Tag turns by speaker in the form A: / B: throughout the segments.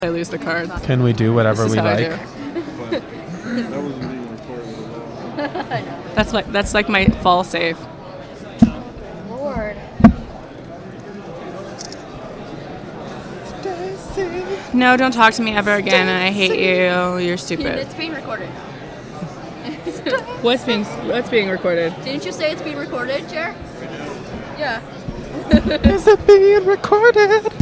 A: I lose the cards.
B: Can we do whatever we like?
A: That's like my fall save.
C: Lord.
A: No, don't talk to me ever again. I hate you. You're stupid.
C: It's being recorded.
A: What's being recorded?
C: Didn't you say it's being recorded, Jer? Yeah.
B: Is it being recorded?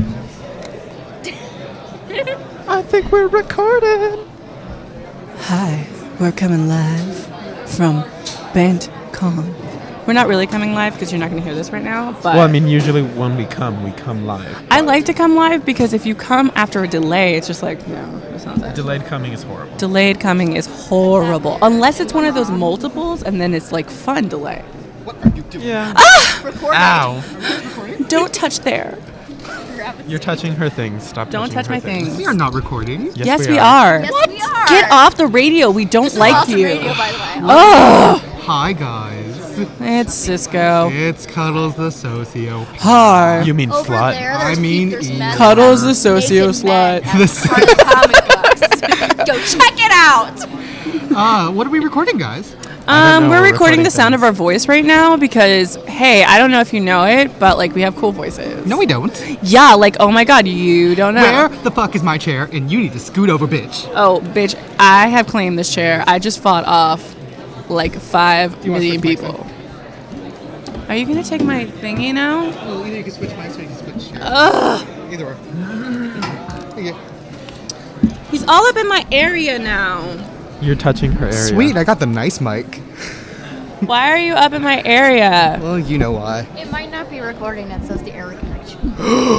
B: I think we're recorded.
A: Hi, we're coming live from BentCon. We're not really coming live because you're not going to hear this right now. But
B: Well, I mean, usually when we come live.
A: I like to come live because if you come after a delay, it's just like, no, it's not that.
B: Delayed coming is horrible.
A: Delayed coming is horrible. Unless it's one of those multiples and then it's like fun delay.
D: What are you doing?
B: Yeah.
C: Recording.
B: Ow.
A: Don't touch there.
B: You're touching her things. Stop
A: Don't
B: touching
A: touch
B: her
A: my
B: things.
A: things.
D: We are not recording.
A: Yes, we are.
C: Yes, we are.
A: Get off the radio. We don't
C: This is
A: like
C: awesome
A: you.
C: radio, by the way.
A: Oh,
D: Hi, guys.
A: it's Cisco.
D: It's Cuddles the Socio.
A: Hi.
B: You mean
C: Over
B: slut?
C: there,
D: I
C: there's
D: mean,
C: there's
D: Eve.
C: men
A: Cuddles
C: that
A: the
C: are
A: socio
C: naked
A: slut.
C: men as part of the comic books. Go check it out.
D: What are we recording, guys?
B: I don't know,
A: We're
B: we're
A: recording the
B: recording
A: sound of
B: things.
A: our voice right now because, hey, I don't know if you know it, but like we have cool voices.
D: No, we don't.
A: Yeah, like, oh my god, you don't know.
D: Where the fuck is my chair? And you need to scoot over, bitch.
A: Oh, bitch, I have claimed this chair. I just fought off like 5 million people. Are you gonna take my thingy now?
D: Well, either you can switch mics or you can switch chairs.
A: Ugh.
D: Either or. Yeah.
A: He's all up in my area now.
B: You're touching her area.
D: Sweet, I got the nice mic.
A: Why are you up in my area?
D: Well, you know why.
C: It might not be recording. It says the error connection,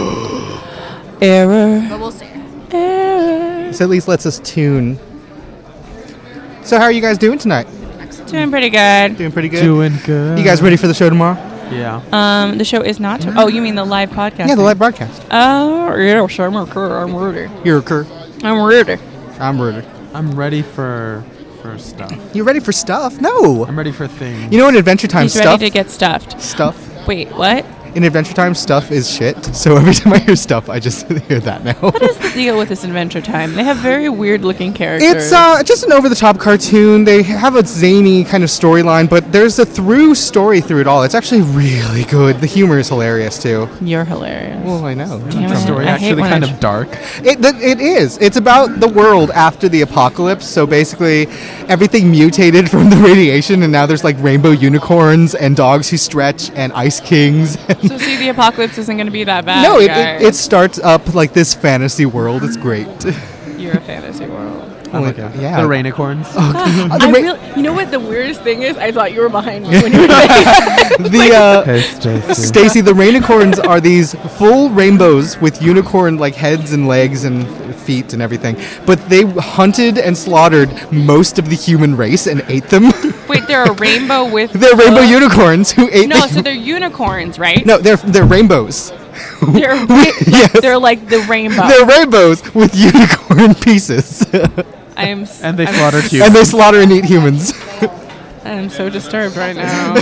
A: Error.
C: but we'll see.
A: Error.
D: This at least lets us tune. So how are you guys doing tonight?
A: Doing pretty good.
D: Doing pretty good?
B: Doing good.
D: You guys ready for the show tomorrow?
B: Yeah.
A: The show is not. Oh, you mean the live podcast?
D: Yeah, the live broadcast.
A: Oh, yeah, sure. I'm ready.
D: You're a cur.
A: I'm ready.
D: I'm ready.
B: I'm ready for stuff.
D: You ready for stuff? No.
B: I'm ready for things.
D: You know in Adventure Time
A: He's
D: stuff?
A: ready to get stuffed.
D: Stuff.
A: Wait, what?
D: In Adventure Time, stuff is shit. So every time I hear stuff, I just hear that now.
A: What is the deal with this Adventure Time? They have very weird looking characters.
D: It's just an over-the-top cartoon. They have a zany kind of storyline, but there's a through story through it all. It's actually really good. The humor is hilarious, too.
A: You're hilarious.
D: Well, I know.
A: Damn
B: the
A: it.
B: story
A: I hate
B: actually
A: when
B: kind
A: I
B: of dark.
D: It is. It's about the world after the apocalypse. So basically, everything mutated from the radiation, and now there's like rainbow unicorns and dogs who stretch and ice kings.
A: So see, the apocalypse isn't going to be that bad.
D: No,
A: guys.
D: it starts up like this fantasy world. It's great.
A: You're a fantasy world.
B: Oh my god.
D: Yeah.
B: The rainicorns.
A: You know what the weirdest thing is? I thought you were behind me when you were saying
B: Hey, Stacy.
D: Stacy, the rainicorns are these full rainbows with unicorn like heads and legs and feet and everything. But they hunted and slaughtered most of the human race and ate them.
A: Wait, they're a rainbow with.
D: They're rainbow unicorns who ate
A: No,
D: the
A: so they're unicorns, right?
D: No, they're rainbows.
A: They're
D: Yes.
A: they're like the rainbow.
D: They're rainbows with unicorn pieces.
A: And
B: they slaughtered humans.
D: And they slaughter and eat humans.
A: I'm so disturbed right now.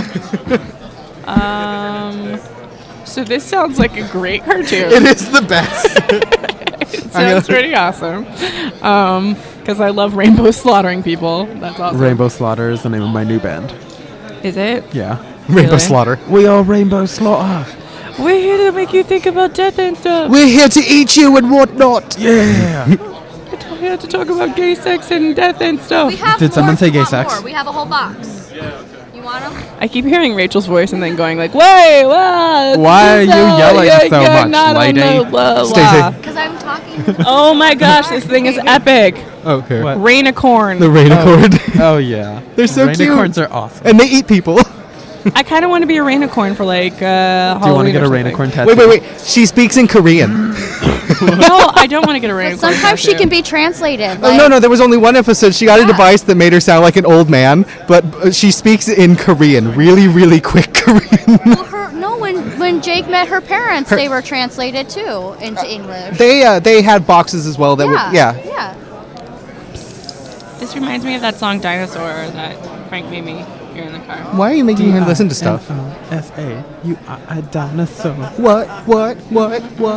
A: So this sounds like a great cartoon.
D: It is the best.
A: It sounds pretty awesome. Because I love rainbow slaughtering people. That's awesome.
B: Rainbow Slaughter is the name of my new band.
A: Is it?
B: Yeah.
D: Rainbow
A: Really?
D: slaughter.
B: We are Rainbow Slaughter.
A: We're here to make you think about death and stuff.
D: We're here to eat you and whatnot.
B: Yeah.
A: We're here to talk about gay sex and death and stuff.
C: We have
B: Did
C: more
B: someone
C: if
B: say
C: you
B: gay
C: want
B: sex?
C: more. We have a whole box. You want them?
A: I keep hearing Rachel's voice and then going like, "Wait, what?
B: Why are you yelling so much,
A: not on
B: lady?
A: the blah,
D: Stacey.
A: blah."
C: Because I'm talking.
A: Oh my gosh, this thing is epic.
D: Okay.
B: What?
A: Rainicorn.
D: The rainicorn.
B: Oh yeah.
D: They're so cute.
B: Rainicorns are awesome.
D: And they eat people.
A: I kind of want to be a rainicorn for like Halloween.
B: Do you want to get a
A: or something.
B: rainicorn tattoo?
D: Wait. She speaks in Korean.
A: No, I don't want to get a rainicorn.
C: Sometimes she
A: tattoo.
C: can be translated.
D: Oh, no, there was only one episode. She got a device that made her sound like an old man, but she speaks in Korean. Really, really quick Korean.
C: Well, when Jake met her parents, they were translated too into English.
D: They had boxes as well that would,
C: Yeah.
A: This reminds me of that song Dinosaur that Frank made me hear in the car.
D: Why are you making her listen to stuff?
B: DINOSA. You are a dinosaur.
D: What?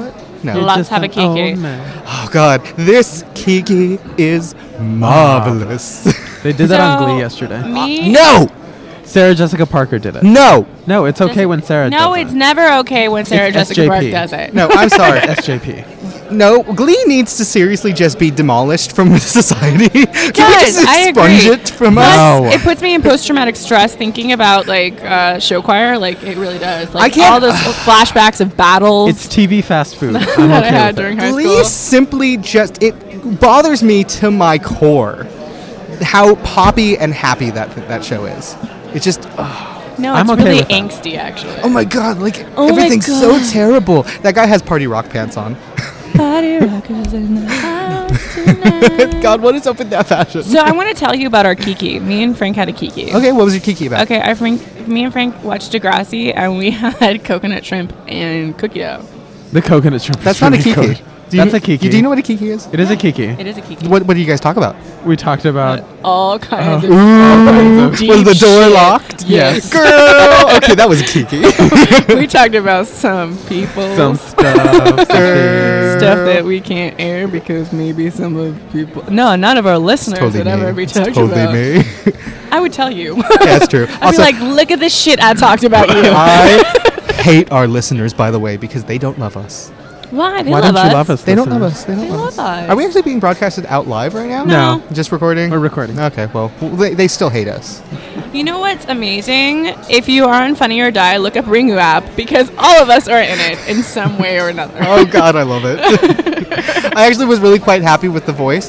D: No.
A: Let's
B: Just
A: have a
B: an
A: Kiki.
B: old man.
D: Oh God, this Kiki is marvelous.
B: They did that on
A: So,
B: Glee yesterday.
A: Me?
D: No,
B: Sarah Jessica Parker did it.
D: no,
B: No, it's okay when Sarah does
A: No,
B: it.
A: it's never okay when Sarah
B: It's
A: Jessica
B: SJP.
A: Parker does it.
D: no. I'm sorry.
B: SJP.
D: No, Glee needs to seriously just be demolished from society. Can we
A: Does,
D: just
A: I
D: expunge
A: agree.
D: it from
A: Plus,
D: us?
B: No.
A: it puts me in post-traumatic stress thinking about like show choir. Like it really does. Like
D: I can't-
A: all those flashbacks of battles
B: It's TV fast food. I'm
A: that I
B: okay
A: had
B: with
A: during
B: it.
A: high
D: Glee
A: school.
D: simply just it bothers me to my core how poppy and happy that show is. It's just
A: No,
B: I'm
A: it's
B: okay
A: really
B: with that.
A: angsty actually.
D: oh my God, like
A: Oh my
D: everything's so
A: God.
D: terrible. That guy has party rock pants on.
A: Party rockers in the house tonight.
D: God, what is up with that fashion?
A: So I want to tell you about our Kiki. Me and Frank had a Kiki.
D: Okay, what was your Kiki about?
A: Okay, me and Frank watched Degrassi, and we had coconut shrimp and cookie dough.
B: The coconut shrimp.
D: That's
B: is
D: not a
B: really
D: Kiki.
B: good.
D: Do you
B: That's
D: kn-
B: a Kiki.
D: Do you know what a Kiki is?
B: It is a Kiki.
A: It is a Kiki.
D: What do you guys talk about?
B: We talked about.
A: All kinds of deep
D: Was the door
A: shit.
D: locked?
A: Yes.
D: Girl! Okay, that was a Kiki.
A: We talked about some people,
B: Some stuff.
A: stuff that we can't air because maybe some of people. No, none of our listeners would ever be
D: It's
A: talking
D: totally
A: about.
D: me.
A: I would tell you.
D: Yeah, it's true.
A: I'd be like, look at this shit I talked about you.
D: I hate our listeners, by the way, because they don't love us.
A: Why? They
B: Why
A: love
B: don't you
A: us.
B: love us?
D: They don't love
B: listeners?
D: us. They don't
A: They
D: love
A: love
D: us.
A: us.
D: Are we actually being broadcasted out live right now?
A: No.
D: Just recording?
B: We're recording.
D: Okay, well, they still hate us.
A: You know what's amazing? If you are on Funny or Die, look up Ringu app because all of us are in it in some way or another.
D: Oh, God, I love it. I actually was really quite happy with the voice.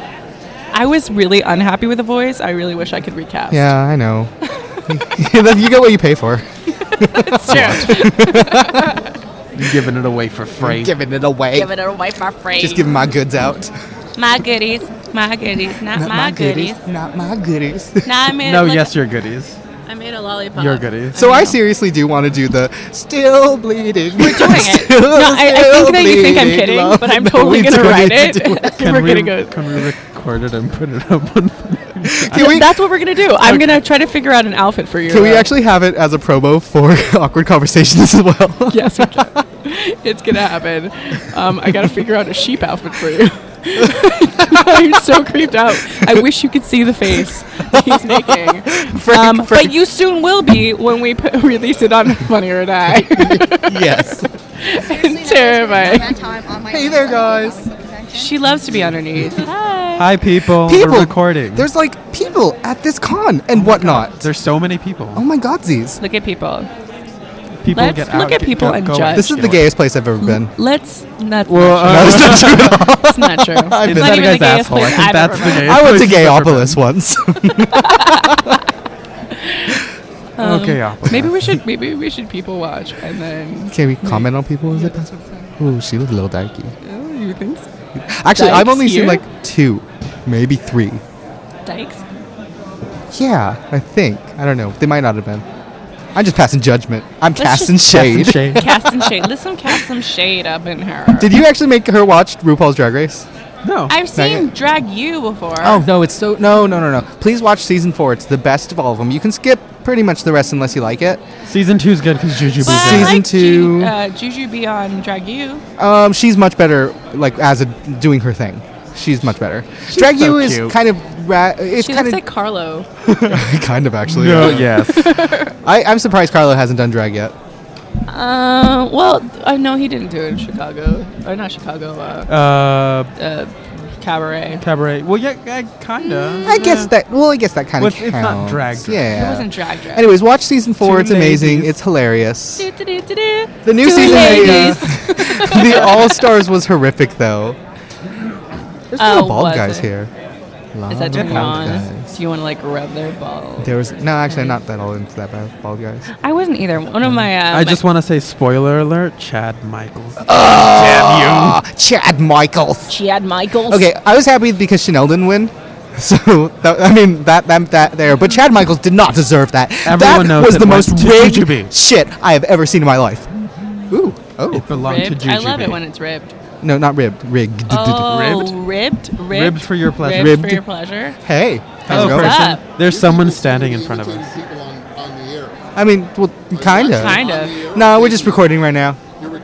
A: I was really unhappy with the voice. I really wish I could recast.
D: Yeah, I know. You get what you pay for.
A: It's true.
B: Giving it away for free.
D: Giving it away.
A: Give it away for free.
D: Just giving my goods out.
A: my goodies, not my goodies.
D: Not my goodies.
A: Nah, I made
B: No,
A: it like
B: yes, your goodies.
A: I made a lollipop.
B: Your goodies.
D: So I seriously do want to do the still bleeding.
A: We're doing it. No, I think that you think I'm kidding, but I'm totally gonna write it. We're gonna go.
B: Can we record it and put it up on?
A: That's what we're gonna do. I'm gonna try to figure out an outfit for you.
D: Can we actually have it as a promo for awkward conversations as well?
A: Yes, we can. It's gonna happen. I gotta figure out a sheep outfit for you. I'm so creeped out. I wish you could see the face that he's making.
D: Frank.
A: But you soon will be when we release it on Funny or Die.
D: Yes.
A: It's terrifying.
D: Hey there, guys.
A: She loves to be on her knees. Hi.
B: Hi, people.
D: People.
B: We're recording.
D: There's like people at this con and whatnot.
B: There's so many people.
D: Oh my godsies.
A: Look at people.
B: People
A: Let's
B: get
A: look
B: out.
A: at people and judge.
D: This is the gayest place I've ever been.
A: Let's. That's
B: Well,
A: not true.
D: No, it's not true at all.
A: It's not true.
D: I've
A: It's
D: been-
A: not
B: that
A: even
B: guy's
A: the gayest
B: asshole. I
A: place
B: think
A: I've
B: that's
A: ever
B: the
A: been.
B: gayest
D: I went to
B: place you've ever
D: Gayopolis once.
B: Okay,
A: Maybe we should people watch and then.
D: Can we comment on people? Is it possible? Ooh, she looked a little dykey.
A: Oh, you think so?
D: Actually, I've
A: Dykes
D: only seen
A: here?
D: like 2, maybe 3.
A: Dykes?
D: Yeah, I think. I don't know. They might not have been. I'm just passing judgment. I'm
A: Let's
D: casting
A: just-
D: shade.
A: Cast some shade. Let's cast some shade up in her.
D: Did you actually make her watch RuPaul's Drag Race?
B: No.
A: I've seen
D: yet.
A: Drag You before.
D: Oh no, it's so no. Please watch season 4. It's the best of all of them. You can skip pretty much the rest unless you like it.
B: Season 2 is good because Jujubee's
A: But
B: in it.
D: Season
A: I like
D: 2.
A: Jujubee on Drag You.
D: She's much better, like as a doing her thing. She's much better. Drag
B: so
D: You is
B: cute.
D: kind of it's
A: She
D: kind
A: looks
D: of
A: like Carlo.
D: kind of actually.
B: No, yes.
D: I'm surprised Carlo hasn't done drag yet.
A: Well, no, he didn't do it in Chicago. Or not Chicago. Cabaret.
B: Cabaret. Well, yeah, kinda.
D: I guess that. Well, I guess that kind of.
B: Well, it's not drag.
D: Yeah.
A: It wasn't drag.
D: Anyways, watch season 4.
B: Two
D: It's amazing.
B: ladies.
D: It's hilarious.
A: The
D: The new season, the All Stars was horrific though. There's a lot of bald
A: was
D: guys
A: it?
D: here.
A: Is that
D: Lot of
A: turned
D: bald
A: on?
D: guys.
A: Do you want to like rub their balls?
D: There was no, actually, I'm not that all into that bad bald guys.
A: I wasn't either. One of my.
B: I just want to say, spoiler alert: Chad Michaels.
D: Damn you, Chad Michaels.
A: Chad Michaels.
D: Okay, I was happy because Chanel didn't win. So that there, but Chad Michaels did not deserve that.
B: Everyone
D: that
B: knows
D: was
B: it
D: the
B: went
D: most
B: to
D: rigged
B: Jujubee.
D: shit I have ever seen in my life. Ooh, oh,
B: It belonged
A: Ribbed.
B: to Jujubee.
A: I love it when it's ribbed.
D: no, not ribbed, rigged.
A: Oh, ribbed.
B: Ribbed for your pleasure.
A: Ribbed for
D: Ribbed.
A: your pleasure.
D: Hey, how's it
B: Hello,
D: going?
A: What's
B: person.
A: up?
B: There's someone standing in front of us.
D: I mean, well, kinda.
A: Kind of.
D: No, we're just recording right now.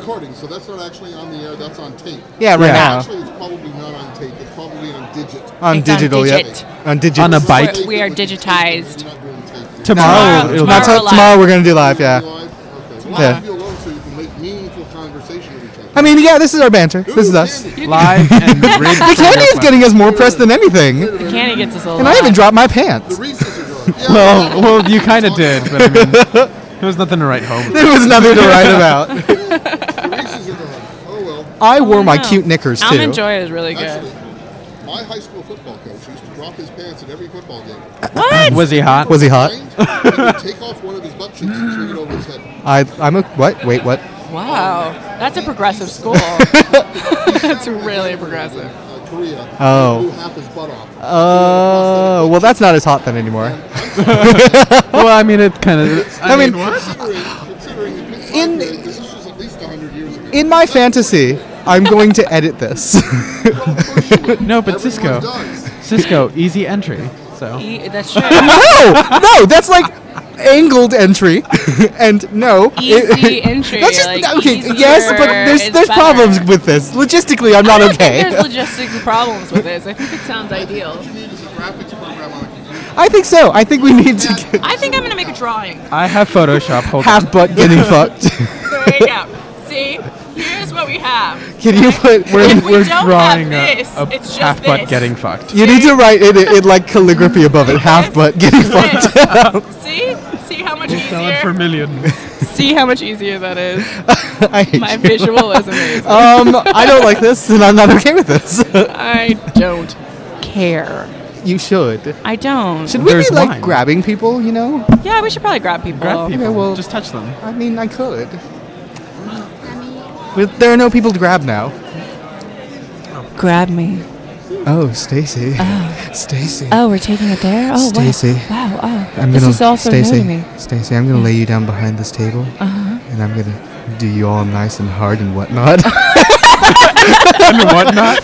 E: recording, so that's not actually on the air. That's on tape.
D: Yeah, right now.
E: Actually, it's probably not on tape. It's probably on digit.
D: On
A: It's on
D: digital,
A: digit.
D: yeah. On digit.
B: On a bite.
A: We are digitized.
E: We're not doing tape.
B: Tomorrow, it'll
A: Tomorrow
B: be-
A: live.
D: Tomorrow we're gonna do live. Yeah.
E: Live? Okay. Well,
D: Yeah.
E: leave you alone so you can make meaningful conversation with each other.
D: I mean, yeah, this is our banter. This is us.
E: Candy.
B: live and read
D: The candy is getting us more press than anything,
A: Candy gets us a lot.
D: and I even dropped my pants.
E: The Reese's are going. Yeah,
B: Well, you kind of did, but I mean, there was nothing to write home.
D: There was nothing to write about.
E: the Reese's are going. Oh well.
D: I wore my
A: No.
D: cute knickers too.
A: Almond Joy is really good.
E: Actually, my high school football coach used to drop his pants at every football game.
A: What?
B: Was he hot?
D: Was he hot?
E: He would take off one of his butt cheeks and swing it over his head.
D: I'm a what? Wait, what?
A: Wow. That's a progressive school. That's really progressive.
E: Korea.
D: Oh.
E: Blew half his butt off.
D: Oh, well, that's not as hot then anymore.
B: Well, I mean, it kind of.
D: I mean,
E: Considering
D: In-
E: this was at least 100 years ago.
D: in my fantasy, I'm going to edit this.
B: No, but
E: Everyone
B: Cisco.
E: does.
B: Cisco, easy entry. So
A: That's true.
D: No, that's like angled entry, and no,
A: Easy entry.
D: That's just
A: like,
D: okay.
A: easier
D: Yes, but there's
A: is
D: there's
A: better.
D: problems with this. Logistically, I'm not
A: I don't
D: okay.
A: think there's logistical problems with this. I think it sounds ideal.
E: What you need is a graphics program on a computer.
D: I think so. I think we need to get
A: I think I'm gonna make a drawing.
B: I have Photoshop. Hold on.
D: half butt getting fucked.
A: There you go. See, here's what we have.
D: Can you put?
A: If we
B: We're
A: don't
B: drawing
A: have this,
B: a
A: it's just
B: half butt
A: this.
B: getting fucked.
D: You need to write it like calligraphy above it. Half butt getting fucked.
A: See? See how much
B: Sell it for
A: easier?
B: millions.
A: See how much easier that is?
D: I hate
A: My
D: you.
A: visual is amazing.
D: I don't like this, and I'm not okay with this.
A: I don't care.
D: You should.
A: I don't.
D: Should we
B: There's
D: be like
B: wine.
D: grabbing people? You know?
A: Yeah, we should probably grab people.
B: Grab people.
D: Okay, well-
B: just touch them.
D: I mean, I could. But there are no people to grab now.
A: Grab me.
D: Oh, Stacy. Stacy.
A: Oh, we're taking it there? Oh,
D: Stacy.
A: wow. Oh,
D: I'm
A: this
D: gonna,
A: is also new
D: Stacy,
A: to me.
D: Stacy, I'm gonna lay you down behind this table, and I'm gonna do you all nice and hard and whatnot.
B: And whatnot.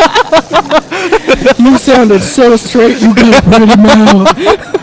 A: You sounded so straight. You got a pretty mouth.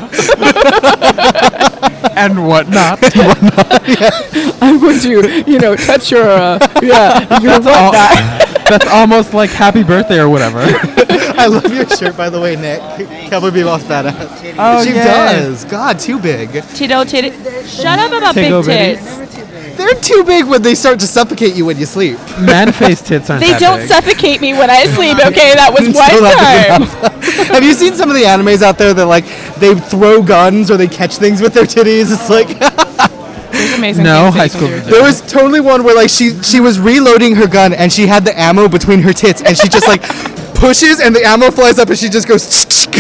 B: And whatnot.
A: I'm going to, touch your, your whatnot.
B: That's almost like happy birthday or whatever.
D: I love your shirt, by the way, Nick. Cowboy Bebop's badass.
B: Oh,
D: She
B: yeah.
D: does. God, too big.
A: Tito, shut up about
B: Tickle
A: big
B: bitties.
A: tits.
D: They're too big when they start to suffocate you when you sleep.
B: Man-faced tits aren't
A: They
B: that
A: don't
B: big.
A: suffocate me when I sleep, okay? That was
D: Still
A: one
D: not
A: time.
D: big enough. Have you seen some of the animes out there that like they throw guns or they catch things with their titties? It's like
A: There's amazing
B: No,
A: things that
B: high
A: you can
B: school
A: do with
B: video.
D: there was totally one where like she was reloading her gun and she had the ammo between her tits and she just like pushes and the ammo flies up and she just goes.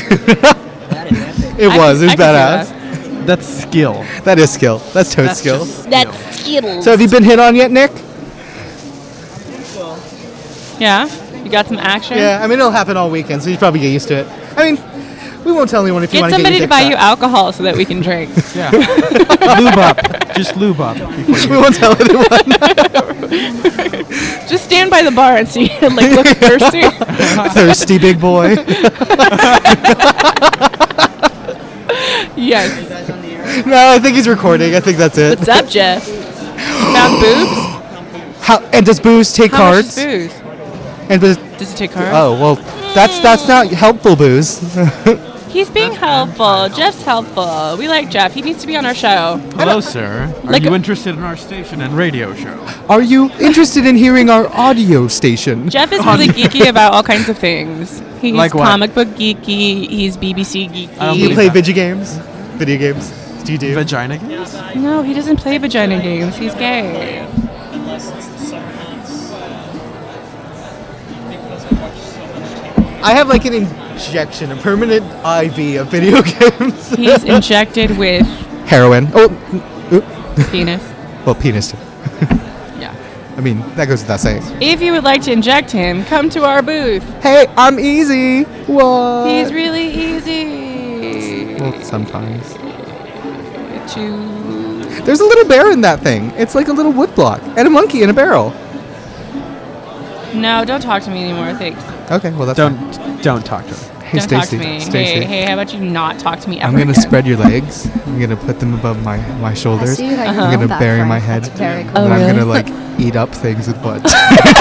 D: It was
A: I can see
D: badass.
B: That's skill.
D: That is skill. That's toad
B: That's
D: skill.
B: just
A: That's Skittles.
D: So have you been hit on yet, Nick?
A: Yeah? You got some action?
D: Yeah, I mean it'll happen all weekend, so you probably get used to it. I mean, we won't tell anyone if you
A: Get
D: want to get
A: somebody
D: your
A: to buy
D: dick
A: you
D: sucked.
A: alcohol so that we can drink.
B: Yeah. Lube up. Just lube up. Before
D: We
B: you
D: won't tell anyone.
A: Just stand by the bar and see, look thirsty.
D: Thirsty big boy.
A: Yes.
D: No, I think he's recording. I think that's it.
A: What's up, Jeff? Found boobs?
D: And does booze take
A: How
D: cards?
A: much is booze?
D: And does,
A: Does it take cards?
D: oh well, that's not helpful booze.
A: He's being helpful. Jeff's helpful. We like Jeff. He needs to be on our show.
B: Hello, sir. Are
A: Like
B: you
A: a-
B: interested in our station and radio show?
D: Are you interested in hearing our audio station?
A: Jeff is really geeky about all kinds of things. He's
B: Like what?
A: comic book geeky. He's BBC geeky.
B: I don't
D: Do you
B: believe
D: play
B: that.
D: video games? Video games? Do you do?
B: Vagina games?
A: No, he doesn't play vagina games. He's gay.
D: I have like an injection, a permanent IV of video games.
A: He's injected with
D: Heroin. Oh,
A: penis.
D: well, penis too.
A: Yeah.
D: I mean, that goes without saying.
A: If you would like to inject him, come to our booth.
D: Hey, I'm easy. What?
A: He's really easy
D: Well, sometimes.
A: to.
D: There's a little bear in that thing. It's like a little wood block and a monkey in a barrel.
A: No, don't talk to me anymore. Thanks.
D: Okay, well that's
B: Don't talk to him.
D: Hey,
A: Don't talk to
D: Stacy,
A: me.
D: Stacy.
A: Hey, how about you not talk to me ever
D: I'm gonna
A: again?
D: spread your legs. I'm gonna put them above my
C: I
D: shoulders.
C: see how you
D: I'm
C: did
D: gonna
C: that,
D: bury my
C: Frank.
D: head.
C: That's very cool.
A: Oh,
D: and I'm
A: really?
D: gonna like eat up things at once.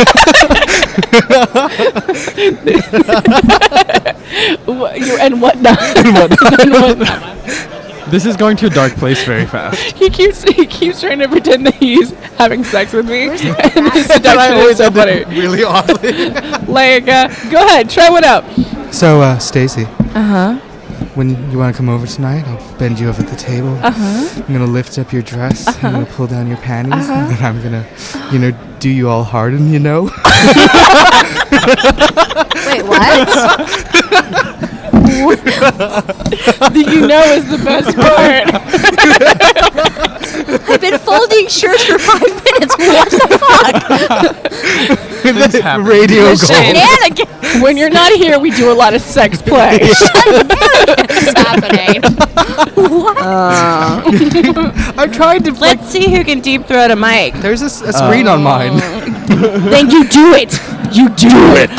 A: And whatnot. And whatnot.
B: This is going to a dark place very fast.
A: He keeps trying to pretend that he's having sex with me. And this
D: And I
A: seduction is
D: always
A: so
D: end it
A: funny.
D: really oddly.
A: Like, go ahead, try one out.
D: So, Stacy,
A: Uh-huh.
D: when you want to come over tonight, I'll bend you over the table.
A: Uh-huh.
D: I'm gonna lift up your dress. I'm gonna pull down your panties, and then I'm gonna, do you all hard and
C: Wait, what?
A: The you know is the best part.
C: I've been folding shirts for 5 minutes. What the fuck?
B: Things happen.
D: Radio gold.
C: Shenanigans
A: When you're not here, we do a lot of sex play.
C: is happening. What?
D: I'm trying to.
A: Let's see who can deep throat a mic.
D: There's a screen on mine.
A: Then you do it. You do it.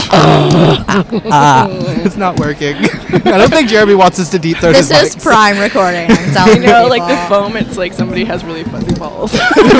D: It's not working. I don't think Jeremy wants us to deep throat
C: This
D: his
C: is
D: mics.
C: prime recording. I'm telling
A: You know,
C: you,
A: like the
C: people.
A: foam, it's like somebody has really fuzzy balls.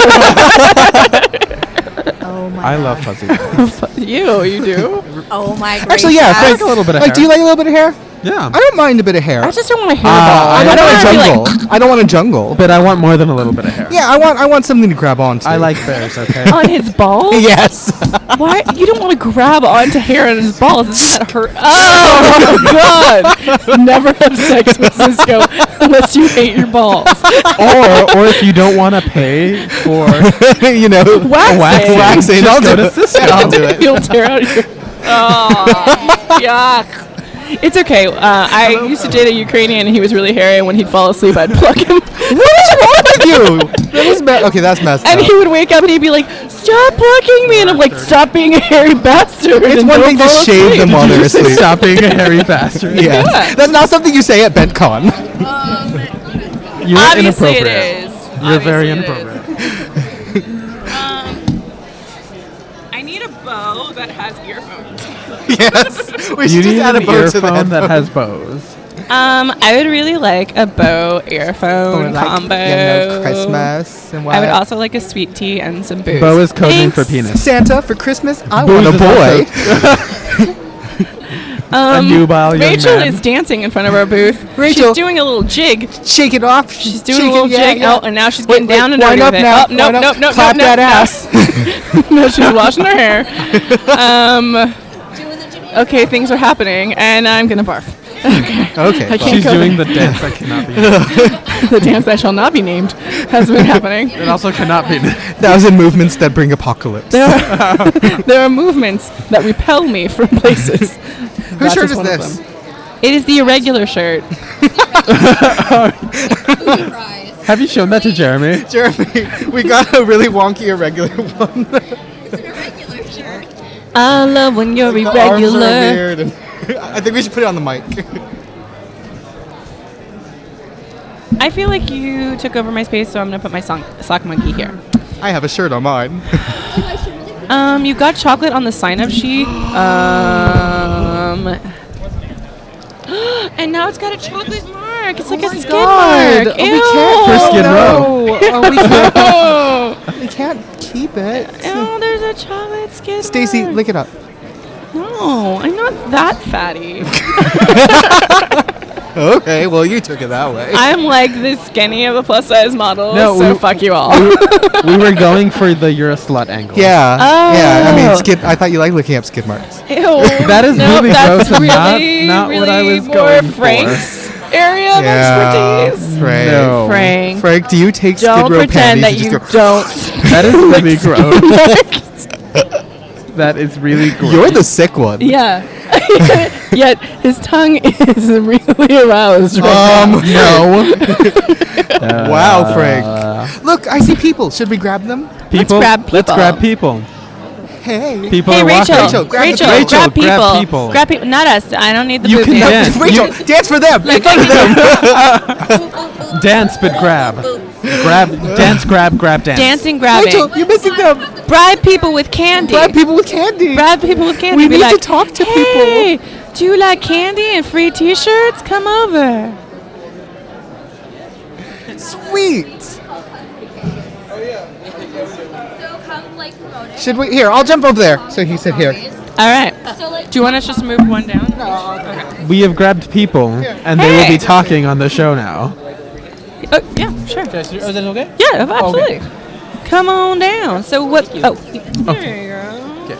C: Oh my
B: I love
C: God.
B: fuzzy balls.
A: You do?
C: Oh my god.
D: Actually, yeah.
B: I
D: Frank,
B: like a little bit of
D: like,
B: hair.
D: do you like a little bit of hair?
B: Yeah.
D: I don't mind a bit of hair.
A: I just don't want a hairball.
D: I don't want a
A: wanna be
D: jungle.
A: like,
D: I don't want a jungle.
B: But I want more than a little bit of hair.
D: Yeah, I want something to grab onto.
B: I like bears, okay?
A: on his balls?
D: Yes.
A: Why? You don't want to grab onto hair on his balls. It's that hurt. Oh, my God. Never have sex with Cisco unless you hate your balls.
B: or if you don't want to pay for
A: Waxing.
D: Waxing. I'll
B: go
D: do
B: to
D: it.
B: Cisco.
D: I'll do it.
A: You'll tear out your. Oh, yuck. It's okay. I used to date a Ukrainian, and he was really hairy. And when he'd fall asleep, I'd pluck him.
D: What is wrong with you? That is okay, that's messed
A: And
D: up.
A: he would wake up and he'd be like, "Stop plucking me!" And I'm like, "Stop being a hairy bastard."
D: It's
A: and
D: one
A: don't
D: thing to
A: fall
D: shave
A: asleep."
D: them while they're
B: Just say,
D: asleep.
B: stop being a hairy bastard.
D: Yes.
A: Yeah.
D: That's not something you say at BentCon.
B: You're
A: Obviously, it
B: inappropriate.
A: is.
B: You're very
A: Obviously, it is.
B: inappropriate.
A: I need a bow that has earphones.
D: Yes. We
B: You
D: should just
B: need
D: add a
B: an
D: bow to the
B: earphone that
D: headphones.
B: has bows.
A: I would really like a bow earphone combo.
D: Christmas and
A: I would also like a sweet tea and some booze.
B: Bow is code name for
A: Thanks.
B: penis.
D: Santa for Christmas. I
B: Booze
D: want a
B: is
D: boy.
B: A nubile young
A: Rachel
B: man.
A: is dancing in front of our booth.
D: Rachel.
A: She's doing a little jig.
D: Shake it off.
A: She's doing a little jig. Oh, and now she's getting
D: Wait,
A: down and
D: wind
A: dirty
D: up
A: with it.
D: now.
A: Oh, nope,
D: Wind up.
A: nope, nope,
D: Clap
A: nope,
D: that
A: nope,
D: ass.
A: No, she's washing her hair. Okay, things are happening, and I'm gonna barf.
D: Okay.
A: I can't
B: She's
A: go
B: doing the dance that cannot be.
A: The dance that shall not be named has been happening.
B: It also cannot be.
D: 1,000 movements that bring apocalypse.
A: There are movements that repel me from places.
D: Whose shirt is this?
A: It is the irregular shirt.
B: Have you shown that to Jeremy?
D: Jeremy, we got a really wonky irregular one.
A: I love when you're
D: The arms are
A: irregular.
D: weird. And I think we should put it on the mic.
A: I feel like you took over my space, so I'm gonna put my sock monkey here.
D: I have a shirt on mine.
A: You got chocolate on the sign-up sheet. And now it's got a chocolate mark. It's like a skid
D: God.
A: mark.
D: Oh, we
A: Ew.
D: can't-
B: For Skid Row.
D: Oh, we can't.
A: Oh.
D: We can't keep it.
A: Ew, there's a chocolate skid
D: Stacy,
A: mark.
D: lick it up.
A: No, I'm not that fatty.
D: Okay, well you took it that way.
A: I'm like the skinny of a plus-size model,
B: No,
A: so
B: we-
A: fuck you all.
B: We were going for the you're a slut angle.
D: Yeah.
A: Oh.
D: Yeah. I mean, I thought you liked looking up skid marks.
A: Ew.
B: That is
A: no,
B: really
A: that's
B: gross and
A: really,
B: not what I
A: really
B: was
A: more
B: going for.
A: Frank's area of expertise.
D: Frank.
B: No.
A: Frank,
D: Frank, do you take
A: don't
D: Skid Row
A: pretend
D: panties
A: that
D: and
A: you
D: just go,
A: don't.
B: That is really gross. That is really gross.
D: You're the sick one.
A: Yeah. Yet his tongue is really aroused right now.
D: No. Wow, Frank. Look, I see people. Should we grab them?
B: People.
A: grab
B: Let's
A: people.
B: grab people.
D: Hey.
B: People
A: Hey,
B: are
A: Rachel.
B: walking.
D: Rachel, grab the
A: Rachel,
D: people.
A: grab people.
B: Grab people.
A: Grab people. Not us. I don't need the
B: You
A: booth
B: can
A: here.
B: dance.
D: Rachel, dance for them. In front of them.
B: Dance, but grab. Grab, dance, grab, dance.
A: Dancing, grabbing.
D: Rachel, you're missing them.
A: Bribe people with candy.
D: Grab people with candy.
A: Bribe people with candy.
D: We
A: Be
D: need
A: like,
D: to talk to
A: hey, Do you like candy and free T-shirts? Come over.
D: Sweet.
C: So come like promote it.
D: Should we? Here, I'll jump over there. So he said here.
A: All right.
C: So like
A: Do you want us just to move one down?
B: We have grabbed people, and they will be talking on the show now.
A: Yeah, sure.
B: Is that okay?
A: Yeah, absolutely. Come on down. So what? Oh, there you go.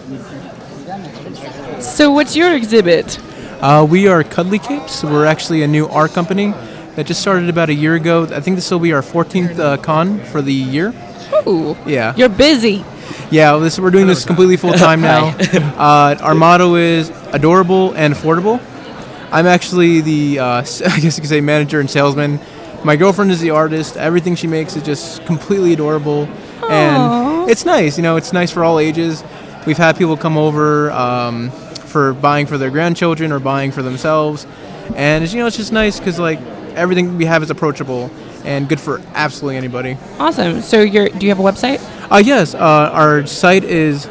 A: So what's your exhibit?
F: We are Cuddly Capes. We're actually a new art company that just started about a year ago. I think this will be our 14th con for the year.
A: Ooh,
F: Yeah.
A: you're busy.
F: Yeah, we're doing this completely full time now. Our motto is adorable and affordable. I'm actually the, I guess you could say, manager and salesman. My girlfriend is the artist. Everything she makes is just completely adorable. And it's nice, it's nice for all ages. We've had people come over for buying for their grandchildren or buying for themselves. And, it's just nice because, everything we have is approachable and good for absolutely anybody.
A: Awesome. So do you have a website?
F: Yes, our site is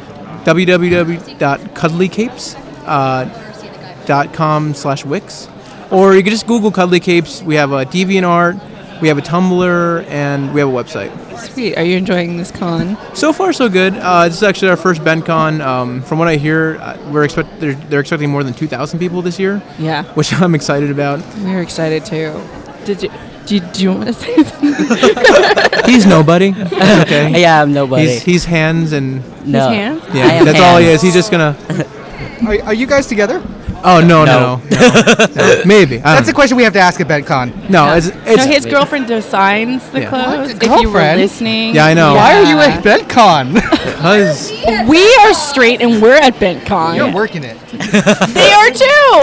F: www.cuddlycapes.com/wix, or you can just Google Cuddly Capes. We have a DeviantArt, we have a Tumblr, and we have a website.
A: Sweet. Are you enjoying this con?
F: So far, so good. This is actually our first BentCon. From what I hear, they're expecting more than 2,000 people this year,
A: Yeah,
F: which I'm excited about.
A: we're excited too. Do you want to say something?
F: He's nobody. It's okay.
G: Yeah, I'm nobody.
F: He's hands and
G: no.
A: His hands?
G: I
F: yeah.
G: am
F: That's all he
G: hands.
F: is. He's just gonna.
D: Are you guys together?
F: Oh no.
G: No.
F: Maybe.
D: That's a question we have to ask at BentCon.
F: No,
A: No.
F: it's
A: No, his girlfriend designs the
F: Yeah.
A: clothes.
D: What?
A: If you were
D: Girlfriend?
A: listening.
F: Yeah, I know.
D: Why are you at BentCon?
F: because
A: We are straight and we're at BentCon.
D: You're working it.
A: They are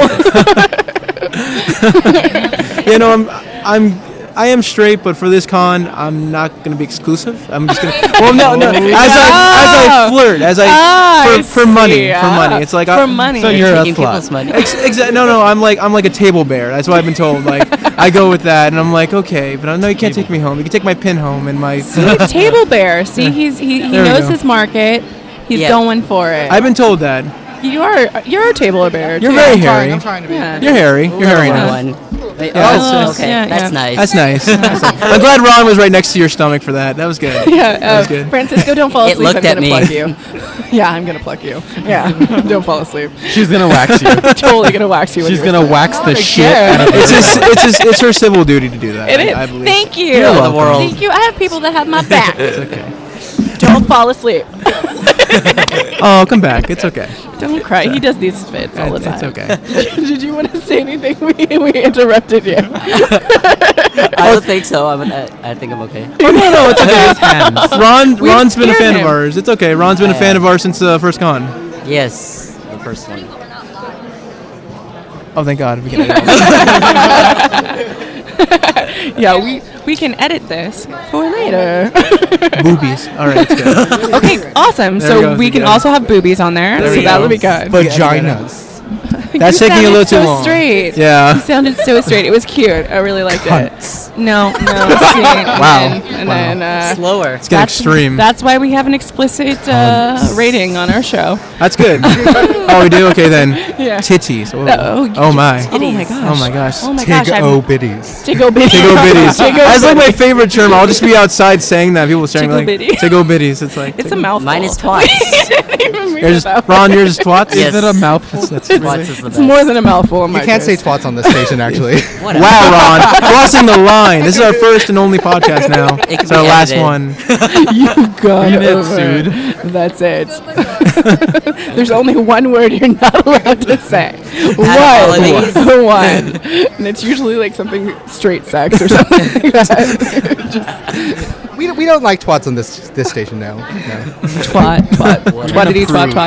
A: too.
F: I am straight, but for this con, I'm not gonna be exclusive. I'm just gonna. Well, no. As I flirt,
A: I
F: for money,
A: see.
F: for money. It's like
A: for money.
B: So you're a
G: Taking
B: slut.
G: people's money.
F: No. I'm like a table bear. That's what I've been told. I go with that, and I'm like, okay, but I know you can't take me home. You can take my pin home and my.
A: See, table bear. See, he
F: There we
A: knows
F: go.
A: his market. He's
G: Yeah.
A: going for it.
F: I've been told that.
A: You're a table bear.
F: You're
A: too.
F: very
D: I'm
F: hairy.
D: trying to be.
A: Yeah.
F: You're hairy. You're hairy
G: Little
F: now.
G: one. Wait,
F: Yeah,
G: oh,
F: it's-
G: okay.
A: yeah,
G: That's
A: yeah.
G: nice.
F: That's nice. I'm glad Ron was right next to your stomach for that. That was good.
A: Yeah,
F: That was good.
A: Francisco, don't fall
G: It
A: asleep.
G: looked
A: I'm
G: at
A: gonna
G: me.
A: plug you. Yeah, I'm gonna plug you. Yeah, don't fall asleep.
B: She's gonna wax you.
A: Totally gonna wax you. when
B: She's
A: you're
B: gonna
A: asleep.
B: wax the shit
A: again.
B: out of you.
F: It's her civil duty to do that.
A: It
F: I
A: is.
F: believe.
A: Thank you.
G: You're welcome. The world.
A: Thank you. I have people that have my back.
F: It's okay.
A: Don't fall asleep.
F: Oh, come back. It's okay.
A: Don't cry. He does these fits all the time.
F: It's okay.
A: Did you want to say anything? We interrupted you.
G: I don't think so. I think I'm okay.
F: Oh, no, it's okay. Ron's been a
A: scared
F: fan
A: him.
F: of ours. It's okay. Ron's been a fan of ours since the first con.
G: Yes, the first one.
F: Oh, thank God. We can edit it.
A: Yeah, we can edit this for later.
F: Boobies. All right, it's good.
A: Okay, awesome.
F: There
A: So
F: we go,
A: we can
F: good.
A: also have boobies on there.
F: There
A: So
F: we
A: that
F: go.
A: would be good.
D: Vaginas.
F: That's
A: You
F: taking a little
A: sounded
F: too
A: so
F: long.
A: Straight.
F: Yeah.
A: You sounded so straight. It was cute. I really liked
D: Cunts.
A: it. No. See,
F: Wow.
A: And then
G: Slower.
F: It's getting extreme.
A: That's why we have an explicit rating on our show.
F: That's good. Oh, we do? Okay, then.
A: Yeah.
F: Titties. Oh,
A: Oh,
F: my.
A: Oh my gosh.
F: Oh, my gosh.
A: Oh my gosh.
D: Tig-o-bitties.
A: Tiggo-bitties.
F: Tigo bitties.
A: Tiggo
F: That's like my
A: bitties.
F: favorite term. I'll just be outside saying that. People are saying like
A: Tigo-bitties.
F: Tigo bitties. It's like
A: It's a mouthful.
G: Mine is twice.
F: You're just, Ron, you're just twats.
G: Yes.
B: Is it a mouthful?
F: That's
G: Twice is the
A: It's
G: best.
A: more than a mouthful. In
D: You
A: my
D: can't say
A: case.
D: twats on this station, actually.
G: Whatever.
F: Wow, Ron, crossing the line. This is our first and only podcast now.
G: It can
F: It's our
G: be
F: last
G: edited.
F: one.
A: You got
B: You get
A: over
B: sued.
A: it. That's it. There's only one word you're not allowed to say.
G: Apologies.
A: One. And it's usually like something straight sex or something like that. Just
D: we don't like twats on this station now. No.
A: twat, twatity,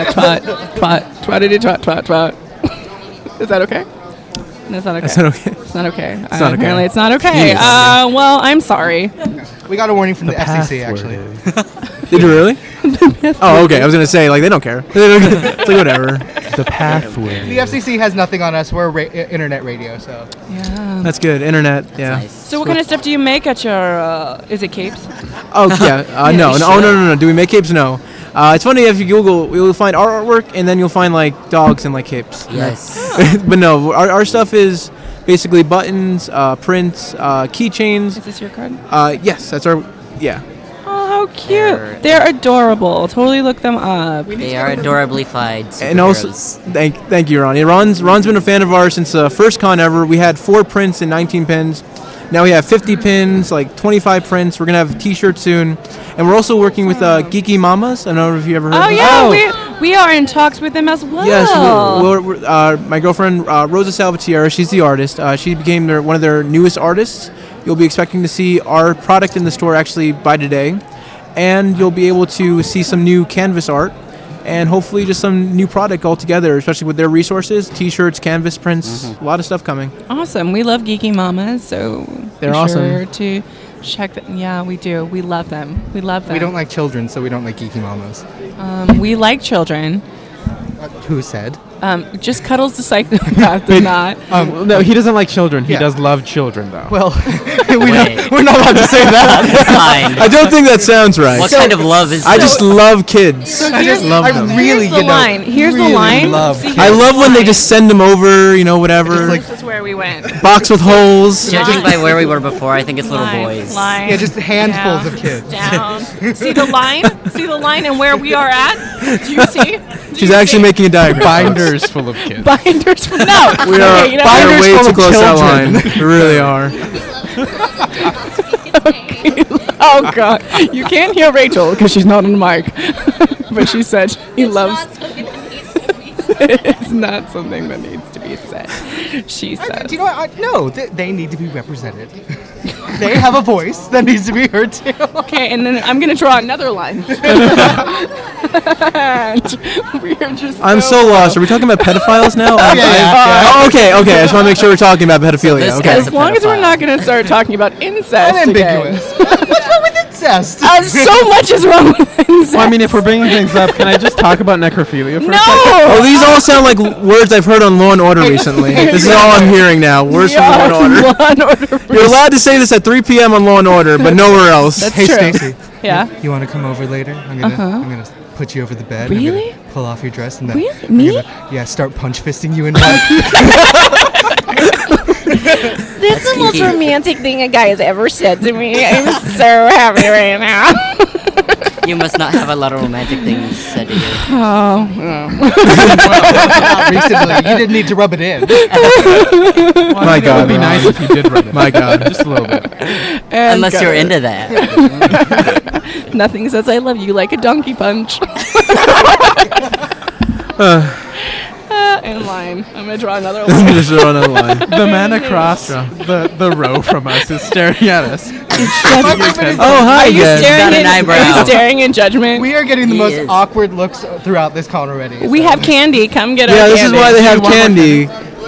A: twat. Is that okay? That's not okay.
F: That's not okay.
A: It's not okay.
F: It's not okay.
A: Apparently it's not okay.
F: Yes.
A: Well, I'm sorry.
D: We got a warning from the FCC, actually.
F: Did you really? Oh, okay. I was gonna say like they don't care. It's like whatever.
B: The pathway.
D: The FCC has nothing on us. We're internet radio, so.
A: Yeah.
F: That's good. Internet. Yeah.
G: Nice.
A: So what kind of stuff do you make at your, is it capes?
F: Oh yeah. No. Do we make capes? No. It's funny if you Google, you'll find our artwork, and then you'll find like dogs and like capes.
G: Yes.
F: But no, our stuff is basically buttons, prints, keychains.
A: Is this your card?
F: Yes, that's our. Yeah.
A: Oh, how cute! They're adorable. Totally look them up.
G: They are adorably fied.
F: And also,
G: superheroes.
F: thank you, Ron. Yeah, Ron's been a fan of ours since the first con ever. We had 4 prints and 19 pins. Now we have 50 pins, like 25 prints. We're gonna have T-shirts soon, and we're also working with Geeky Mamas. I don't know if you ever heard.
A: Oh
F: of them.
A: yeah, we are in talks with them as well.
F: Yes, my girlfriend Rosa Salvatierra, she's the artist. She became one of their newest artists. You'll be expecting to see our product in the store actually by today, and you'll be able to see some new canvas art, and hopefully just some new product altogether, especially with their resources, T-shirts, canvas prints, a lot of stuff coming.
A: Awesome. We love Geeky Mamas, so
F: They're
A: be
F: awesome.
A: sure to check them. Yeah, we do. We love them. We love them.
D: We don't like children, so we don't like geeky mamas.
A: We like children.
D: Who said?
A: Just Cuddles the psychopath does not.
B: No, he doesn't like children. He
D: Yeah.
B: does love children, though.
D: Well,
G: Wait.
D: we're not allowed to say that.
G: Fine.
F: I don't think that sounds right.
G: What kind of love is
F: I
G: that?
F: just love kids.
D: I just
F: love
D: I
F: them.
D: really,
A: Here's the line. Here's the
D: really
A: line.
D: love
A: See,
D: kids.
F: I love when they
A: line.
F: just send them over, whatever.
A: This is where we went.
F: Box with holes.
G: Judging by where we were before, I think it's little
A: Line,
G: boys.
A: Line,
D: Yeah, just handfuls
A: down,
D: of kids.
A: Down. See the line? See the line and where we are at? Do you see?
F: She's actually making a diagram.
B: Binders full of kids.
A: Binders from no.
F: We are,
A: Okay, you know
F: we are
A: what?
F: way
D: full
F: too
D: of
F: close to that
D: children.
F: line. We really are.
A: Oh God, you can't hear Rachel because she's not on the mic. But she said she loves. It's not something that needs to be said. She says.
D: Do you know what? No, they need to be represented. They have a voice that needs to be heard too.
A: Okay, and then I'm gonna draw another line. We are just.
F: I'm so lost. Are we talking about pedophiles now?
D: yeah.
F: Oh, okay. I just want to make sure we're talking about pedophilia.
G: This
F: Okay.
G: guy's
A: As long as we're not gonna start talking about incest
D: Unambiguous. What's wrong with incest?
A: again. So much is wrong with incest.
B: Well, I mean, if we're bringing things up, can I just talk about necrophilia for a second?
F: Oh,
A: No.
F: these all sound like words I've heard on Law and Order recently. This is all I'm hearing now. Words from Law and Order.
A: Law and Order.
F: You're allowed to say this at 3 p.m. on Law and Order, but nowhere else.
A: That's
D: Hey,
A: true.
D: Stacy.
A: Yeah.
D: You want to come over later? I'm gonna put you over the bed.
A: Really?
D: I'm gonna pull off your dress and then
A: Really?
D: I'm
A: Me?
D: gonna, start punch fisting you in one.
A: That's the most romantic thing a guy has ever said to me. I'm so happy right now.
G: You must not have a lot of romantic things said to you.
A: Oh.
D: Not recently. You didn't need to rub it in.
F: My
B: It
F: God.
B: would be
F: Ron.
B: nice if you did rub it.
F: My God.
B: Just a little bit.
G: Unless you're into that.
A: Nothing says I love you like a donkey punch. In line. I'm gonna draw another line.
F: Just throw another line.
B: The man across the row from us is staring at us.
F: Oh, hi
A: Are you
F: again.
A: staring
G: Got an
A: in?
G: eyebrow.
A: Are you staring in judgment?
D: We are getting the
G: He
D: most
G: is.
D: awkward looks throughout this con already.
A: We have candy. Come get our
F: Yeah,
A: candy.
F: this is why they have candy.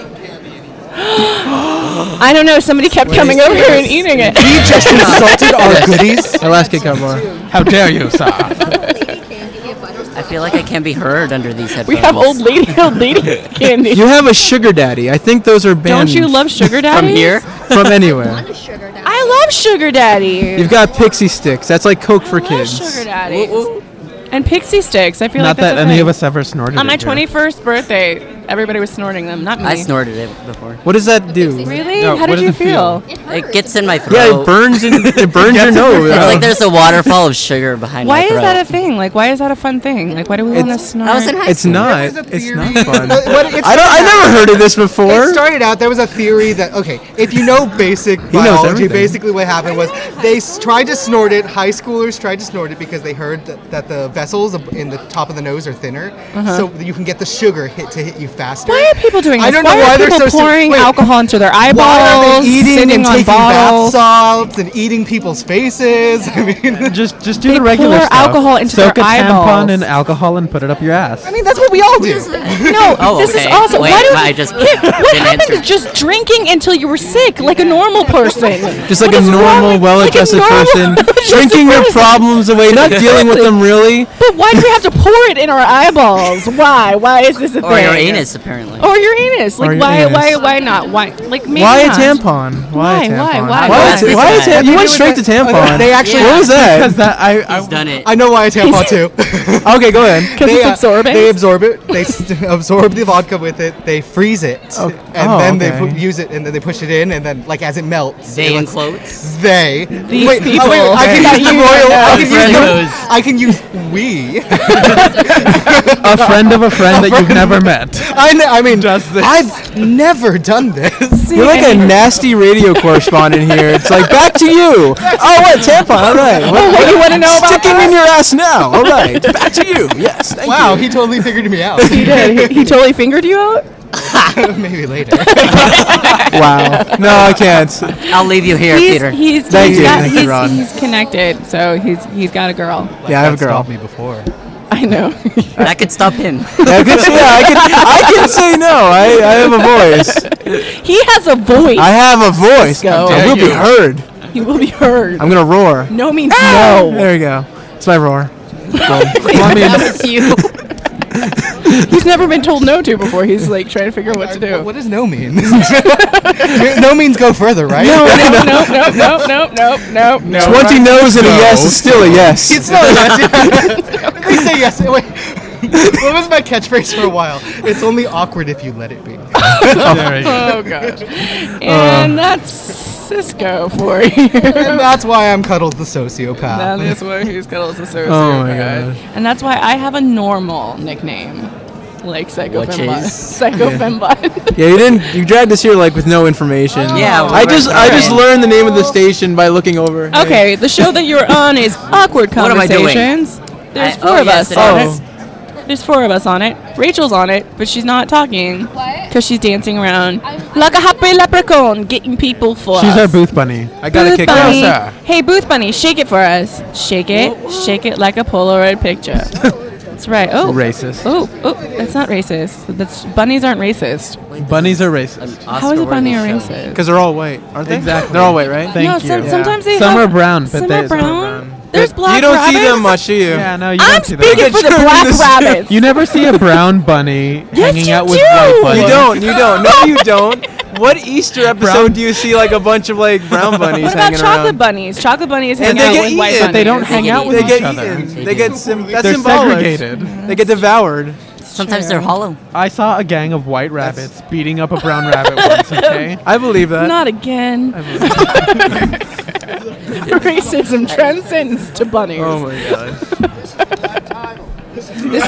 A: I don't know. Somebody kept coming over here and eating it.
D: We just insulted our goodies.
F: My last kick out bar.
B: How dare you, sir?
G: I feel like I can't be heard under these headphones.
A: We have old lady candy.
F: You have a sugar daddy. I think those are banned.
A: Don't you love sugar daddy?
G: From here?
F: From anywhere.
A: I love sugar daddy.
F: You've got pixie sticks. That's like Coke for
A: I love
F: kids.
A: sugar daddy. And pixie sticks. I feel
B: Not
A: like that's
B: that
A: a
B: any
A: thing.
B: of us ever snorted
A: On my
B: it here.
A: 21st birthday, everybody was snorting them. Not me.
G: I snorted it before.
F: What does that do?
A: Really?
B: No,
A: How
B: what
A: did you
B: does it feel?
A: feel?
G: It gets in my throat.
F: Yeah, it burns your nose.
G: It's like there's a waterfall of sugar behind
A: Why
G: my
A: is
G: throat.
A: that a thing? Like, why is that a fun thing? Like, why do we want to snort?
G: I was in high
F: It's
G: school.
F: not.
D: There was a
F: It's
D: theory-
F: not fun.
D: It
F: I never heard of this
D: It
F: before.
D: started out, there was a theory that, okay, if you know basic
F: knows
D: biology,
F: everything.
D: basically what happened was they tried to snort it, high schoolers tried to snort it because they heard that the vessels in the top of the nose are thinner, so you can get the sugar hit you faster.
A: Why are people doing this?
D: I don't know
A: why
D: why
A: are
D: they're
A: people
D: so
A: pouring
D: wait,
A: alcohol into their
D: Why are
A: eyeballs,
D: they eating
A: sitting
D: and
A: on
D: taking bath
A: bottles?
D: salts and eating people's faces? I mean,
B: Just do
A: They
B: the regular
A: pour
B: stuff.
A: alcohol into
B: Soak
A: their
B: a
A: eyeballs.
B: tampon in alcohol and put it up your ass.
D: I mean that's what we all do.
A: No,
G: Oh,
A: this is
G: okay.
A: awesome.
G: Wait,
A: Why do
G: I just
A: Kid, what
G: didn't
A: happened
G: answer.
A: to just drinking until you were sick, like a normal person?
F: Just like
A: What
F: a
A: is wrong
F: normal,
A: with-
F: well-adjusted
A: like a normal
F: person,
A: well-adjusted
F: drinking your
A: person?
F: problems away, not dealing with them really.
A: But why do we have to pour it in our eyeballs? Why? Why is this a
G: Or
A: thing?
G: your anus anus, apparently.
A: Or your anus.
F: Or
A: Like,
F: your
A: why not? Why? Like, maybe
F: Why a
A: not.
F: tampon? Why a
A: Why?
F: tampon?
A: Why?
F: Why a tampon? You went straight to tampon.
D: They actually.
F: What was that?
B: Because that
G: He's done it.
D: I know why a tampon too.
F: Okay, go ahead.
A: Because it's absorbing.
D: They absorb it. They absorb the vodka with it. They freeze it, and then they use it, and then they push it in, and then like as it melts,
G: They
D: it
G: in
D: lets-
G: quotes.
D: They.
A: These
D: wait,
A: people
D: I can
A: that
D: use the
A: you
D: royal.
A: know.
D: I can use we.
B: a friend of a friend that you've never met.
D: I mean,
B: Does this.
D: I've never done this.
F: You're like a nasty radio correspondent here. It's like, back to you. Oh, what, tampon? All right. What
A: you wanna know about
F: Sticking in your ass now. All right. Back to you. Yes, thank
D: Wow,
F: you.
D: he totally figured me out.
A: He did. He totally fingered you out?
D: Maybe later.
F: Wow. No, I can't.
G: I'll leave you here, Peter.
F: Thank you, Ron.
A: He's connected, so he's got a girl.
F: Yeah, I have a girl.
D: Stopped me before.
A: I know.
G: That could stop him.
F: I can say no. I have a voice.
A: He has a voice.
F: I have a voice.
A: Go.
F: I will be heard.
A: He will be heard.
F: I'm going to roar.
A: No means no.
F: There you go. It's my roar.
G: That was you.
A: He's never been told no to before. He's like trying to figure out what to do.
D: What does no mean? No means go further, right?
A: No.
F: 20 no's and a yes is still a yes.
D: It's not a yes. They say yes. Wait. What was my catchphrase for a while? It's only awkward if you let it be.
B: There you go.
A: Oh gosh. And that's Cisco for you.
D: And that's why I'm Cuddles the sociopath.
A: That is why he's Cuddles the sociopath.
F: Oh my God.
A: And that's why I have a normal nickname. Like Psycho
G: Which
A: Fembot.
G: is?
A: Psycho Fembot.
F: Yeah, you dragged us here like with no information.
G: Yeah,
F: I just learned the name of the station by looking over.
A: Okay, the show that you're on is Awkward
G: What am I doing?
A: Conversations. There's
G: I-
A: four
G: oh,
A: of
G: yes,
A: us
G: it
A: on
G: is.
A: it. There's four of us on it. Rachel's on it, but she's not talking because she's dancing around like a happy leprechaun, getting people for
B: She's
A: us.
B: our booth bunny.
F: I got to
A: Booth
F: kick
A: Bunny.
F: her.
A: Hey, Booth Bunny, shake it for us. Shake it like a Polaroid picture. That's right. Oh,
B: Racist.
A: Oh, that's not racist. That's bunnies aren't racist.
B: Bunnies are racist.
A: How is a bunny a racist?
F: Because they're all white, aren't they?
B: Exactly.
F: They're all white, right?
B: Thank
A: no,
B: you.
A: sometimes they
B: Some
A: have,
B: are brown, but
A: some
B: they
A: are brown. There's
F: But
A: black
F: you don't
A: rabbits.
F: see them much, do you?
B: Yeah, no, you
A: I'm
B: don't see
A: speaking
B: that.
A: for the
F: Turn
A: black
F: this-
A: rabbits.
B: You never see a brown bunny hanging
A: you
B: out with
A: do.
B: white bunnies.
F: You don't. No, you don't. What Easter episode do you see like a bunch of like brown bunnies
A: What about
F: hanging
A: chocolate
F: around?
A: bunnies? Chocolate bunnies
F: And
A: hang
F: they
A: out
F: get
A: with white
F: eaten.
A: bunnies.
B: They don't hang out with
F: They
B: each
F: get
B: other.
F: eaten.
G: They
F: They
G: do.
F: get that's
B: They're
F: symbolic.
B: segregated.
F: They get devoured.
G: Sometimes they're hollow.
B: I saw a gang of white rabbits beating up a brown rabbit once, okay?
F: I believe that.
A: Not again. Racism transcends to bunnies.
F: Oh my god.
A: This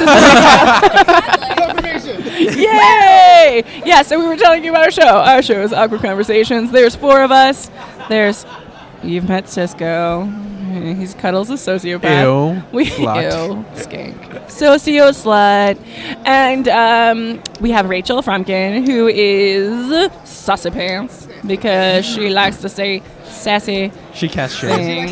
A: is Yay! Yeah, so we were telling you about our show. Our show is Awkward Conversations. There's four of us. You've met Cisco. He's Cuddles, a sociopath.
B: Ew. Slut.
A: Ew. Skink. Socio slut. And we have Rachel Fromkin, who is Sassy Pants, because she likes to say sassy
B: She casts shit.
A: things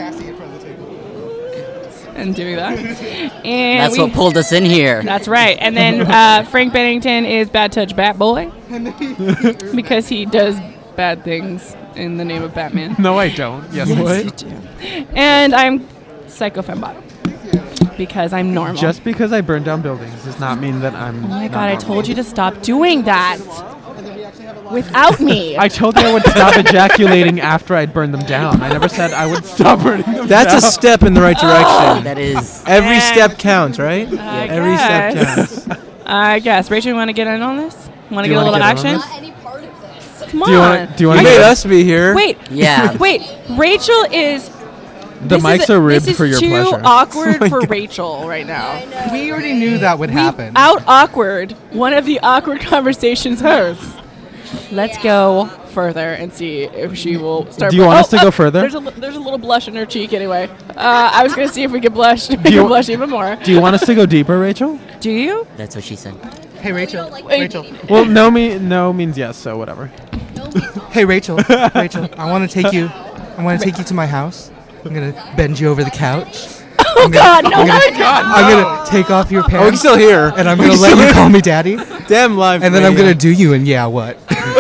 A: and do that. And
G: That's what pulled us in here.
A: That's right. And then Frank Bennington is Bad Touch Bat Boy because he does bad things in the name of Batman.
B: No, I don't. Yes,
A: You
B: what?
A: do. And I'm Psycho Fembot because I'm normal.
B: Just because I burn down buildings does not mean that I'm.
A: Oh my god, I told you to stop doing that without me.
B: I told you I would stop ejaculating after I'd burn them down. I never said I would stop burning them
F: That's
B: down.
F: a step in the right direction.
G: That is.
F: Every
A: And-
F: step counts, right?
A: I
F: Every step
A: guess.
F: counts.
A: I guess. Rachel, you want to get in on this? Want to
B: Do
A: get
B: you
A: a little
B: wanna get in on
A: action?
B: this?
A: Come on.
B: Do you want
F: You
B: to
F: made
B: get
F: us be here.
A: Wait.
G: Yeah.
A: Wait. Rachel is.
B: The mics are ribbed for your
A: This is
B: pleasure.
A: too awkward for Rachel right now.
D: We already knew that would happen.
A: Out awkward. One of the awkward conversations hers. Let's go further and see if she will start.
B: Do you want us to go further?
A: There's a little blush in her cheek anyway. I was gonna see if we could blush. Make
B: you-
A: her blush even more.
B: Do you want us to go deeper, Rachel?
A: Do you?
G: That's what she said.
D: Hey Rachel.
A: Wait.
D: Rachel.
B: Well, no means yes, so whatever.
D: Hey Rachel. Rachel. I want to take you. I want to take you to my house. I'm gonna bend you over the couch.
A: Oh God, no!
D: I'm gonna take off your
F: Oh, we're
D: pants.
F: still here.
D: And I'm gonna let you call me daddy.
F: Damn live.
D: And then I'm
F: radio.
D: gonna do you and yeah what?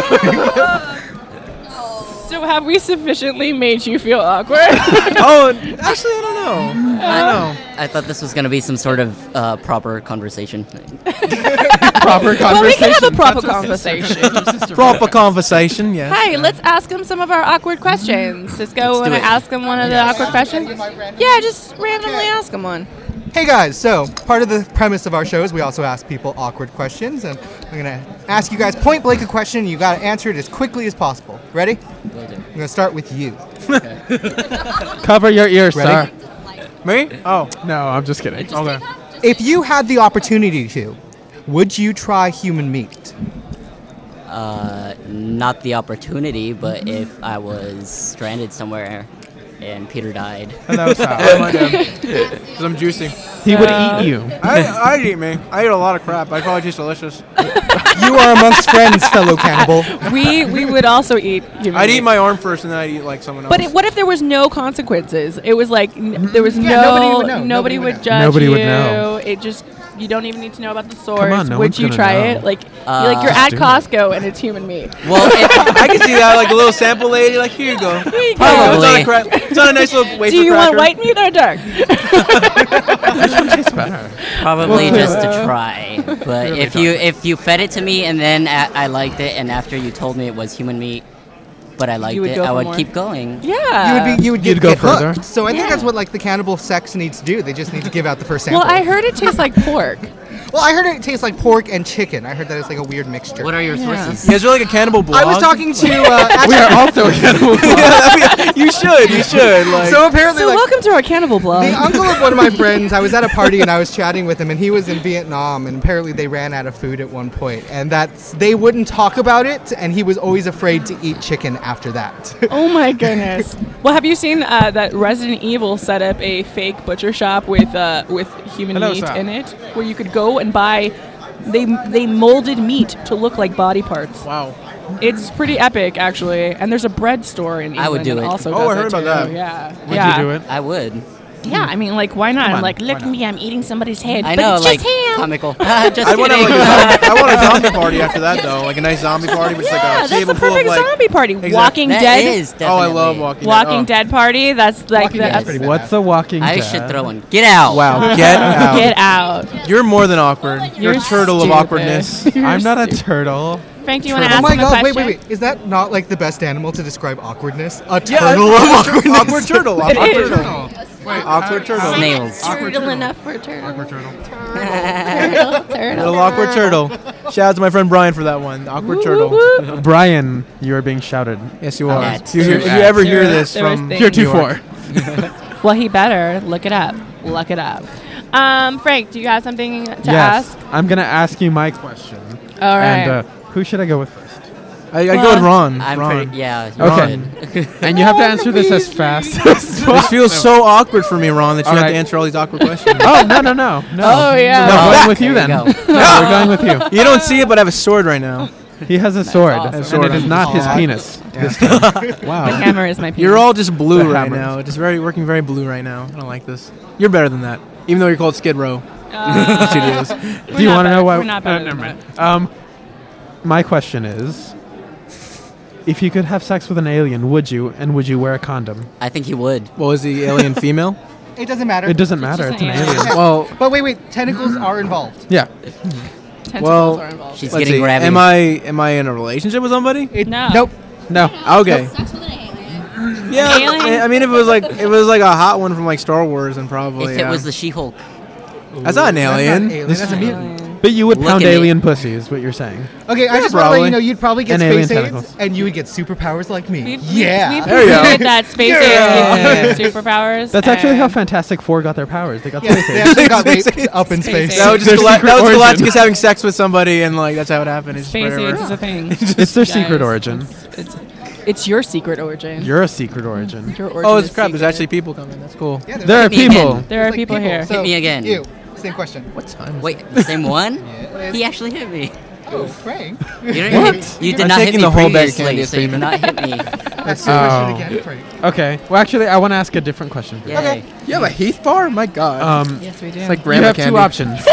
A: So have we sufficiently made you feel awkward?
F: Oh, actually, I don't know. I don't know.
G: I thought this was going to be some sort of proper conversation.
B: proper conversation.
A: Well, we can have a proper
B: That's so
A: conversation.
F: Proper conversation, yes.
A: Hey, let's ask him some of our awkward questions. Cisco, want to ask him one of the awkward questions? Yeah, just randomly ask him one.
D: Hey guys, so part of the premise of our show is we also ask people awkward questions, and I'm gonna ask you guys point blank a question, and you gotta answer it as quickly as possible. Ready? I'm gonna start with you.
B: Cover your ears,
D: Ready?
B: sir.
F: Me? Oh,
B: No, I'm just kidding.
F: okay.
D: If you had the opportunity to, would you try human meat?
G: Not the opportunity, but if I was stranded somewhere and Peter died.
B: Hello, sir.
F: Because I'm juicy.
B: He would eat you.
F: I'd eat me. I eat a lot of crap. I'd probably taste delicious.
D: You are amongst friends, fellow cannibal.
A: We would also eat human
F: I'd
A: meat.
F: eat my arm first, and then I'd eat like someone else.
A: But what if there was no consequences? It was like there was
D: Yeah, nobody would know.
A: nobody would judge
B: Nobody
A: you.
B: would know.
A: It just you don't even need to know about the source.
B: on, no
A: would
B: one's
A: you
B: gonna
A: try
B: know.
A: it? Like you're at
B: do it.
A: Costco and it's human meat.
G: Well,
F: I can see that, like a little sample lady, like here you go.
A: Here you
G: Probably.
A: go.
F: It's on a nice little wafer
A: Do you want
F: cracker.
A: white meat or dark?
B: Tastes better.
G: probably just to try. But if you fed it to me and then I liked it, and after you told me it was human meat, but I liked
A: would
G: it,
A: go
G: I
A: for
G: would
A: more?
G: keep going.
A: Yeah.
D: You would
B: You'd
D: get,
B: go
D: get
B: further?
D: hooked. So I think
A: Yeah.
D: that's what like the cannibal sex needs to do. They just need to give out the first sample.
A: Well, I heard it tastes like pork.
D: Well, I heard it tastes like pork and chicken. I heard that it's like a weird mixture.
G: What are your
A: Yeah.
G: sources?
F: You guys are like a cannibal blog.
D: I was talking to.
B: We
D: Actually,
B: are also a cannibal.
F: You should. Like,
D: so apparently,
A: So
D: like,
A: welcome to our cannibal blog.
D: the uncle of one of my friends, I was at a party and I was chatting with him, and he was in Vietnam, and apparently they ran out of food at one point, and they wouldn't talk about it, and he was always afraid to eat chicken after that.
A: Oh my goodness! Well, have you seen that Resident Evil set up a fake butcher shop with human
B: Hello,
A: meat
B: sir.
A: in it, where you could go and buy? They molded meat to look like body parts.
F: wow.
A: It's pretty epic, actually. And there's a bread store in England
G: I would do
A: that
G: it.
A: also
F: Oh,
A: does
F: I heard
A: it
F: about
A: too.
F: that.
A: Yeah.
B: Would
A: yeah.
B: you do it?
G: I would.
A: Yeah, I mean, like, why not?
B: Come on,
A: Like,
B: why
A: look at
B: not?
A: me, I'm eating somebody's head.
G: I
A: but
G: know,
A: it's
G: like
A: just ham.
G: comical. Just
F: I want
G: kidding.
F: a zombie party after that though, like a nice zombie party with just
A: Yeah,
F: like a
A: that's
F: table
A: the
F: full of
A: perfect
F: like.
A: zombie party.
F: Exactly.
A: Walking
G: That
A: Dead.
G: is
F: Oh, I
G: definitely.
F: love Walking Dead.
A: Walking
F: Oh.
A: Dead party. That's like
D: Walking Dead's
A: that's
D: pretty bad.
B: What's the Walking
G: I
B: Dead?
G: should throw one. Get out.
F: Wow, get out.
A: Get out.
F: You're more than awkward. You're a
A: You're
F: turtle of
A: stupid.
F: awkwardness.
B: I'm not a turtle.
A: Frank, do you want to
D: Oh
A: ask
D: my
A: him a
D: god,
A: question?
D: wait. Is that not like the best animal to describe awkwardness? A
F: Yeah,
D: turtle of awkwardness.
F: awkward turtle.
A: It
F: Awkward
A: is.
F: turtle. Awkward turtle.
G: Snails.
A: Turtle enough for a turtle.
B: Awkward turtle.
F: Little awkward turtle. Shout out to my friend Brian for that one. Awkward turtle.
B: Brian, you are being shouted.
F: Yes, you are.
G: Yeah,
F: If you ever hear this
A: There was
F: from
A: things-
B: Here
F: New York.
B: 2-4.
A: Well, he better look it up. Look it up. Frank, do you have something to
B: Yes.
A: ask?
B: I'm going to ask you my question.
A: All right.
B: And who should I go with first?
F: I go with Ron.
G: I'm
F: Ron.
G: pretty. Yeah. you
B: Okay.
G: should.
B: And you have to answer this as fast as
F: This
B: possible.
F: feels so awkward for me, Ron, that you
B: All
F: have
B: right.
F: to answer all these awkward questions.
B: Oh, no.
A: Oh, yeah.
B: No,
G: Oh,
B: we're going with you
G: there
B: then.
G: you
B: No,
G: go.
B: we're going with you.
F: You don't see it, but I have a sword right now.
B: He has a sword,
A: awesome.
B: and
F: Sword
B: it is
F: on
B: not
F: his
B: his
F: head.
B: penis.
A: The
F: Wow.
A: hammer is my penis.
F: You're all just blue
B: The
F: right
B: hammers.
F: now. Just working very blue right now. I don't like this. You're better than that. Even though you're called Skid Row. Studios.
A: We're
B: Do you
A: not
B: want to
A: better-
B: know why?
A: We're not better
B: never
A: than
B: mind. My question is, if you could have sex with an alien, would you? And would you wear a condom?
G: I think he would.
F: What was the alien female?
D: It doesn't matter.
B: It doesn't matter.
A: just
B: It's an
A: an alien.
B: alien.
F: Well,
D: But wait, tentacles are involved.
B: Yeah.
A: Tentacles
F: Well,
A: are involved.
G: She's
F: let's
G: getting
F: see.
G: grabby.
F: Am I in a relationship with somebody?
A: No.
D: Nope.
B: No.
F: Okay. Yeah.
A: Alien?
F: I mean, if it was like a hot one from like Star Wars, then probably.
G: If it was the She-Hulk.
F: That's not an alien.
D: That's a mutant.
B: But you would
G: Look
B: pound
G: at me.
B: alien pussy, is what you're saying.
D: Okay, I
F: Yeah,
D: just want to let
F: probably.
D: you know you'd probably get
B: And alien
D: space aids,
B: tentacles.
D: and you would get superpowers like me.
A: We've
D: Yeah.
F: There you go.
A: proved that space aliens give you superpowers.
B: That's actually how
A: and-
B: Fantastic Four got their powers. They got
D: Yeah,
B: space
D: they
B: aids.
D: actually got
F: Space
D: raped
F: aids.
D: up in
A: Space
D: space.
A: aids.
F: That was
B: Their
F: just
B: secret
F: that was
B: origin.
F: Galacticus having sex with somebody, and like that's how it happened. It's just
A: Space
F: whatever.
A: aids is a thing.
B: It's their secret
A: Guys,
B: origin.
A: It's your secret origin.
B: You're a secret origin.
A: Your origin
F: Oh, it's
A: is
F: crap. There's
A: secret.
F: actually people coming. That's cool.
D: Yeah,
B: There are
G: Hit me again.
B: people.
A: There are
D: like
A: people here.
D: So,
G: Hit me again.
D: You. Same question.
F: What time?
G: Wait, the same one?
D: Yeah.
G: He actually hit me.
D: Oh, Frank.
G: You didn't hit, you did
F: I'm
G: not hit
F: taking
G: me
F: the whole bag of
G: previously,
F: candy,
G: so you
F: Stephen.
G: did not hit me.
D: That's the question
B: Oh.
D: again, Frank.
B: Okay. Well, actually, I want to ask a different question.
G: Yay.
D: Okay.
F: You have a Heath bar? My God.
A: Yes, we do.
F: it's like
B: You
F: grandma
B: have
F: candy.
B: two options.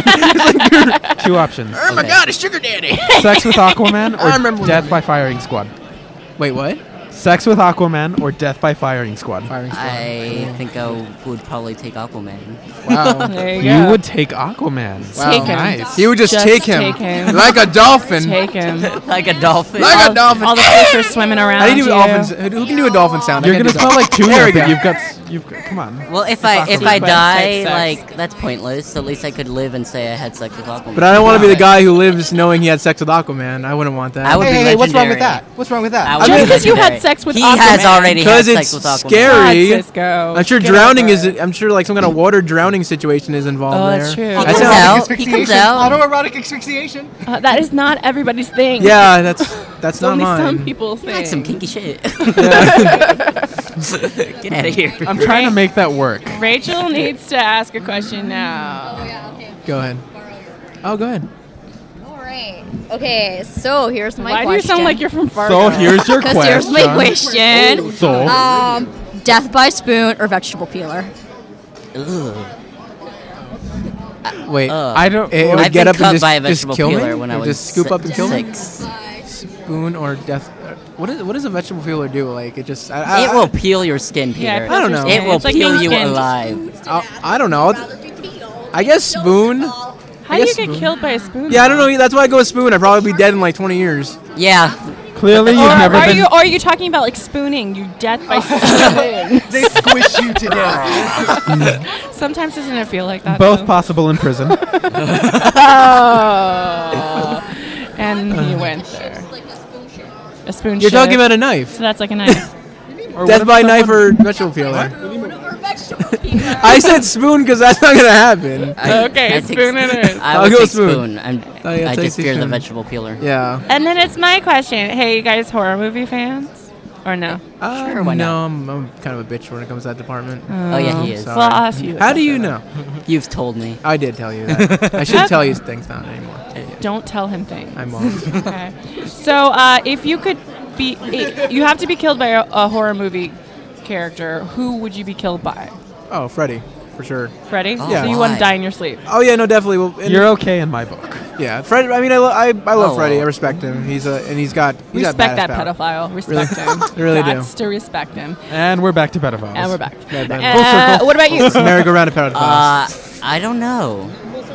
B: Two options.
F: Oh my
G: Okay.
F: God, it's sugar daddy.
B: Sex with Aquaman
F: I remember
B: or
F: when
B: death by firing squad.
F: Wait, what?
B: Sex with Aquaman or death by firing squad?
F: Firing squad.
G: I think I would probably take Aquaman.
F: Wow.
A: There you
B: You
A: go.
B: would take Aquaman.
F: Wow.
A: Take him.
B: Nice.
F: He would just take him like a dolphin.
A: Take him.
G: Like a dolphin.
F: Like a dolphin.
A: All the fish are swimming around.
F: How do you do
A: you.
F: dolphins? Who can do a dolphin sound?
B: You're
F: I
B: gonna
F: can't do
B: smell like tuna,
F: There we
B: but
F: go.
B: you've got. Come on.
G: Well, if I
A: Sequence,
G: die,
A: sex.
G: like that's pointless. So at least I could live and say I had sex with Aquaman.
F: But I don't want to be the guy who lives knowing he had sex with Aquaman. I wouldn't want that.
G: I would be
D: Hey, what's wrong with
G: legendary.
D: that? What's wrong with that?
G: I would
A: Just
G: be
A: because you had
G: legendary.
A: sex with
G: he
A: Aquaman.
G: has already had
F: Because
G: sex
F: it's
G: with Aquaman.
F: scary.
A: God, Cisco.
F: I'm sure
A: Get
F: drowning
A: over
F: is.
A: it.
F: I'm sure like some kind of water drowning situation is involved
A: Oh,
F: there.
A: that's true.
G: He
F: That
G: comes
F: sounds-
G: out. He comes out.
D: Autoerotic asphyxiation.
A: That is not everybody's thing.
F: Yeah, that's
A: It's
F: not
A: only
F: mine.
A: some people's
G: You
A: thing.
G: like some kinky shit. Get out of here.
B: I'm trying to make that work.
A: Rachel needs to ask a question now.
F: Go ahead. Oh, go ahead.
C: All right. Okay, so here's my
A: Why
C: question.
A: do you sound like you're from Fargo?
B: So here's your
C: Because
B: question.
C: here's my question.
B: So
C: Death by spoon or vegetable peeler?
G: Ugh.
F: Wait.
B: I don't.
F: It
G: I've
F: would get
G: been
F: up
G: cut
F: and
G: by a
F: just
G: vegetable
F: kill
G: peeler
F: me?
G: when I
F: Or
G: was
F: just scoop up and kill me?
G: 6.
F: Spoon or death? What does a vegetable peeler do? Like it just. I
G: It will peel your skin, Peter.
A: Yeah,
F: I don't know.
G: It will
A: It's like
G: peel
A: being
G: you
A: skinned.
G: alive.
F: I don't know. I guess spoon.
A: How do you
F: guess
A: get
F: spoon.
A: killed by a spoon?
F: Yeah, I don't know. That's why I go with spoon. I'd probably be dead in like 20 years.
G: Yeah.
B: clearly, you've
A: Or
B: never
A: are
B: been.
A: you? Or are you talking about like spooning? You death by spoon.
D: They squish you to death.
A: Sometimes doesn't it feel like that?
B: both
A: though?
B: possible in prison.
A: Oh. And he went there. A spoon.
F: You're talking
A: shift.
F: about a knife.
A: So that's like a knife.
B: Or
F: Death
B: what
F: by
B: if
F: knife
B: someone-
F: or vegetable peeler. I said spoon because that's not gonna happen.
A: Okay,
G: I think
A: spoon it is.
G: I
F: I'll
G: would
F: go
G: take
F: spoon.
G: spoon.
F: Oh, yeah,
G: I
F: take
G: just fear the
F: spoon.
G: vegetable peeler.
F: Yeah.
A: And then it's my question. Hey, you guys, horror movie fans? Or no?
G: Sure, why
F: no, I'm kind of a bitch when it comes to that department.
G: Oh yeah, he is.
F: sorry.
A: Well, I'll ask you.
F: How do you know?
G: You've told me.
F: I did tell you that. I should tell you things not anymore.
A: Don't tell him things.
F: I won't.
A: Okay. So, if you could be, you have to be killed by a horror movie character. Who would you be killed by?
F: Oh, Freddy, for sure.
A: Freddy?
G: Oh,
A: So you
G: why?
A: want to die in your sleep?
F: Oh yeah, no, definitely. Well, and-
B: You're okay in my book.
F: yeah, Fred. I mean, I love
G: Oh,
F: Freddy. I
G: well.
F: respect him. He's got
A: Respect
F: badass
A: that
F: power.
A: pedophile. Respect him.
F: I really do.
A: That's to respect him.
B: And we're back to pedophiles.
A: And we're back.
F: Yeah, man.
B: circle.
A: What about you?
F: Merry-go-round of pedophiles.
G: I don't know.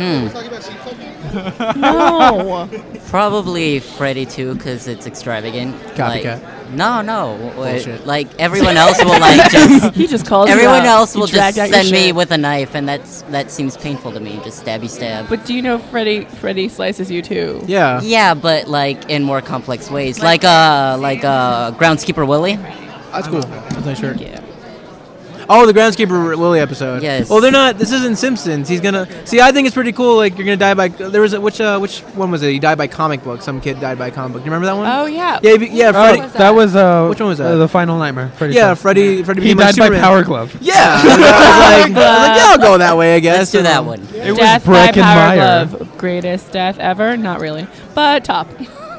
A: No.
G: Probably Freddy too, because it's extravagant.
F: Copycat.
G: Like, no.
F: Bullshit.
G: Like everyone else will like just.
A: He just called
G: Everyone
A: you out.
G: else
A: He
G: will just
A: dragged out your
G: send me
A: shit.
G: with a knife, and that seems painful to me. Just stabby stab.
A: But do you know Freddy slices you too?
F: Yeah.
G: Yeah, but like in more complex ways, like Groundskeeper Willie.
F: That's cool. That's a nice shirt.
A: Yeah.
F: Oh, the Groundskeeper Willie episode.
G: Yes.
F: Well, they're not. This isn't Simpsons. He's gonna see. I think it's pretty cool. Like you're gonna die by. There was which one was it? He died by comic book. Some kid died by comic book. You remember that one?
A: Oh yeah.
F: Yeah. Freddy.
A: was
B: That was
F: Which one was that?
B: The Final Nightmare. Freddy
F: Yeah,
B: Fazbear.
F: Freddy
B: He
F: became
B: died by
F: Superman.
B: Power Glove.
F: Yeah. I was like, yeah, I'll go that way. I guess.
G: Let's do that one.
B: It was
A: Death by
B: Breckin
A: Power
B: Meyer.
A: Glove. Greatest death ever? Not really. But top.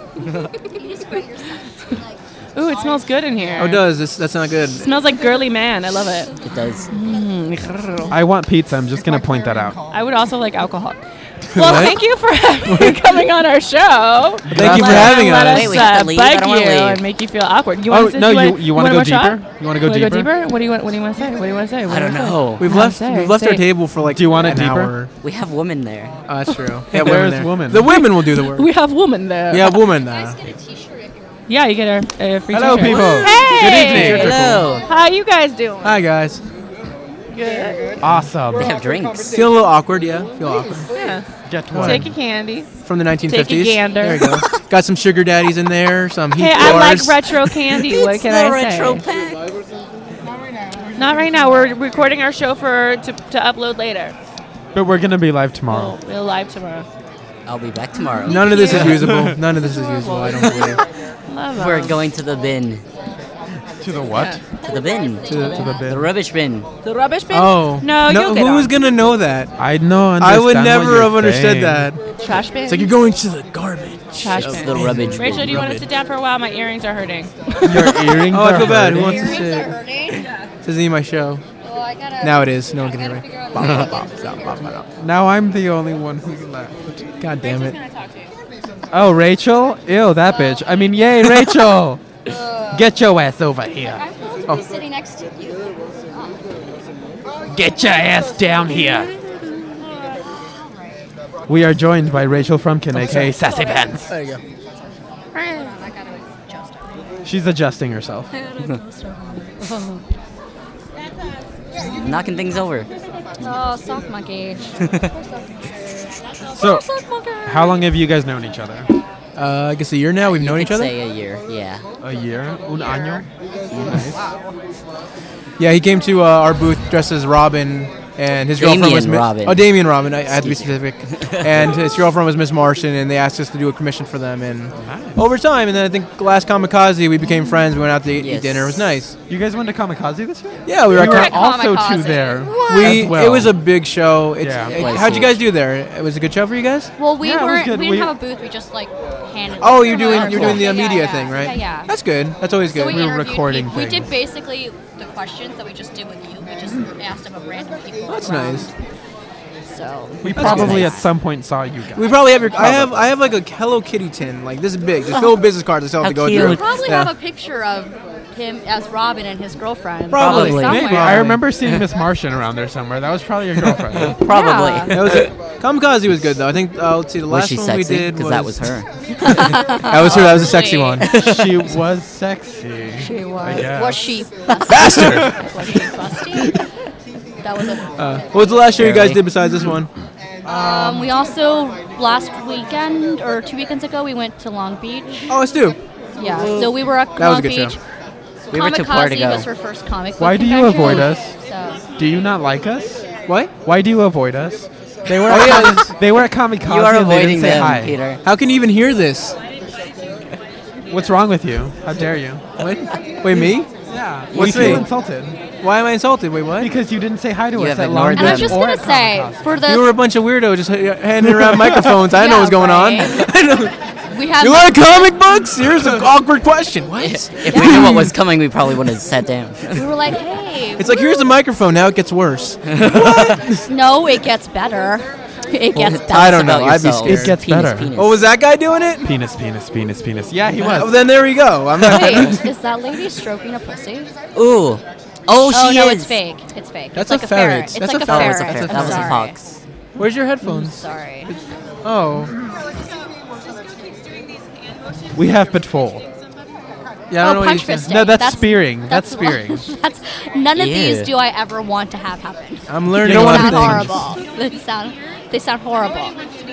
A: Ooh, it smells good in here.
F: Oh, it does. That's not good.
A: It smells like girly man. I love it.
G: It does.
B: I want pizza. I'm just gonna point that out.
A: I would also like alcohol. Well, thank you for coming on our show.
F: Thank you for having
A: Let
F: us.
A: us
G: Wait, we have to leave? I
A: bug
G: don't
A: you
G: wanna leave.
A: and make you feel awkward. You
B: Oh
A: want to
B: no, you want to go deeper? You want to go
A: Wanna
B: deeper?
A: What do you want? What do you want to say? What do you want to say? What
G: I
A: do you
G: don't
A: wanna
G: know.
A: say?
F: We've
A: Come on,
F: left.
A: say,
F: We've left
A: say.
F: our table for like.
B: Do you want it
F: an
B: deeper?
F: hour.
G: We have women there.
F: Oh, that's true. Yeah,
B: There's
F: there.
B: women.
F: The women will do the work.
A: We have woman there.
F: We have women there.
A: Yeah, you get a free
B: Hello,
A: t-shirt.
B: people.
A: Hey.
B: Good evening.
G: Hello.
A: How you guys doing?
F: Hi guys.
A: Good.
B: Awesome.
G: They have drinks.
F: Feel a little awkward, yeah. Feel awkward.
A: Yeah.
B: Get one.
A: Take your candy.
F: From the 1950s.
A: Take a gander.
F: There you go. Got some sugar daddies in there. Some heat
A: Hey, I like
F: floors.
A: retro candy. What can I say?
G: retro pack.
A: Not right now. We're recording our show to upload later.
B: But we're gonna be live tomorrow.
A: We'll live tomorrow.
G: I'll be back tomorrow.
F: None of this is usable. None of this is usable. I don't believe.
A: Love
G: We're
A: 'em.
G: going to the bin.
B: To the what?
G: To the bin.
B: To the
G: The
B: bin.
G: rubbish bin.
A: The rubbish bin?
F: Oh.
A: No, you'll get
F: who's
A: on.
F: gonna know that?
B: I know.
F: I would
B: understand what
F: never
B: you're
F: have understood
B: saying.
F: that.
A: Trash bin?
F: It's like you're going to the garbage.
A: Trash
G: Of
A: bin.
G: the rubbish bin.
A: Rachel, do you want to
F: Rubbish.
A: sit down for a while? My earrings are hurting.
B: Your earrings.
F: Oh, I
B: are
F: feel bad. Who
B: hurting?
F: wants to sit?
C: hurting?
F: This isn't even my show.
C: Well, I gotta.
F: Now it is. No one can hear me.
C: figure out
F: Bop, bop, bop, bop, bop, bop, bop.
B: Now I'm the only one who's left.
F: God damn it.
A: Gonna talk to you.
B: Oh, Rachel? Ew, that bitch. I mean, yay, Rachel. Get your ass over here.
C: I'm supposed to be sitting next to you.
B: Get your ass down here. We are joined by Rachel Frumkin, aka Sassy Pants.
F: There you go.
C: I gotta adjust everything.
B: She's adjusting herself.
G: Knocking things over.
C: Oh, soft monkey.
B: So, how long have you guys known each other?
F: I guess a year now. We've known
G: You
F: each
G: could
F: other.
G: Say a year. Yeah.
B: A year? Un año?
F: Yeah, he came to our booth dressed as Robin, and his girlfriend was
G: Damien Robin.
F: Oh, Damien Robin. I had to be specific. And his girlfriend was Miss Martian, and they asked us to do a commission for them. And over time, and then I think last Kamikaze, we became friends. We went out to eat
G: Yes.
F: dinner. It was nice.
B: You guys went to Kamikaze this year?
F: Yeah, we were.
B: We were
F: at
B: also
C: Kamikaze.
B: two there.
F: we.
B: as well.
F: It was a big show.
B: Yeah.
F: How'd you guys do there? It was a good show for you guys.
C: Well, we
B: Yeah, it was
C: weren't.
B: good.
C: We
B: We-
C: didn't have a booth. We just like handed.
F: Oh,
C: it.
F: you're doing
C: Yeah,
F: you're doing the
C: yeah,
F: media
C: yeah.
F: thing, right?
C: Yeah.
F: That's good. That's always
C: So
F: good.
B: We were
C: interviewed
B: recording
C: people. We
B: things.
C: did basically the questions that we just did with you. We just asked them of random people.
F: That's
C: around.
F: nice.
C: So
B: We
F: That's
B: probably
F: nice.
B: at some point saw you guys.
F: We probably have your. I have like a Hello Kitty tin, like this big. There's full business cards I still have to
G: How
F: go
G: cute.
F: through.
C: we probably
F: Yeah.
C: have a picture of him as Robin and his girlfriend.
F: Probably.
C: somewhere.
B: Maybe. I remember seeing Miss Martian around there somewhere. That was probably your girlfriend.
G: Probably.
C: Yeah.
F: That was it. Kamikaze was good though. I think let's see, the
G: Was
F: last
G: she
F: one
G: sexy?
F: we did
G: Because that was her.
F: That was her. That was a sexy one.
B: She was sexy.
C: She
B: I
C: was.
B: guess.
C: Was she busty? Was she busty? That was a.
F: What was the last show you guys
G: Barely.
F: did besides this one?
C: We also last weekend or 2 weekends ago we went to Long Beach.
F: Oh, let's do.
C: Yeah, so we were at
F: That was
C: Long
F: a good show.
C: Beach.
G: We were too poor to
C: Kamikaze
G: go.
C: was her first comic book
B: Why do you
C: convention,
B: avoid us?
C: So
B: Do you not like us?
F: What?
B: Why do you avoid us? They were.
F: Oh, yeah,
B: they were at Kamikaze.
G: You are
B: and they
G: avoiding
B: didn't say
G: them,
B: hi.
G: Peter.
F: How can you even hear this?
B: What's wrong with you? How dare you?
F: What? Wait, me?
B: Yeah.
F: What's
B: we feel
F: me?
B: insulted
F: Why am I insulted? Wait, what?
B: because you didn't say hi to
G: You
B: us
G: have
B: at
G: ignored
B: Long
C: and I
G: them.
C: was
B: Beach
C: just
B: or
C: gonna
B: at
C: say
B: Kamikaze.
C: for the
F: You were a bunch of weirdos just handing around microphones. I didn't know what was going on.
C: right.
F: I know.
C: we had
F: You like comic books? Here's an awkward question. What?
G: If we knew what was coming, we probably wouldn't have sat down.
C: we were like, hey,
F: It's like, here's the microphone. Now it gets worse.
C: no, it gets better. It gets better.
F: I don't know.
G: About
F: I'd be
G: yourselves.
F: scared.
B: It gets
G: Penis,
B: better.
G: penis.
F: Oh, was that guy doing it?
B: Penis, penis, penis, penis. Yeah, he
F: Oh,
B: was.
F: then there we go. I'm not.
C: Wait, is that lady stroking a pussy?
G: Ooh. Oh, she
C: no,
G: is.
C: it's fake. It's fake.
F: That's
C: it's
F: a
C: like
F: ferret.
C: It's
F: That's
C: like
F: a
C: a
F: ferret.
G: That was a
C: ferret.
G: ferret.
C: I'm
G: That was a
C: sorry.
G: fox.
F: Where's your headphones?
C: Sorry.
F: Oh.
B: We have patrol.
F: Yeah, I don't know what
C: punch
F: you're saying.
C: fisting.
B: No, that's spearing. That's spearing.
C: That's none of
G: Ew.
C: these do I ever want to have happen.
F: I'm learning
B: You
F: a
B: don't
F: lot
C: They
F: of
C: sound
F: things.
C: horrible. They sound horrible.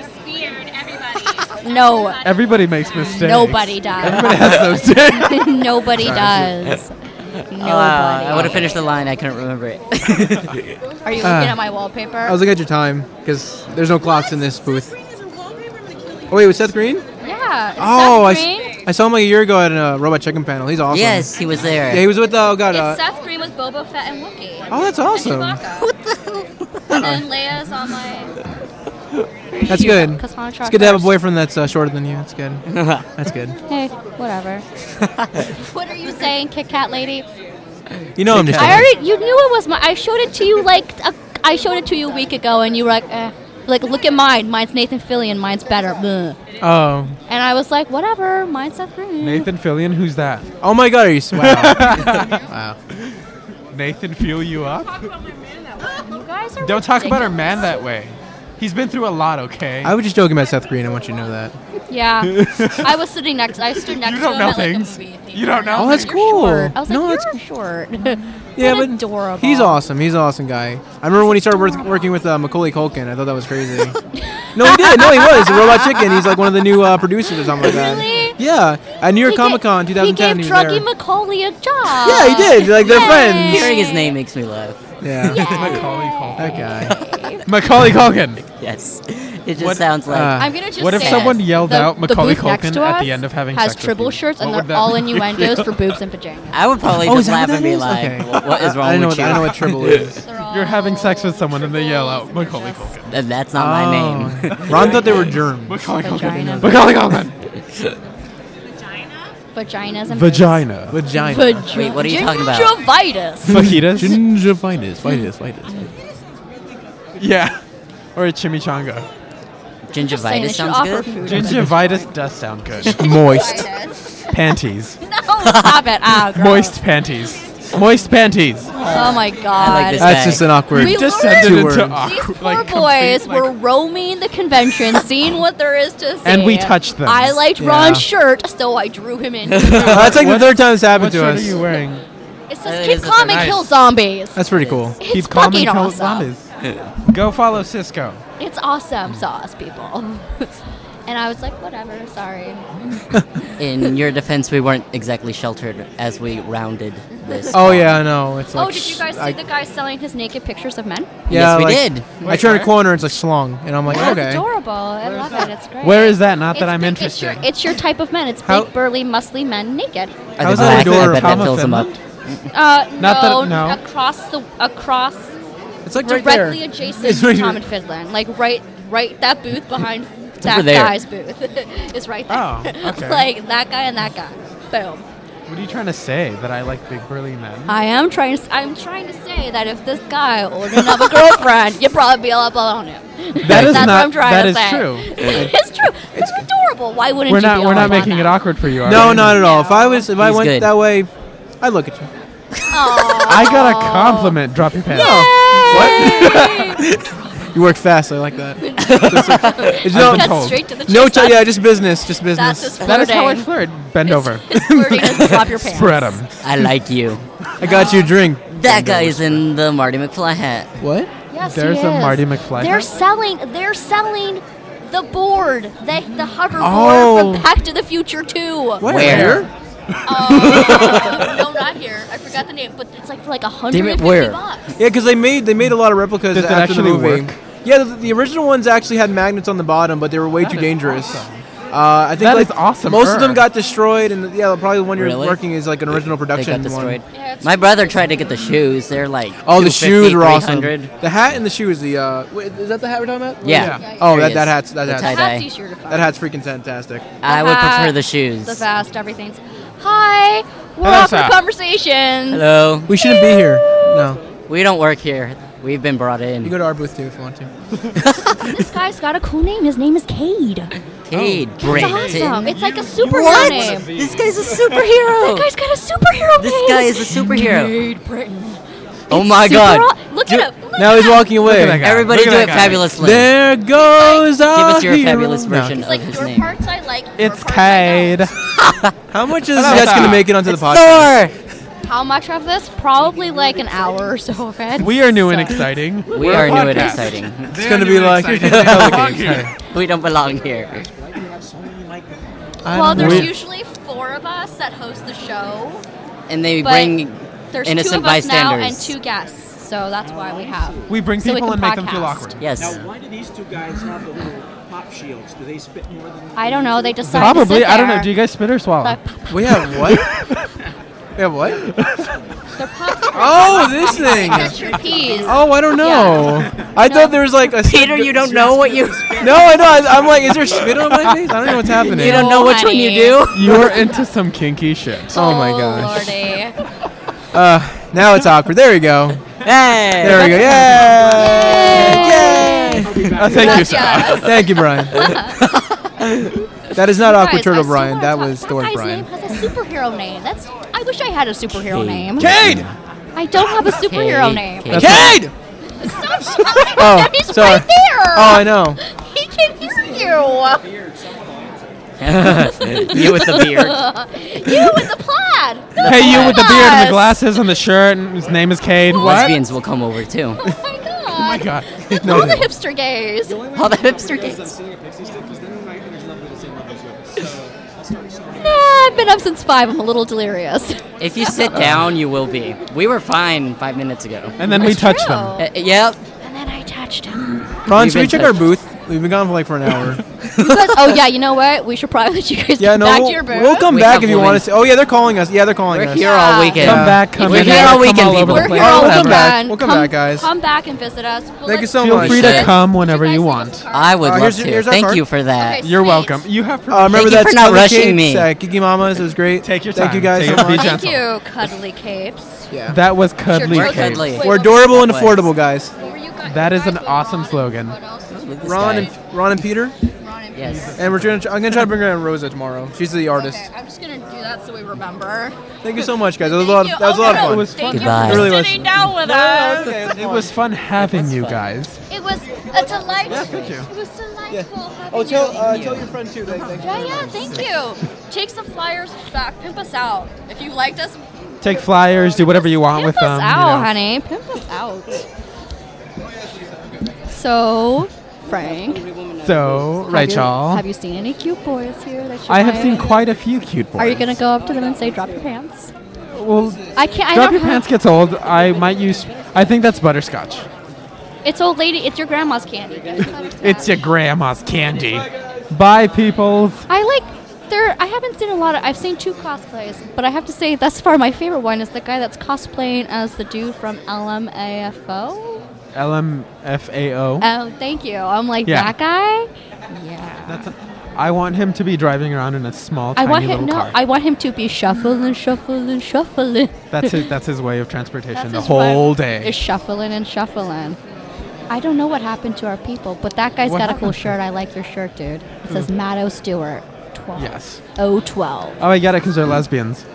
C: No,
B: Everybody makes mistakes.
C: nobody does.
B: Everybody has those days.
C: Nobody does. Nobody.
G: I would have finished the line. I couldn't remember it.
C: Are you looking at my wallpaper?
F: I was looking at your time because there's no clocks in this booth. Oh wait, was Seth Green?
C: yeah.
F: Oh,
C: Seth Green.
F: I saw him like a year ago at a Robot Chicken panel. He's awesome.
G: Yes, he was there.
F: Yeah, he was with oh god.
C: It's Seth Green with Boba Fett and Wookiee.
F: Oh, that's awesome.
C: And then Leia's on my.
F: That's good.
C: Because Han
F: It's good to have a boyfriend that's shorter than you. That's good. That's good.
C: Hey, whatever. What are you saying, Kit Kat lady?
F: You know I'm just.
C: I already. You knew it was my. I showed it to you I showed it to you a week ago, and you were like, eh. Like, look at mine. Mine's Nathan Fillion. Mine's better. Bleh.
F: Oh.
C: And I was like, whatever. Mine's Seth Green.
B: Nathan Fillion, who's that?
F: Oh my god, are you? Wow.
B: Nathan feel you up?
C: You guys are
B: Don't talk about our
C: ridiculous.
B: man that way. He's been through a lot, okay?
F: I was just joking about Seth Green. I want you to know that.
C: Yeah. I was sitting next. I stood next
B: You
C: to
B: don't
C: him
B: know
C: at, like, a
B: things.
C: movie theater.
B: You don't know
F: Oh, that's
C: You're
F: cool.
C: short. I was
F: No,
C: like,
F: that's
C: you're short.
F: Yeah,
C: What
F: but
C: adorable.
F: he's awesome. He's an awesome guy. I remember when he started working with Macaulay Culkin. I thought that was crazy. No, he did. No, he was. The Robot Chicken. He's like one of the new producers or something like that.
C: Really?
F: Yeah. At New York
C: He
F: Comic Con
C: He
F: 2010.
C: gave
F: He was there.
C: Druggy Macaulay a job.
F: Yeah, he did. Like, they're
C: Yay.
F: friends.
G: Hearing his name makes me laugh.
F: Yeah.
B: Macaulay Culkin.
F: That guy.
B: Macaulay Culkin.
G: Yes. It just
B: What-
G: sounds like.
C: I'm gonna just
B: What if
C: say
B: someone
C: this.
B: yelled
C: the,
B: out
C: the
B: Macaulay
C: booth next
B: Culkin
C: to
B: at
C: us
B: the end of having
C: has
B: sex with
C: Tribble
B: you?
C: shirts and
B: What would
C: they're
B: that
C: all
B: make you
C: innuendos
B: feel?
C: for boobs and pajamas.
G: I would probably
F: Oh,
G: just
F: is that
G: laugh
F: what
G: and
F: that
G: be
F: is?
G: like,
F: Okay.
G: what is wrong
F: I know
G: with
F: what,
G: you?
F: I know what Tribble is.
B: You're having sex with someone and they yell out Macaulay Culkin.
G: That's not my name.
F: Oh. Ron thought they were germs.
B: Macaulay
C: Vagina.
B: Culkin. Macaulay Culkin.
C: Vaginas and
B: Vagina.
F: Vagina.
G: Wait, what are you talking about?
C: Gingivitis.
B: Fajitas?
F: Gingivitis.
B: Yeah. Or a chimichanga.
C: Saying they
G: Gingivitis
C: should
G: sounds
C: offer
G: good.
C: food.
B: Gingivitis does sound good.
F: Moist.
B: Panties.
C: No, Stop it. Ah, gross.
B: Moist panties. Moist panties.
C: Oh my god.
G: I like this
F: That's
G: guy.
F: just an awkward.
C: We
B: Just
C: learned
B: sent it
F: two
B: into
F: words.
C: These
B: awkward,
C: poor
B: like,
C: boys
B: complete,
C: were roaming the convention, seeing what there is to see.
B: And we touched them.
C: I liked
F: Yeah.
C: Ron's shirt, so I drew him in.
F: That's like the third time this happened
B: What
F: to
B: shirt
F: us.
B: are you wearing?
C: It says
G: It
C: keep
G: is a
C: calm and
B: nice.
C: kill zombies.
F: That's pretty cool.
C: It's
B: Keep calm and
C: fucking
B: kill
C: awesome.
B: zombies. Go follow Cisco.
C: It's awesome sauce, people. And I was like, whatever, sorry.
G: In your defense, we weren't exactly sheltered as we rounded this.
F: Oh yeah, I know. It's like.
C: Oh, did you guys see the guy selling his naked pictures of men?
F: Yeah,
G: Yes, we
F: like,
G: did.
F: I turn a corner, it's like slung, and I'm like,
C: That's
F: okay.
C: adorable. I love it. It's great.
B: Where is that? Not that
C: It's
B: I'm
C: big-
B: interested.
C: It's your type of men. It's
F: How-
C: big, burly, muscly men naked.
G: Are
F: How's
G: they
F: that
G: black? I
F: adorable?
G: bet that
B: Comma
G: fills them up.
B: Finland?
C: No,
B: no.
C: across
F: It's like right
C: directly
F: there.
C: adjacent
F: It's
C: to
F: right
C: Tom
F: here.
C: and Finland. Like right that booth behind that
G: over there.
C: guy's booth is right there.
B: Oh, okay.
C: Like that guy and that guy. Boom.
B: What are you trying to say? That I like big burly men?
C: I'm trying to say that if this guy wouldn't have a girlfriend, you'd probably be all up on him.
B: That is
C: That's
B: not.
C: what I'm trying
B: That
C: to
B: is
C: say.
B: true.
C: It's true. It's adorable. Why wouldn't
B: We're
C: you
B: not.
C: be
B: We're
C: all
B: not
C: up on
B: making it
C: that?
B: awkward for you. Are
F: No,
B: we?
F: not at all. If I
G: He's
F: went
G: good.
F: that way, I'd look at you.
C: Aw.
B: I got a compliment. Drop your pants.
F: You work fast. I like that. It's
B: I've
F: no,
B: been
C: Cut
B: told.
C: straight to the chase.
F: no,
C: That's-
F: yeah, just business, just
C: That's
F: business.
C: his
B: That is how I
C: flirting.
B: flirt. Bend over.
C: His flirting is drop your pants.
B: Spread them.
G: I like you.
F: I got you a drink.
G: That guy is in the Marty McFly hat.
F: What?
C: Yes,
B: There's
C: he
B: a
C: is.
B: Marty McFly
C: They're
B: hat?
C: selling the board, the hoverboard
F: Oh.
C: from Back to the Future 2.
G: Where?
C: No, not here. I forgot the name, but it's like for like
G: Damn it,
C: $150.
G: where?
F: Yeah, because they made a lot of replicas
B: Does it
F: after the
B: actually
F: movie.
B: work?
F: Yeah, the original ones actually had magnets on the bottom, but they were way
B: That
F: too
B: is
F: dangerous.
B: awesome.
F: I think
B: That
F: like
B: is awesome.
F: most of them got destroyed, and yeah, probably the one you're
G: Really?
F: working is like an original
G: They
F: production
G: got destroyed.
F: one.
C: Yeah, it's
G: My brother tried to get the shoes. They're like
F: Oh, the
G: 250,
F: shoes were awesome.
G: 300.
F: The hat and the shoes. Wait, is that the hat we're talking about?
G: Yeah.
B: Yeah.
F: Oh,
G: There he
F: that
G: is.
F: hat's
G: The
F: that
G: tie-dye.
F: hat's
C: Hat's easier to find.
F: that hat's freaking fantastic.
G: I would
C: hat,
G: prefer the shoes.
C: The vest, everything's. Hi, we're
B: Hello,
C: off for
B: sir.
C: conversations.
G: Hello.
F: We shouldn't be here. No,
G: We don't work here. We've been brought
F: you
G: in.
F: go to our booth too if you want to.
C: This guy's got a cool name. His name is Cade.
G: Cade
C: It's
G: Brayton.
C: awesome. It's like a superhero
G: What?
C: name.
G: This guy's a superhero.
C: That guy's got a superhero
G: This
C: name.
G: guy is a superhero.
C: Cade Britton.
G: Oh
C: It's
G: my
C: super
G: God.
C: Look at him. Look
F: Now
C: at
F: he's
C: him.
F: walking away.
B: at that guy.
G: Everybody
B: Look at
G: do
B: that
G: it
B: guy.
G: fabulously.
F: There goes
G: Give
F: our
G: us your
F: hero.
G: fabulous
F: No.
G: version
C: It's like
G: of his
C: your
G: name.
C: parts I like. your
B: It's
C: parts I don't.
B: Cade.
F: How much is
B: Hello,
F: that's
B: sir.
F: going to make it onto the podcast?
G: Thor.
C: How much of this? Probably like an hour or so of it.
B: We are new and
C: So-
B: exciting.
G: We
B: We're a
G: are new and
B: podcast.
G: exciting.
F: It's going to be like
G: We don't belong here.
C: Well, there's
B: We-
C: usually 4 of us that host the show.
G: And they
C: But
G: bring
C: There's
G: innocent
C: 2 of us now and
G: bystanders.
C: 2 guests. So that's why we have.
B: We bring
C: So we
B: people
C: can
B: and make them feel
C: podcast.
B: awkward.
G: Yes.
H: Now, why do these two guys have the little pop shields? Do they spit more than?
C: I don't know. They decided to
B: Probably.
C: sit
B: I don't know.
C: there.
B: Do you guys spit or swallow?
C: Like,
F: We have what? We have what?
C: they're pops.
F: Oh, this thing.
C: Catch your peas.
F: Oh, I don't know. I thought there was like a
G: Peter, you don't know what you
F: No, I know. I'm like, is there spit on my face? I don't know what's happening.
G: you don't know which one you do.
B: You're into some kinky shit.
F: Oh my gosh.
C: Lordy.
F: Now it's awkward. There we go.
G: Hey.
F: There we go. Yay! Yay!
B: Thank you, sir.
C: Yes.
F: Thank you, Brian. That is not awkward
C: Guys,
F: turtle,
C: I
F: Brian.
C: swear
F: That was
C: that
F: Thor,
C: guy's
F: Brian.
C: name has a superhero name. I wish I had a superhero name.
F: Cade!
C: I don't have a superhero
G: Cade.
C: name.
G: Cade.
F: Cade!
C: Stop shouting.
F: Oh,
C: He's
F: sorry.
C: right there.
F: Oh, I know.
C: He can hear you.
G: You with the beard.
C: You with the plaid.
B: Hey, you with the beard and the
C: Yes.
B: glasses and the shirt, and his name is Cade. What?
G: Lesbians will come over too.
C: Oh my god.
B: Oh my god.
C: It's all the hipster gays.
G: All the hipster
H: I'm
G: gays.
H: sitting at Pixie Stick because then my energy level is the same level as yours. So I'll start.
C: Nah, I've been up since 5. I'm a little delirious.
G: If you sit down, you will be. We were fine 5 minutes ago.
B: And then we
C: It's
B: touched
C: true.
B: them.
G: Yep.
C: And then I touched him.
F: Ron,
G: We've
F: should we
G: been
F: check our
G: touched.
F: booth? We've been gone for like an hour.
C: You guys, oh yeah, you know what? We should probably let you guys
F: Yeah,
C: get
F: no,
C: back
F: we'll,
C: to your booth.
F: we'll come
G: We
F: back
G: have
F: if you
G: women.
F: want to. Oh yeah, they're calling us. Yeah, they're calling
G: We're
F: us.
G: here
C: Yeah.
G: all weekend.
B: Come back, come
G: We're
B: in.
G: here all
B: Come
G: weekend,
B: all over
G: people.
B: the
C: We're
B: place.
C: here all
F: We'll come back.
C: weekend.
F: We'll come back, guys.
C: Come back and visit us.
F: Thank you so
B: Feel
F: much.
B: free to
G: Shit.
B: come whenever you want.
G: I would love
F: here's
G: to.
F: our
G: Thank
F: card.
G: you for that.
C: Okay.
B: You're
C: Sweet.
B: welcome. You have
F: Remember
G: Thank you
F: that
G: for not
F: Cuddly
G: rushing
F: Capes,
G: me.
F: Kiki Mamas. It was great.
B: Take your
F: Thank
B: time.
F: you guys
B: Take
F: so
B: it. Be
F: much.
C: Thank
B: gentle.
C: you, cuddly capes.
F: Yeah.
B: That was cuddly.
G: We're
C: Wait,
B: Cade.
G: cuddly.
C: wait,
F: We're
C: wait,
F: adorable and
C: wait.
F: affordable, guys.
C: Who were you guys?
B: That is
C: You
B: an
C: guys with
B: awesome
C: Ron
B: slogan.
C: What else?
G: Look at this
F: Ron
G: guy.
F: and Peter.
C: Ron and
G: Yes.
F: And I'm gonna try to bring her Rosa tomorrow. She's the artist.
C: Okay, I'm just gonna do that so we remember.
F: Thank you so much, guys. That was a lot of fun.
B: It was fun.
G: Goodbye.
F: It really was.
A: Sitting down with us.
B: It was fun having you guys.
C: It was a delight.
B: Yeah, thank you.
C: It was delightful having
F: Oh,
C: you.
F: tell your friend too.
C: Yeah, thank you. Take some flyers back. Pimp us out. If you liked us,
B: Take flyers, do whatever you want with
C: pimp
B: them.
C: us out, honey. Pimp us out. So, Frank,
B: So, Rachel,
C: have you seen any cute boys here that you
B: I have
C: might-
B: seen quite a few cute boys.
C: Are you gonna go up to them and say, "Drop your pants"?
B: Well,
C: I can't. I
B: Drop
C: don't
B: Your
C: have-
B: Pants gets old. I might use. I think that's butterscotch.
C: It's old lady. It's your grandma's candy.
B: It's your grandma's candy. Bye, peoples.
C: I like. I haven't seen a lot of. I've seen 2 cosplays, but I have to say thus far my favorite one is the guy that's cosplaying as the dude from LMAFO.
B: LMFAO.
C: Oh, thank you. I'm like
B: Yeah.
C: that guy. Yeah.
B: I want him to be driving around in a small,
C: I
B: tiny
C: want
B: little
C: him. No,
B: car.
C: I want him to be shuffling, shuffling, shuffling.
B: That's it. That's his way of transportation
C: That's
B: the
C: his
B: whole
C: way.
B: day.
C: Is shuffling and shuffling. I don't know what happened to our people, but that guy's
B: What
C: got a cool
B: happened?
C: shirt. I like your shirt, dude. It says Matto Stewart. 12.
B: Yes.
C: 012.
B: Oh, I get it because they're lesbians.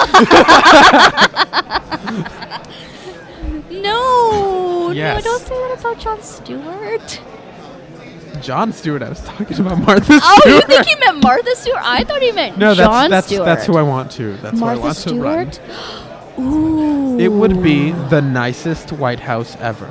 C: No,
B: Yes.
C: no, don't say that about Jon Stewart.
B: John Stewart. I was talking about Martha
C: Oh,
B: Stewart.
C: you think he meant Martha Stewart? I thought he meant
B: No,
C: Jon
B: that's
C: Stewart.
B: that's who I want to. That's who I
C: Martha
B: want to run.
C: Stewart. Ooh.
B: It would be the nicest White House ever.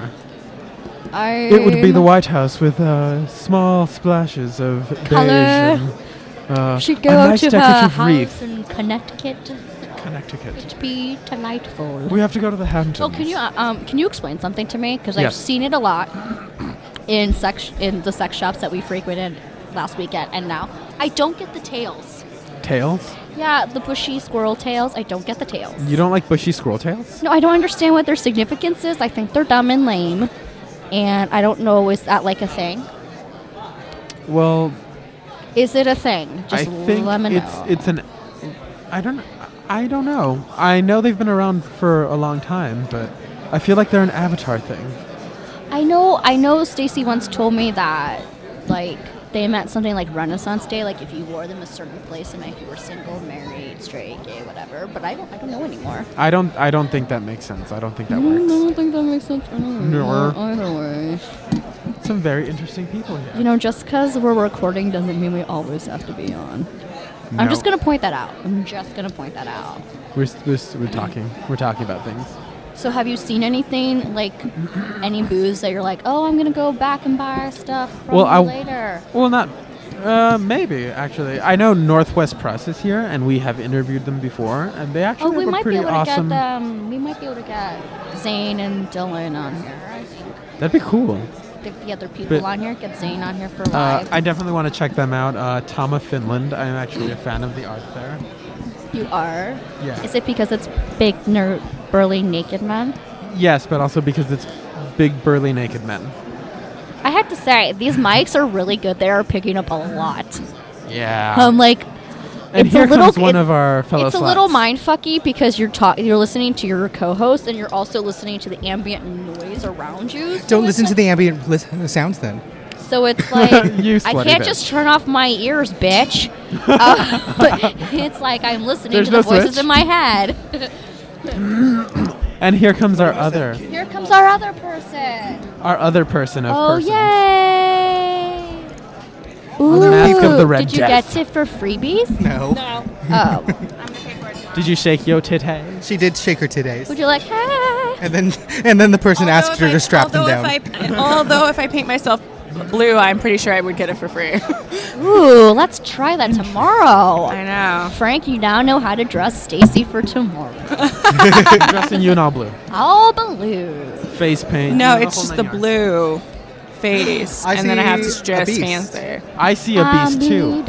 C: It
B: It would be the White House with small splashes of
C: Color.
B: beige and
C: She'd
B: a
C: go
B: nice
C: to her
B: decorative
C: house
B: wreath.
C: in Connecticut.
B: Connecticut.
C: It'd be delightful.
B: We have to go to the Hamptons.
C: Oh, can you explain something to me? Because I've
B: Yes.
C: seen it a lot in the sex shops that we frequented last weekend and now. I don't get the tails.
B: Tails?
C: Yeah, the bushy squirrel tails. I don't get the tails.
B: You don't like bushy squirrel tails?
C: No, I don't understand what their significance is. I think they're dumb and lame. And I don't know, is that like a thing?
B: Well,
C: Is it a thing? Just
B: I think
C: let me know.
B: it's an. I don't know. I know they've been around for a long time, but I feel like they're an Avatar thing.
C: I know Stacy once told me that, like, they meant something like Renaissance Day, like if you wore them a certain place, and if you were single, married, straight, gay, whatever. But I don't know anymore.
B: I don't think that makes sense. I don't think that
C: I
B: works.
C: don't think that makes sense
B: No.
C: either way.
B: Some very interesting people here.
C: You know, just because we're recording doesn't mean we always have to be on. I'm
B: No.
C: just gonna point that out.
B: We're talking. We're talking about things.
C: So have you seen anything, like, any booze that you're like, oh, I'm gonna go back and buy our stuff from
B: Well,
C: you later?
B: Well, not. Maybe actually. I know Northwest Press is here, and we have interviewed them before, and they actually
C: Oh, we
B: have a
C: might be
B: pretty
C: able to
B: awesome.
C: get them. We might be able to get Zane and Dylan on here. I think
B: That'd be cool.
C: the other people
B: But-
C: on here. Get Zane on here for live.
B: I definitely want to check them out. Tama Finland. I'm actually a fan of the art there.
C: You are.
B: Yeah.
C: Is it because it's big, burly, naked men?
B: Yes, but also because it's big, burly, naked men.
C: I have to say, these mics are really good. They are picking up a lot.
B: Yeah.
C: Like,
B: and
C: it's a
B: here
C: little,
B: comes one of our fellow
C: It's a little
B: sluts.
C: mindfucky because you're listening to your co-host and you're also listening to the ambient noise around you. So
D: Don't
C: it's
D: listen to
C: like-
D: the ambient sounds then.
C: So it's like
B: You
C: I
B: slutty
C: can't
B: bitch.
C: just turn off my ears, bitch. It's like I'm listening
B: There's
C: to the
B: no
C: voices
B: switch?
C: in my head.
B: And here comes our other
C: Here comes our other person.
B: person of
C: Oh
B: persons.
C: yay!
B: On the Mask of the Red
C: Did you
B: Death.
C: get it for freebies?
D: No.
C: Oh.
B: Did you shake your titty?
D: She did shake her titties.
C: Would you like, hey?
D: And then the person asked her to strap them down.
A: Although if I paint myself blue, I'm pretty sure I would get it for free.
C: Ooh, let's try that tomorrow.
A: I know.
C: Frank, you now know how to dress Stacy for tomorrow.
B: Dressing you in all blue.
C: All blue.
B: Face paint.
A: No,
B: you know,
A: it's
B: whole
A: just the
B: nine yards.
A: blue face,
D: I
A: and then I have
D: see
A: to dress
D: a beast.
A: fancy.
B: I see a beast too.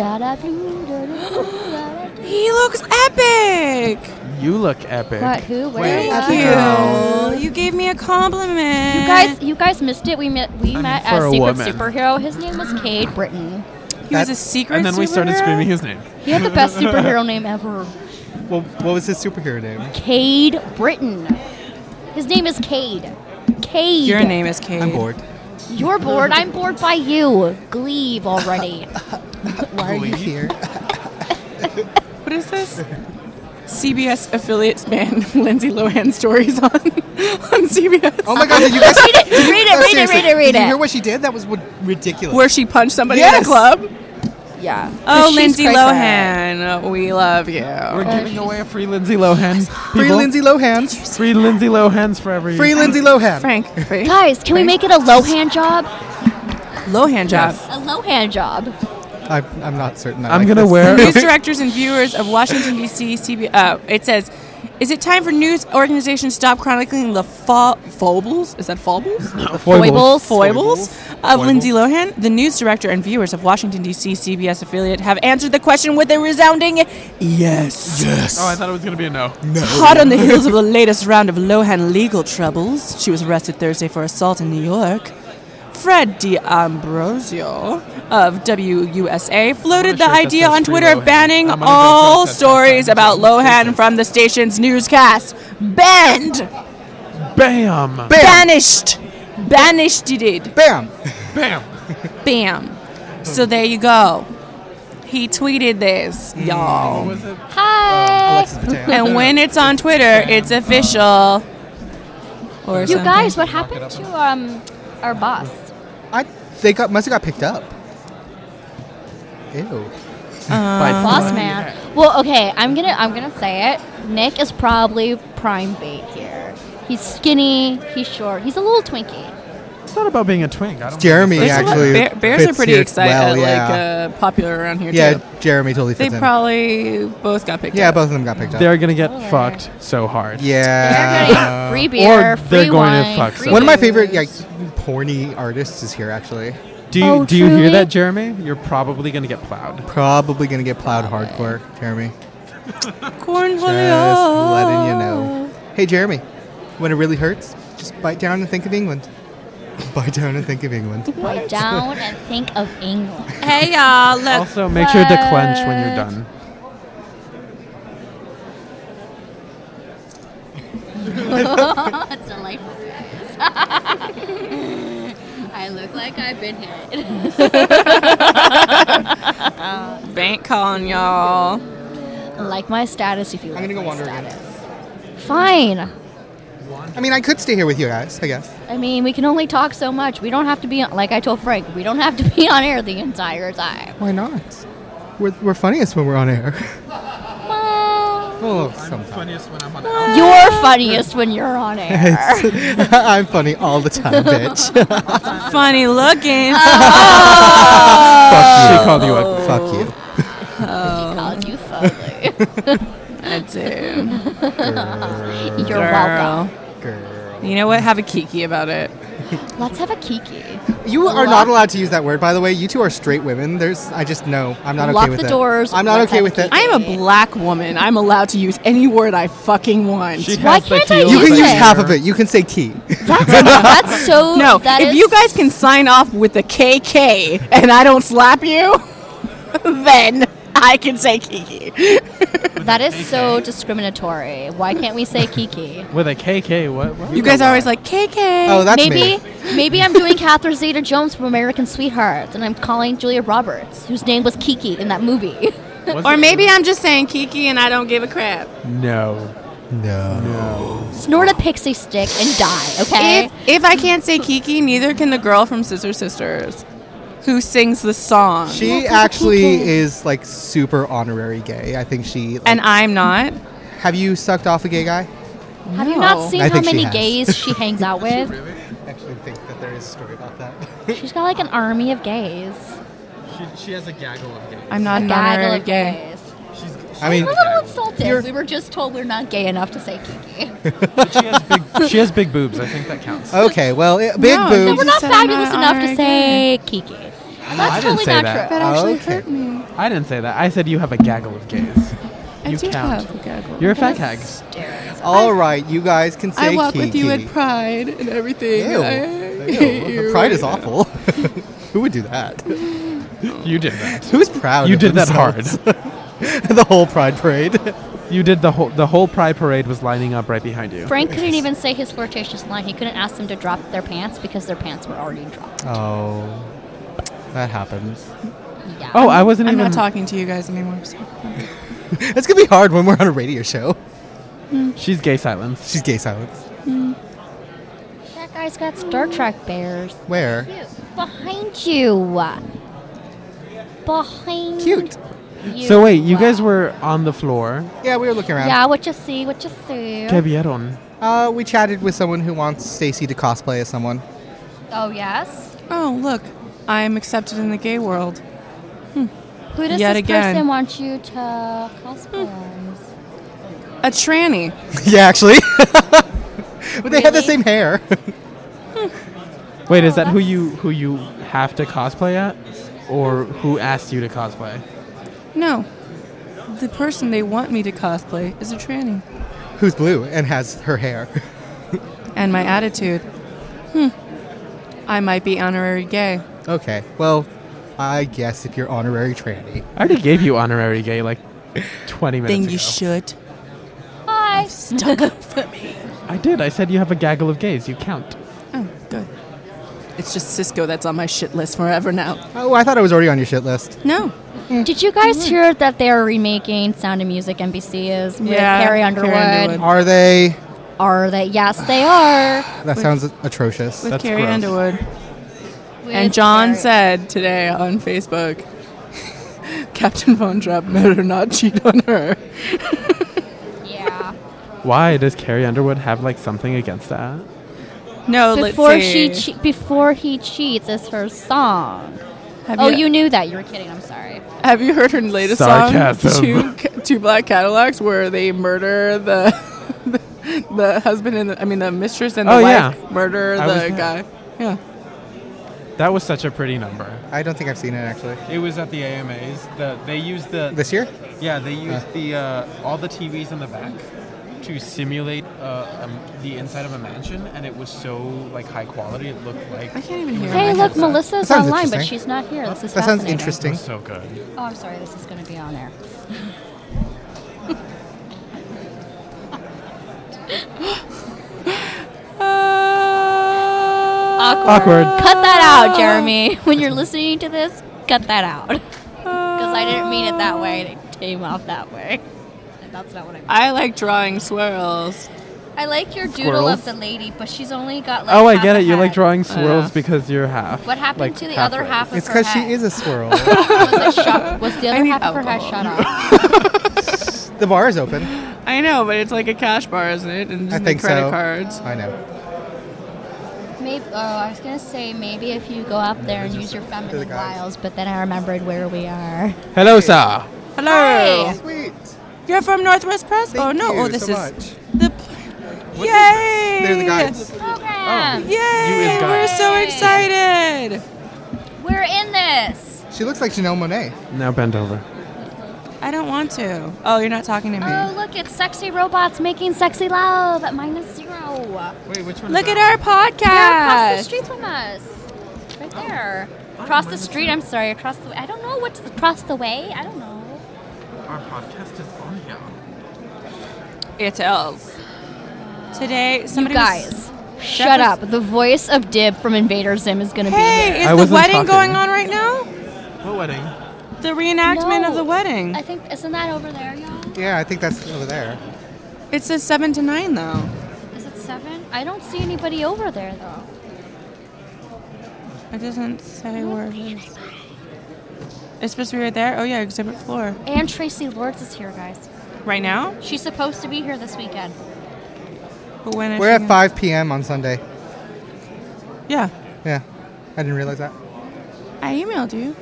A: He looks epic.
B: You look epic.
C: What? Who? Where?
B: Wait,
C: What?
A: Thank you. You gave me a compliment.
C: You guys missed it. We met
B: for
C: a
B: a
C: secret
B: woman.
C: superhero. His name was Cade Britton.
A: He was a secret.
B: And then we started
A: superhero?
B: screaming his name.
C: He had the best superhero name ever.
D: Well, what was his superhero name?
C: Cade Britton. His name is Cade. Cade.
A: Your name is Kate.
D: I'm bored.
C: You're bored. I'm bored by you. Leave already.
D: Why are you here?
A: What is this? CBS affiliate span Lindsay Lohan stories on CBS.
D: Oh my God! Did you guys
C: Read it.
D: Did you hear what she did? That was ridiculous.
A: Where she punched somebody
D: Yes.
A: in a club.
C: Yeah.
A: Oh,
C: She's
A: Lindsay
C: cray-cray.
A: Lohan, we love you.
B: We're giving away a free Lindsay Lohan.
D: Free
B: people.
D: Lindsay Lohans.
B: Free Lindsay Lohans for every.
D: Free Lindsay Lohan.
A: Frank.
C: Guys, can we make it a Lohan job?
A: Lohan job.
C: A Lohan job.
D: I'm not certain.
B: I'm gonna wear.
A: News directors and viewers of Washington, D.C. It says, is it time for news organizations to stop chronicling the foibles? Is that foibles? Foibles of Lindsay Lohan. The news director and viewers of Washington, D.C. CBS affiliate have answered the question with a resounding yes.
B: Oh, I thought it was gonna be a no.
A: Hot on the heels of the latest round of Lohan legal troubles, she was arrested Thursday for assault in New York. Fred D'Ambrosio of WUSA floated the idea on Twitter of banning all stories about Lohan from the station's newscasts. Banned!
B: Bam!
A: Banished! Banished he did.
D: Bam!
B: Bam!
A: Bam. So there you go. He tweeted this, y'all.
B: What was it?
C: Hi.
D: Alexis Mateo.
A: And when it's on Twitter, it's official. Or
C: You
A: something.
C: guys, what happened to our boss?
D: They must have got picked up. Ew.
C: Boss man. Well, okay, I'm gonna say it. Nick is probably prime bait here. He's skinny. He's short. He's a little Twinkie.
B: It's not about being a twink. I don't.
D: Jeremy
A: There's a lot-
D: actually.
A: bears are
D: fits
A: pretty
D: here
A: excited,
D: well, yeah.
A: popular around here
D: Yeah,
A: too.
D: Jeremy totally
A: They
D: fits in.
A: probably both got picked
D: Yeah,
A: up.
D: both of them got picked up.
B: They're gonna get fucked so hard.
C: They're
D: Yeah.
C: gonna get free beer,
B: Or
C: free
B: they're going to
C: wine,
B: fuck
C: free
B: some.
D: One of my
C: booze.
D: favorite porny artists is here actually.
B: Do you
C: Oh,
B: do you hear
C: truly?
B: that, Jeremy? You're probably gonna get plowed.
D: Probably gonna get plowed hardcore, Jeremy.
A: Cornholio.
D: Just letting you know. Hey, Jeremy, when it really hurts, just bite down and think of England. Bite down and think of England.
C: Bite down and think of England.
A: Hey y'all,
B: Also, make sure to clench when you're done.
C: That's delightful. I look like I've been hit.
A: bank calling y'all.
C: Like my status if you
D: I'm
C: like
D: gonna go
C: my
D: wander again.
C: status. Fine.
D: I mean, I could stay here with you guys, I guess.
C: I mean, we can only talk so much. We don't have to be, like I told Frank, we don't have to be on air the entire time.
D: Why not? We're funniest when we're on air.
C: Well,
D: Oh, sometimes.
B: Funniest when I'm on
C: you're funniest when you're on air.
D: I'm funny all the time, bitch.
A: Funny looking.
B: She
D: Fuck
B: called you
D: you.
B: ugly.
D: Fuck you.
C: She called you fugly.
A: I do.
C: You're
A: Girl.
C: welcome.
D: Girl.
A: You know what? Have a kiki about it.
C: Let's have a kiki.
D: You are not allowed to use that word, by the way. You two are straight women. I just know. I'm not
C: Lock
D: okay with
C: the
D: it.
C: doors.
D: I'm not
C: Let's
D: okay
C: have
D: with
C: a
D: it.
C: kiki.
A: I am a black woman. I'm allowed to use any word I fucking want.
B: She
C: Why
B: has the
C: can't I
B: heels
D: You can
C: use
D: use
C: it.
D: half of it. You can say key.
C: That's so.
A: No,
C: that
A: if
C: is-
A: you guys can sign off with the KK and I don't slap you, then I can say Kiki.
C: That is so discriminatory. Why can't we say Kiki?
B: With a KK, what?
A: You guys are always like KK.
D: Oh, that's me.
C: Maybe I'm doing Catherine Zeta-Jones from American Sweetheart, and I'm calling Julia Roberts, whose name was Kiki in that movie.
A: Or maybe I'm just saying Kiki and I don't give a crap.
B: No.
D: No.
C: Snort a pixie stick and die, okay?
A: If I can't say Kiki, neither can the girl from Scissor Sisters, who sings the song.
D: She actually is like super honorary gay. I think she. Like,
A: And I'm not.
D: have you sucked off a gay guy?
C: Have you
A: No.
C: not seen
D: I
C: how
D: think she
C: many
D: has.
C: gays she hangs out with?
D: I actually think that there is a story about that.
C: She's got like an army of gays.
B: She has a gaggle of gays.
A: I'm not
C: A
A: an
C: gaggle
A: honorary
C: of
A: gay.
C: gays.
D: I mean,
C: I'm a little insulted. We were just told we're not gay enough to say Kiki.
B: She has big boobs. I think that counts.
D: okay, well, big
A: No,
C: So
D: boobs.
C: we're not
A: said I'm
C: fabulous
A: not
C: enough to
A: honorary
C: say Kiki. That's
B: I didn't
C: totally
B: say
C: not
B: that.
C: true.
A: That actually
D: Okay.
A: hurt me.
B: I didn't say that. I said you have a gaggle of gays.
A: I
B: You
A: do
B: count.
A: have a gaggle.
B: You're a fat hag.
D: All right, you guys can say
A: I walk
D: Kiki.
A: with you at Pride and everything.
D: Ew.
A: Ew.
D: Pride is awful. Who would do that?
B: You did that.
D: Who's proud?
B: You
D: of
B: did that hard.
D: themselves? The whole Pride parade.
B: You did the whole Pride parade was lining up right behind you.
C: Frank couldn't even say his flirtatious line. He couldn't ask them to drop their pants because their pants were already dropped.
D: Oh, that happens.
C: Yeah.
B: Oh, I wasn't
A: I'm
B: even.
A: not talking to you guys anymore. So.
D: It's gonna be hard when we're on a radio show.
B: She's gay silence.
D: She's gay silence.
C: That guy's got Star Trek bears.
D: Where?
C: Behind you. Behind
D: Cute.
C: you.
B: So wait, you guys were on the floor.
D: Yeah, we were looking around.
C: Yeah, what you see? What you see?
B: ¿Qué vieron?
D: We chatted with someone who wants Stacy to cosplay as someone.
C: Oh, yes?
A: Oh, look. I'm accepted in the gay world.
C: Who does
A: Yet
C: this
A: again.
C: person want you to cosplay as?
A: A tranny.
D: Yeah, actually. But they have the
C: Really?
D: same hair.
B: Wait, is that who you have to cosplay at, or who asked you to cosplay?
A: No. The person they want me to cosplay is a tranny.
D: Who's blue and has her hair.
A: And my attitude. I might be honorary gay.
D: Okay, well, I guess if you're honorary tranny.
B: I already gave you honorary gay like 20 minutes
A: Then
B: ago.
A: you should.
C: Hi.
A: Stuck up for me.
B: I did. I said you have a gaggle of gays. You count.
A: Oh, good. It's just Cisco that's on my shit list forever now.
D: Oh, I thought I was already on your shit list.
A: No.
C: Did you guys hear that they're remaking Sound of Music NBC is with
A: Yeah,
C: Carrie
A: Carrie
C: Underwood?
A: Underwood.
D: Are they?
C: Are they? Yes, they are.
D: That sounds atrocious.
A: With
B: That's
A: Carrie
B: gross.
A: Underwood.
C: With
A: And John
C: Carrie-
A: said today on Facebook, Captain Von Trapp better not cheat on her.
C: Yeah.
B: Why does Carrie Underwood have like something against that?
A: No,
C: Before
A: let's see.
C: before he cheats is her song.
A: Have
C: Oh, you knew that. You were kidding. I'm sorry.
A: Have you heard her latest
B: Sarcasm.
A: song, Two Black Cadillacs, where they murder the the husband and the mistress and the
B: Oh,
A: wife
B: yeah.
A: murder
B: I was
A: the
B: there.
A: guy? Yeah.
B: That was such a pretty number.
D: I don't think I've seen it actually.
B: It was at the AMAs. They used
D: This year?
B: they used all the TVs in the back to simulate the inside of a mansion, and it was so like high quality. It looked like
A: I can't even hear
C: Hey,
A: my
C: look,
A: headset.
C: Melissa's
D: That sounds
C: online, but
D: interesting.
C: she's not here. This is
D: That sounds
C: fascinating.
D: interesting.
B: so good.
C: Oh, I'm sorry. This is going to be on there.
B: Awkward.
C: Cut that out, Jeremy. When you're listening to this, cut that out. Because I didn't mean it that way. It came off that way. And that's not what I meant.
A: I like drawing swirls.
C: I like your doodle of
B: Squirrels?
C: the lady, but she's only got like
B: Oh, I
C: half
B: get
C: a
B: it. You like
C: head.
B: drawing swirls
A: Yeah.
B: because you're half.
C: What happened
B: like,
C: to the
B: half
C: other
B: right.
C: half of
D: It's
C: her
D: because
C: head?
D: she is a swirl.
C: Was the
A: I
C: other
A: need
C: half of her head
A: alcohol.
C: shut off?
D: The bar is open.
A: I know, but it's like a cash bar, isn't it? And
D: I
A: the
D: think
A: credit
D: so.
A: cards.
D: I know.
C: Maybe. Oh, I was gonna say maybe if you go up there and use your feminine wiles, but then I remembered where we are.
B: Hello, sir.
A: Hello.
C: Hi.
D: Sweet.
A: You're from Northwest Press?
D: Thank
A: oh no!
D: you
A: Oh, this
D: so
A: is
D: much.
A: the. Yay!
D: They're the guides.
C: Program.
A: Yay!
B: as
A: We're
B: guides.
A: so excited.
C: We're in this.
D: She looks like Janelle Monáe.
B: Now bend over.
A: I don't want to. Oh, you're not talking to me.
C: Oh, look! It's sexy robots making sexy love at -0.
B: Wait, which one?
A: Look at our
C: They're across the
A: podcast.
C: street from us. Right there. Across the street. I'm sorry. Across the way. I don't know what's across the way. I don't know.
B: Our podcast is on here.
A: It tells. Today, somebody
C: You
A: was-
C: guys, shut
A: was-
C: up. The voice of Dib from Invader Zim is going to be
A: Hey,
C: here.
A: is
B: I
A: the
B: wasn't
A: wedding
B: talking.
A: going on right now?
B: What wedding?
A: The reenactment of
C: No.
A: the wedding.
C: I think, isn't that over there, y'all?
D: Yeah, I think that's over there.
A: It says 7 to 9 though.
C: Is it 7? I don't see anybody over there, though.
A: It doesn't say where it is. It's supposed to be right there. Oh yeah, exhibit floor.
C: And Tracy Lords is here, guys.
A: Right now?
C: She's supposed to be here this weekend.
A: But when is
D: We're
A: she
D: at
A: gonna-
D: 5 p.m. on Sunday.
A: Yeah,
D: Yeah, I didn't realize that.
A: I emailed you.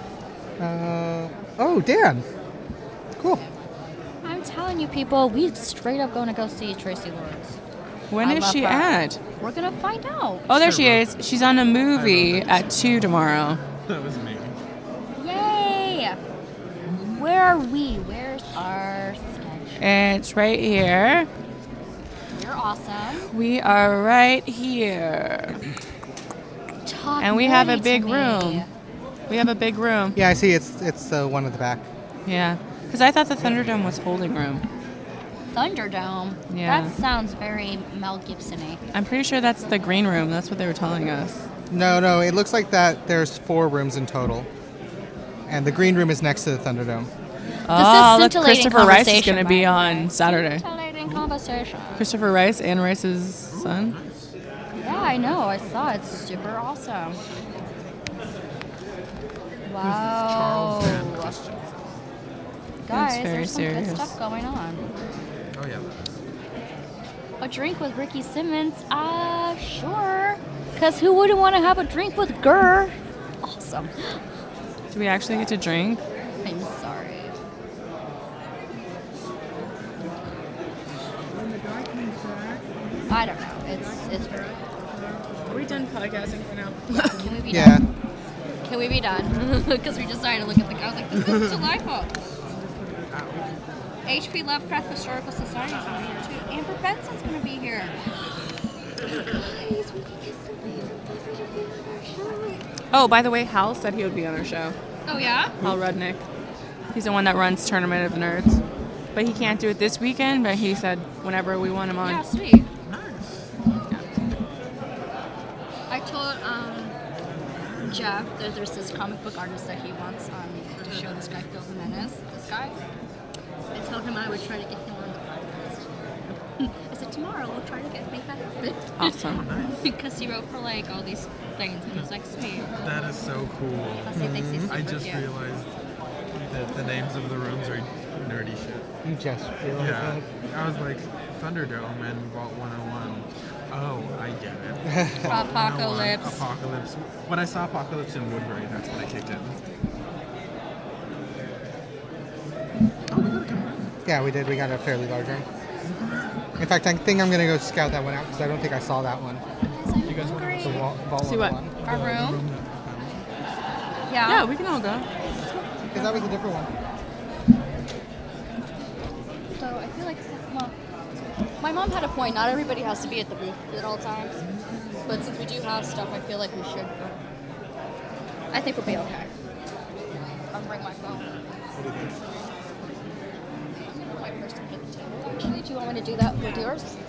D: Oh, Dan. Cool.
C: I'm telling you, people, we straight up going to go see Tracy Lords.
A: When
C: I
A: is
C: love
A: she
C: her.
A: at?
C: We're going to find out.
A: Oh, there she is. She's on a movie at 2 tomorrow.
B: That was me.
C: Yay! Where are we? Where's our sketch?
A: It's right here.
C: You're awesome.
A: We are right here.
C: Talk
A: And we have a
C: nerdy to
A: big
C: me.
A: room. We have a big room.
D: Yeah, I see. It's the one at the back.
A: Yeah. Because I thought the Thunderdome was holding room.
C: Thunderdome.
A: Yeah.
C: That sounds very Mel Gibson-y.
A: I'm pretty sure that's the green room. That's what they were telling us.
D: No, it looks like that. There's 4 rooms in total. And the green room is next to the Thunderdome.
A: Oh, look,
C: scintillating
A: Christopher Rice is
C: conversation,
A: going to be
C: by the
A: on
C: way.
A: Saturday.
C: Scintillating conversation.
A: Christopher Rice, Anne Rice's son.
C: Yeah, I know. I saw it. It's super awesome. Wow. Guys,
A: very
C: there's some good
A: serious.
C: stuff going on.
B: Oh yeah.
C: A drink with Ricky Simmons? Sure. Because who wouldn't want to have a drink with Gurr? Awesome.
A: Do we actually get to drink?
C: I'm sorry. I don't know. It's very.
A: Are we done podcasting for now?
C: Can we be
D: Yeah.
C: done? Can we be done? Because we decided to look at the. I was like, this is delightful. H.P. Lovecraft Historical Society is going to be here too. Amber Benson's going to be here. Guys, we can get somebody from Buffy to be on our show.
A: Oh, by the way, Hal said he would be on our show.
C: Oh yeah?
A: Hal Rudnick. He's the one that runs Tournament of Nerds. But he can't do it this weekend, but he said whenever we want him on.
C: Yeah, sweet. I told Jeff that there's this comic book artist that he wants to show this guy Phil Jimenez. This guy. I told him I would try to get him on the podcast. I said tomorrow we'll try to make that happen.
A: Awesome.
C: Because he wrote for like all these things and he was like, sweet.
B: That is so cool.
C: Plus he thinks he's
B: I
C: super
B: just
C: cute.
B: realized that the names of the rooms are nerdy shit.
D: You just realized
B: Yeah. I was like, Thunderdome and Vault 101. Oh, I get it. Vault 101,
C: Apocalypse.
B: Apocalypse. When I saw Apocalypse in Woodbury, that's when I kicked in.
D: Yeah, we did. We got a fairly large room. In fact, I think I'm going to go scout that one out because I don't think I saw that one.
C: You guys want
D: The Vault
A: See what?
D: 101.
C: Our room?
A: Yeah,
C: Yeah.
A: we can all go.
D: Because that was a different one.
C: So I feel like, well, my mom had a point. Not everybody has to be at the booth at all times. But since we do have stuff, I feel like we should. I think we'll be okay. I'll bring my phone. My purse under the table. Actually, do you want me to do that with yours?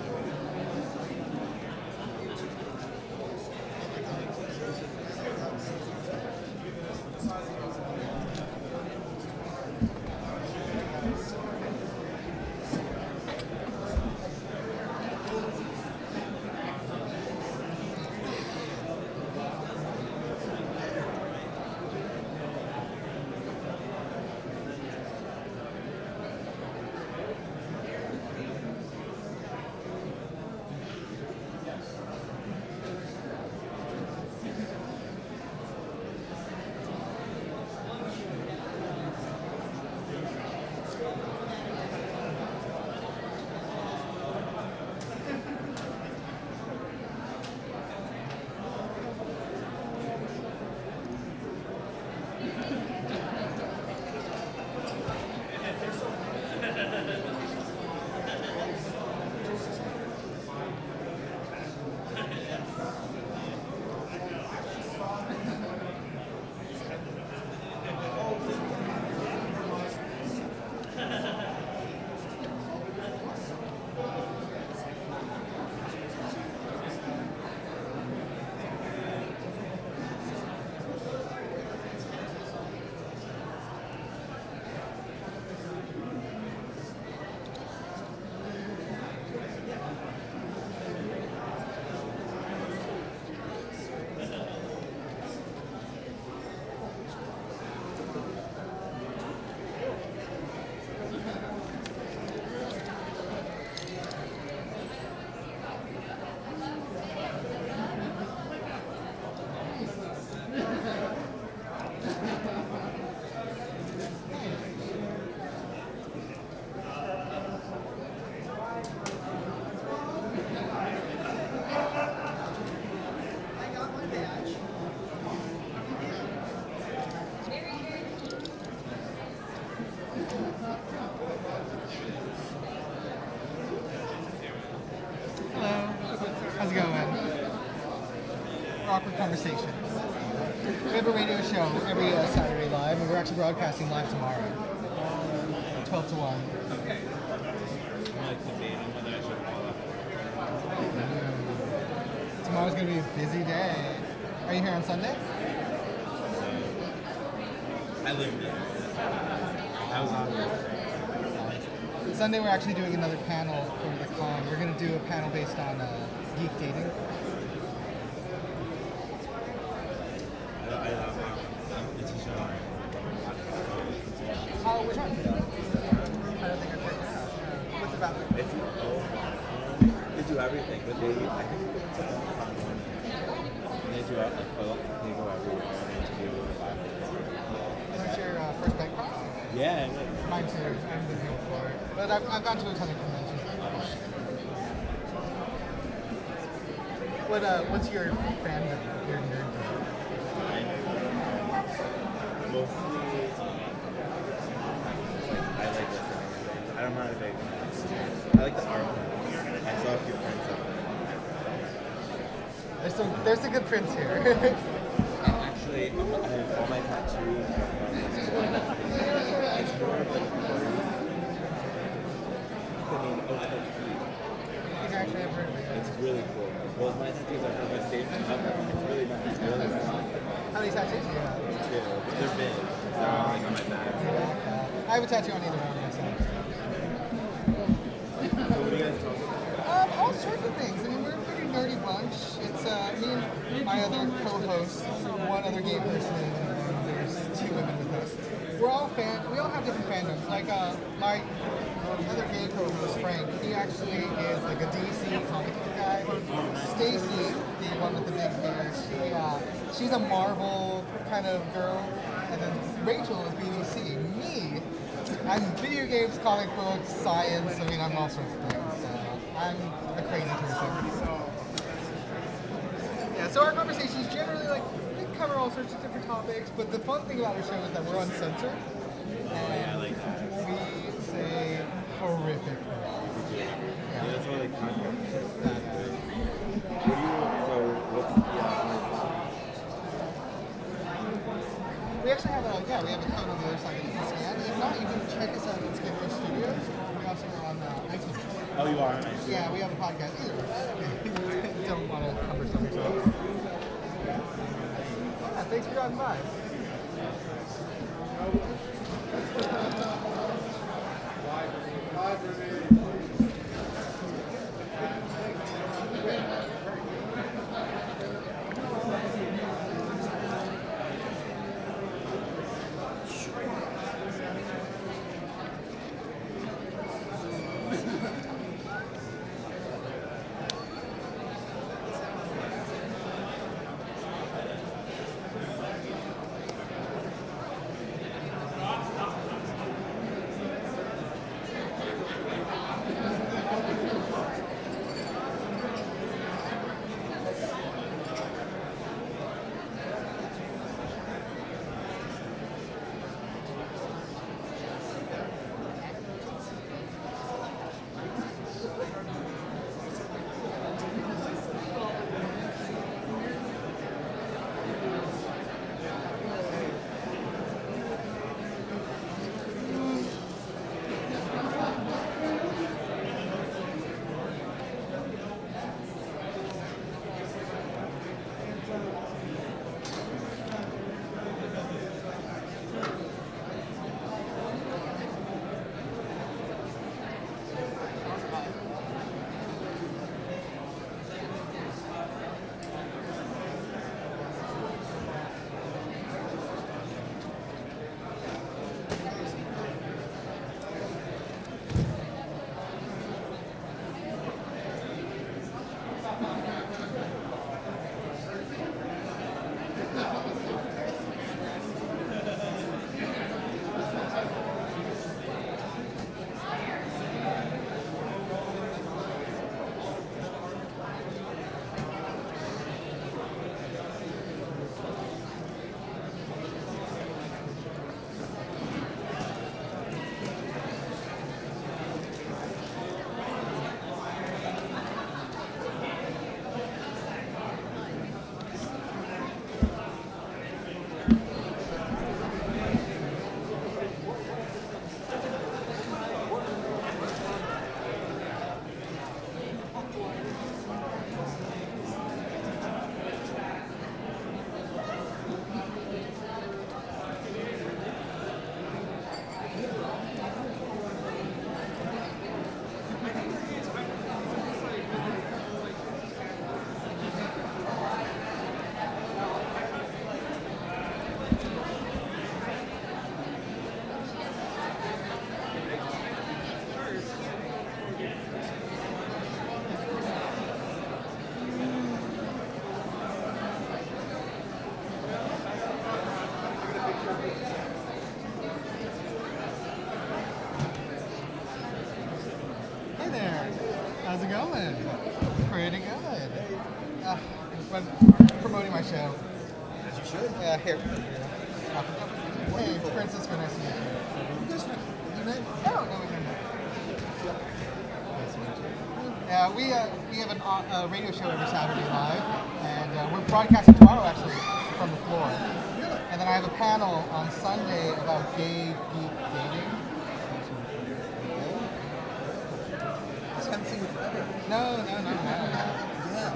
D: How's it going? Awkward Conversations. We have a radio show every Saturday live, and we're actually broadcasting live tomorrow. 12 to 1. Tomorrow's going to be a busy day. Are you here on Sunday?
I: I live in I was on
D: Sunday we're actually doing another panel for the con. We're going to do a panel based on geek dating.
I: It's a show.
D: Oh, which one? I don't think I've checked it out. What's it about?
I: It's they do everything, but I think it's a fun one. They do they go everywhere and interview.
D: What's your first bank pop?
I: Yeah,
D: Mine too. I'm looking for it. But I've gone to a ton of conventions. What's your fandom? Your nerd?
I: mostly I like listening. I'm not a big fan. I like the art. I saw a few prints of it.
D: There's some good prints here.
I: Actually, I have all my tattoos are from this one. It's more of like furry. I mean, it's like cute.
D: You can actually have heard of it.
I: It's really cool. Both my tattoos are from a state from It's really nice. It's really nice.
D: How many tattoos do you have?
I: Two. They're big. They're all like on my back.
D: I have a tattoo on either arm myself.
I: So what do you guys talk about?
D: All sorts of things. I mean, we're a pretty nerdy bunch. It's me and my other co-host, one other gay person, and there's two women with us. We're all fans. We all have different fandoms. Like my other gay co-host, Frank, he actually is like a DC comic book guy. Stacy, the one with the big hair, she's a Marvel kind of girl. And then Rachel is BBC. Me, I'm video games, comic books, science. I mean, I'm all sorts of things. I'm a crazy person. Yeah, so our conversations generally they cover all sorts of different topics. But the fun thing about our show is that we're uncensored. And
I: I like that.
D: we say horrific things.
I: Yeah, that's what like content. What's
D: We actually have a code on the other side that you can scan. If not, you can check us out at Skidmore Studios. We also are on iTunes.
I: Oh, you are on iTunes?
D: Yeah, we have a podcast. Either don't want to cover something. Yeah, thanks for dropping by. How's it going? Pretty good. Been promoting my show.
I: As you should.
D: Yeah, here. Hey, Francisco, nice to meet you.
I: You guys met? You met?
D: No, we haven't. Yeah, we have a radio show every Saturday live, and we're broadcasting tomorrow actually from the floor. And then I have a panel on Sunday about gay geek dating.
I: Just haven't seen you forever.
D: No.
I: Yeah.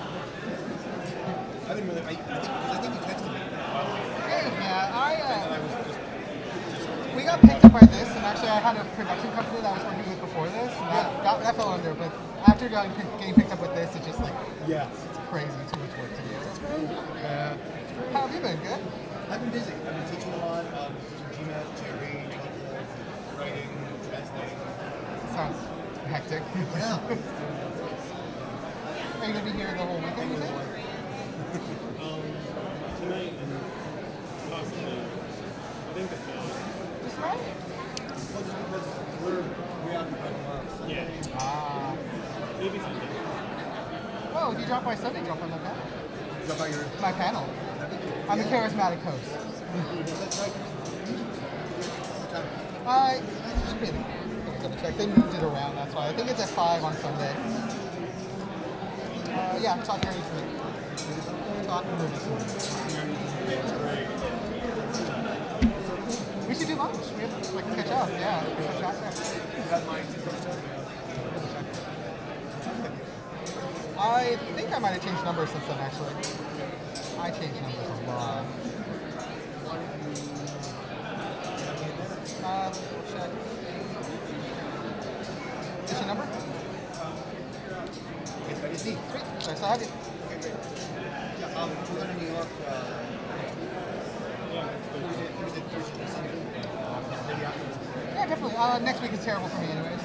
I: I didn't really. I think you texted me.
D: Yeah,
I: And I was just.
D: we got picked up by this, and actually I had a production company that I was working with before this, and that fell under. But after getting picked up with this, it's just like
I: Yeah.
D: it's crazy, too much work to do.
I: That's great.
D: Yeah. How have you been? Good.
I: I've been busy. I've been teaching a lot. Teaching GMAT, theory, writing, translating.
D: Sounds hectic.
I: Yeah.
D: Are you gonna be here the whole weekend? You think?
J: Tonight and possibly, I think that's
D: Just right?
I: Well, just because we're preoccupied tomorrow. So
J: yeah,
D: Ah.
J: maybe Sunday.
D: Oh, if you drop by Sunday, drop on my panel.
I: Drop by your.
D: My panel. I'm the charismatic host.
I: That's right.
D: It should be. I'm gonna check. They moved it around. That's why. I think it's at 5 on Sunday. Yeah, talk dirty to me. Talk movies. We should do lunch. We have to like catch up. Yeah. Catch up. I think I might have changed numbers since then. Actually, I changed numbers a lot. Check. Is your number?
I: It's ready to see.
D: Sweet. Nice to have you.
I: Okay, great. Yeah, we're going to New York. Thursday, Sunday. Maybe afterwards.
D: Yeah, definitely. Next week is terrible for me, anyways.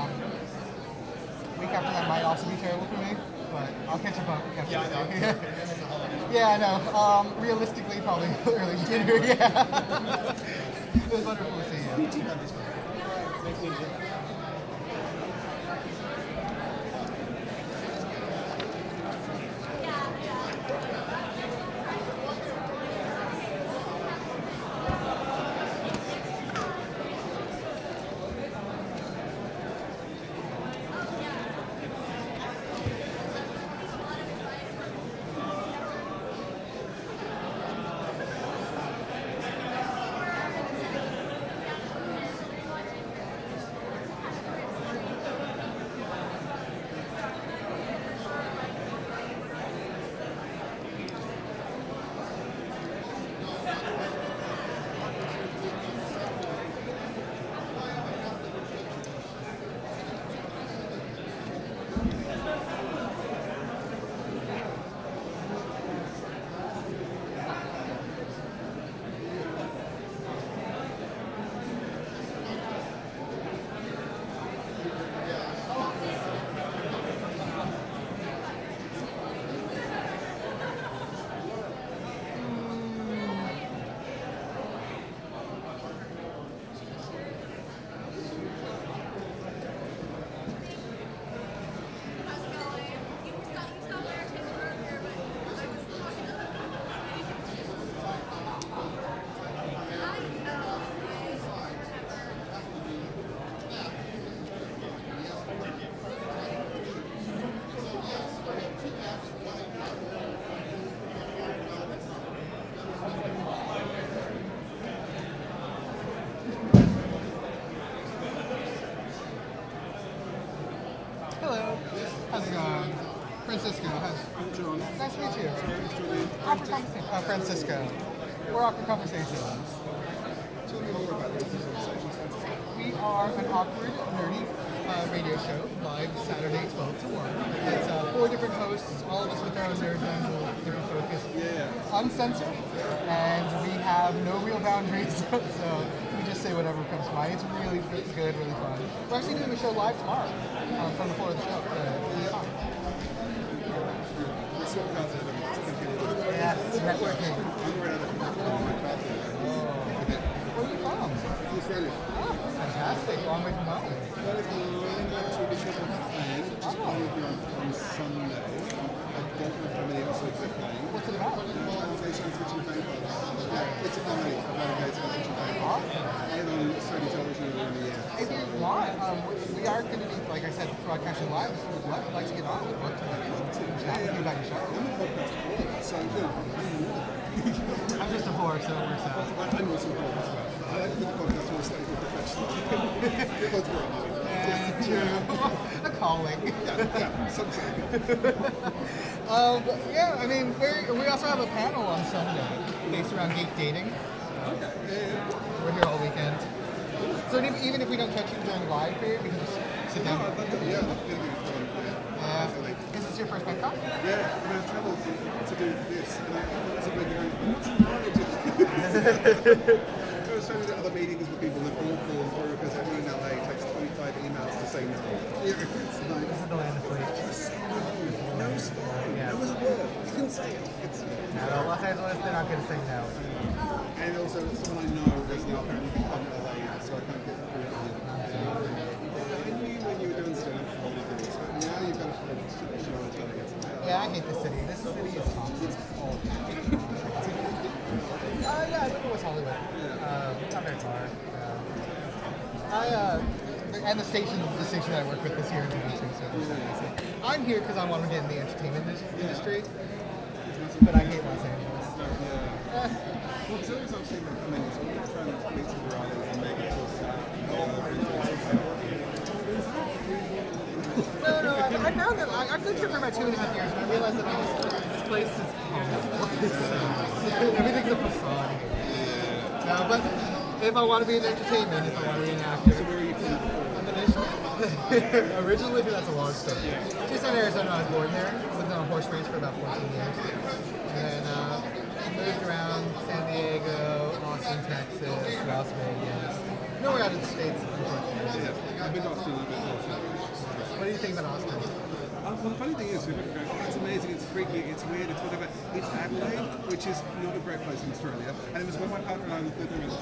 D: Week after that might also be terrible for me, but I'll catch up.
I: Yeah, I know.
D: Yeah, I know. Realistically, probably early January. Yeah. It was wonderful to see you.
I: Nice to meet you.
D: How's it going? Francisco. Nice to meet you. Awkward conversation. Francisco. We're Awkward Conversations. We are an awkward, nerdy radio show, live Saturday, 12 to 1. It's 4 different hosts, all of us with our own nerd angles, different focus. Uncensored, and we have no real boundaries, so we just say whatever comes to mind. It's really good, really fun. We're actually doing a show live tomorrow from the floor of the show. Yeah, it's networking. Where are you from?
E: Australia.
D: Oh, fantastic. Long way from home. Oh, broadcasting live, would like to get on. Would love to chat with you about your show.
E: I'm a podcast caller, so good.
D: I'm just a whore, so it works out.
E: I'm also a caller as well. I like the podcast more slightly more professional. We're both very
D: True. A calling.
E: Yeah, something.
D: Yeah, I mean, we also have a panel on Sunday based around geek dating. We're here all weekend. So even if we don't catch you during live period, we can just sit down.
E: Yeah, that's going to be fun.
D: Is this your first PenCon?
E: Yeah, and I've travelled to do this, and I was a big going, what's the advantage of I was trying to do other meetings with people that all fall through because everyone in LA takes 25 emails to say no. Yeah, it's like,
D: This is the land of free.
E: no, it's fine.
D: Yeah.
E: It was a word. You can say it. It's,
D: No, Los Angeles, they're not going to say no.
E: and also, someone I know has now apparently become LA, so I can't get through it. I knew when you were doing stand-up for all these days, but now you've got to show it's going to get some.
D: Yeah, I hate this city. This city is toxic. Yeah, I live in West Hollywood. Not very far. And the station I work with is here in the industry. So I'm here because I want to get in the entertainment industry, but I hate Los Angeles.
E: Well, Tilly's obviously been coming, so we're trying to meet some writers and make it
D: No, I found that I've lived here for about 2.5 years, and I realized that this place is everything's a facade here. But if I want to be in entertainment, if I want to be an actor,
E: So where are you from?
D: I'm an originally, that's a long story. Tucson, Arizona, I was born there. Lived on a horse ranch for about 14 years. And then moved around San Diego, Austin, Texas, Las Vegas. Nowhere out of the States, unfortunately.
E: Yeah, I've been to Austin a little bit more.
D: What do you think about Austin?
E: Well, the funny thing is, it's amazing, it's freaky, it's weird, it's whatever. It's Adelaide, which is not a great place in Australia. And it was when my partner and I lived there, it's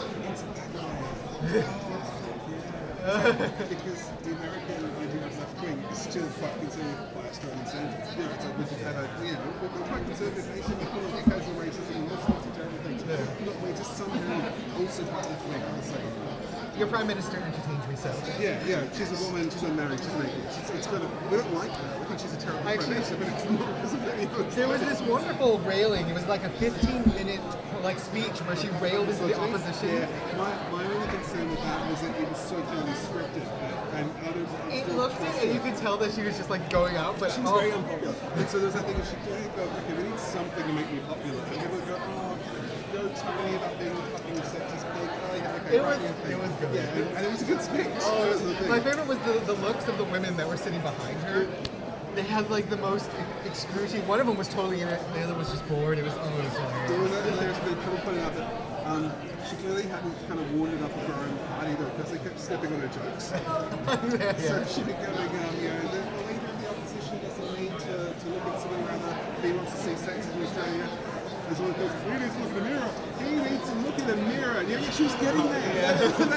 E: Adelaide. Because the American idea of left wing is still quite conservative by Australian standards. You know, it's like we just had we're quite conservative nation, we're full of occasional racism and all sorts of terrible things. Look, we're just somehow also quite left wing at the same time.
D: Your prime minister entertains me so.
E: Yeah, she's a woman, she's unmarried, she's naked. It's kind of, we don't like her, we think she's a terrible prime minister, but it's not because of any of those
D: There was
E: things.
D: this wonderful railing. It was like a 15-minute speech where she railed into the opposition.
E: Yeah, my only concern with that was that it was so clearly scripted, and others.
D: It looked, and you could tell that she was just like going out, but
E: She's very unpopular. And so there's that thing of she can't go, okay, we need something to make me popular. And people would go, go tell me about being a fucking sexist pig. Oh, yeah, okay,
D: it was good.
E: Yeah, and it was a good speech. That was the thing.
D: My favorite was the looks of the women that were sitting behind her. They had like the most excruciating. One of them was totally in it, the other was just bored. It was hilarious.
E: There was a hilarious bit. People pointed out that she clearly hadn't kind of warned enough of her own party though, because they kept stepping on her jokes. So she kept going, the leader of the opposition doesn't need to look at something rather. He wants to see sexism in Australia. There's one goes, he needs to look in the mirror. He needs to look in the mirror. And yeah, she was getting there.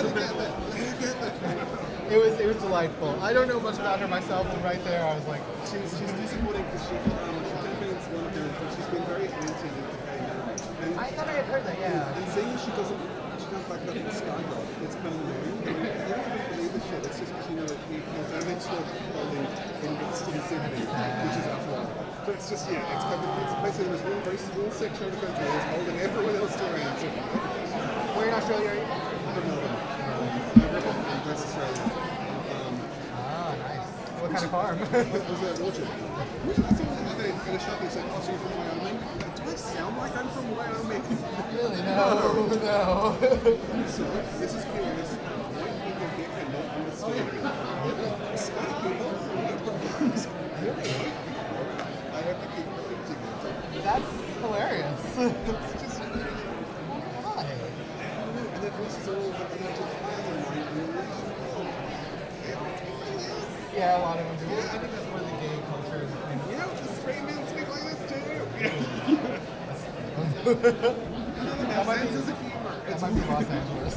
D: It was delightful. I don't know much about her myself, but right there I was like,
E: she's disappointing because she campaigns one parent, but she's been very anti-entertainment.
D: I thought I had heard that, yeah.
E: And seeing she doesn't back up in Sky God, it's kind of annoying. You don't even believe the shit. It's just because you know that he's damaged the building in Western Sydney, which is after all. But it's just, it's covered. It's basically this one very small section of the country that's holding everyone else to around. So,
D: where in Australia are you?
E: From Melbourne. In West Australia.
D: Nice. What kind of farm?
E: It was an orchard. I saw in a shop and said, so you're from Wyoming? Do I sound like I'm from Wyoming?
D: Really? No.
E: So, this is curious. White people here cannot understand. Hispanic people, no problems.
D: Really?
E: I have to keep repeating it.
D: That's hilarious. It's just, why?
E: And their voices are all like,
D: yeah, a lot of them do. I think that's where the gay culture is.
E: The straight men speak like this too.
D: That might be Los Angeles.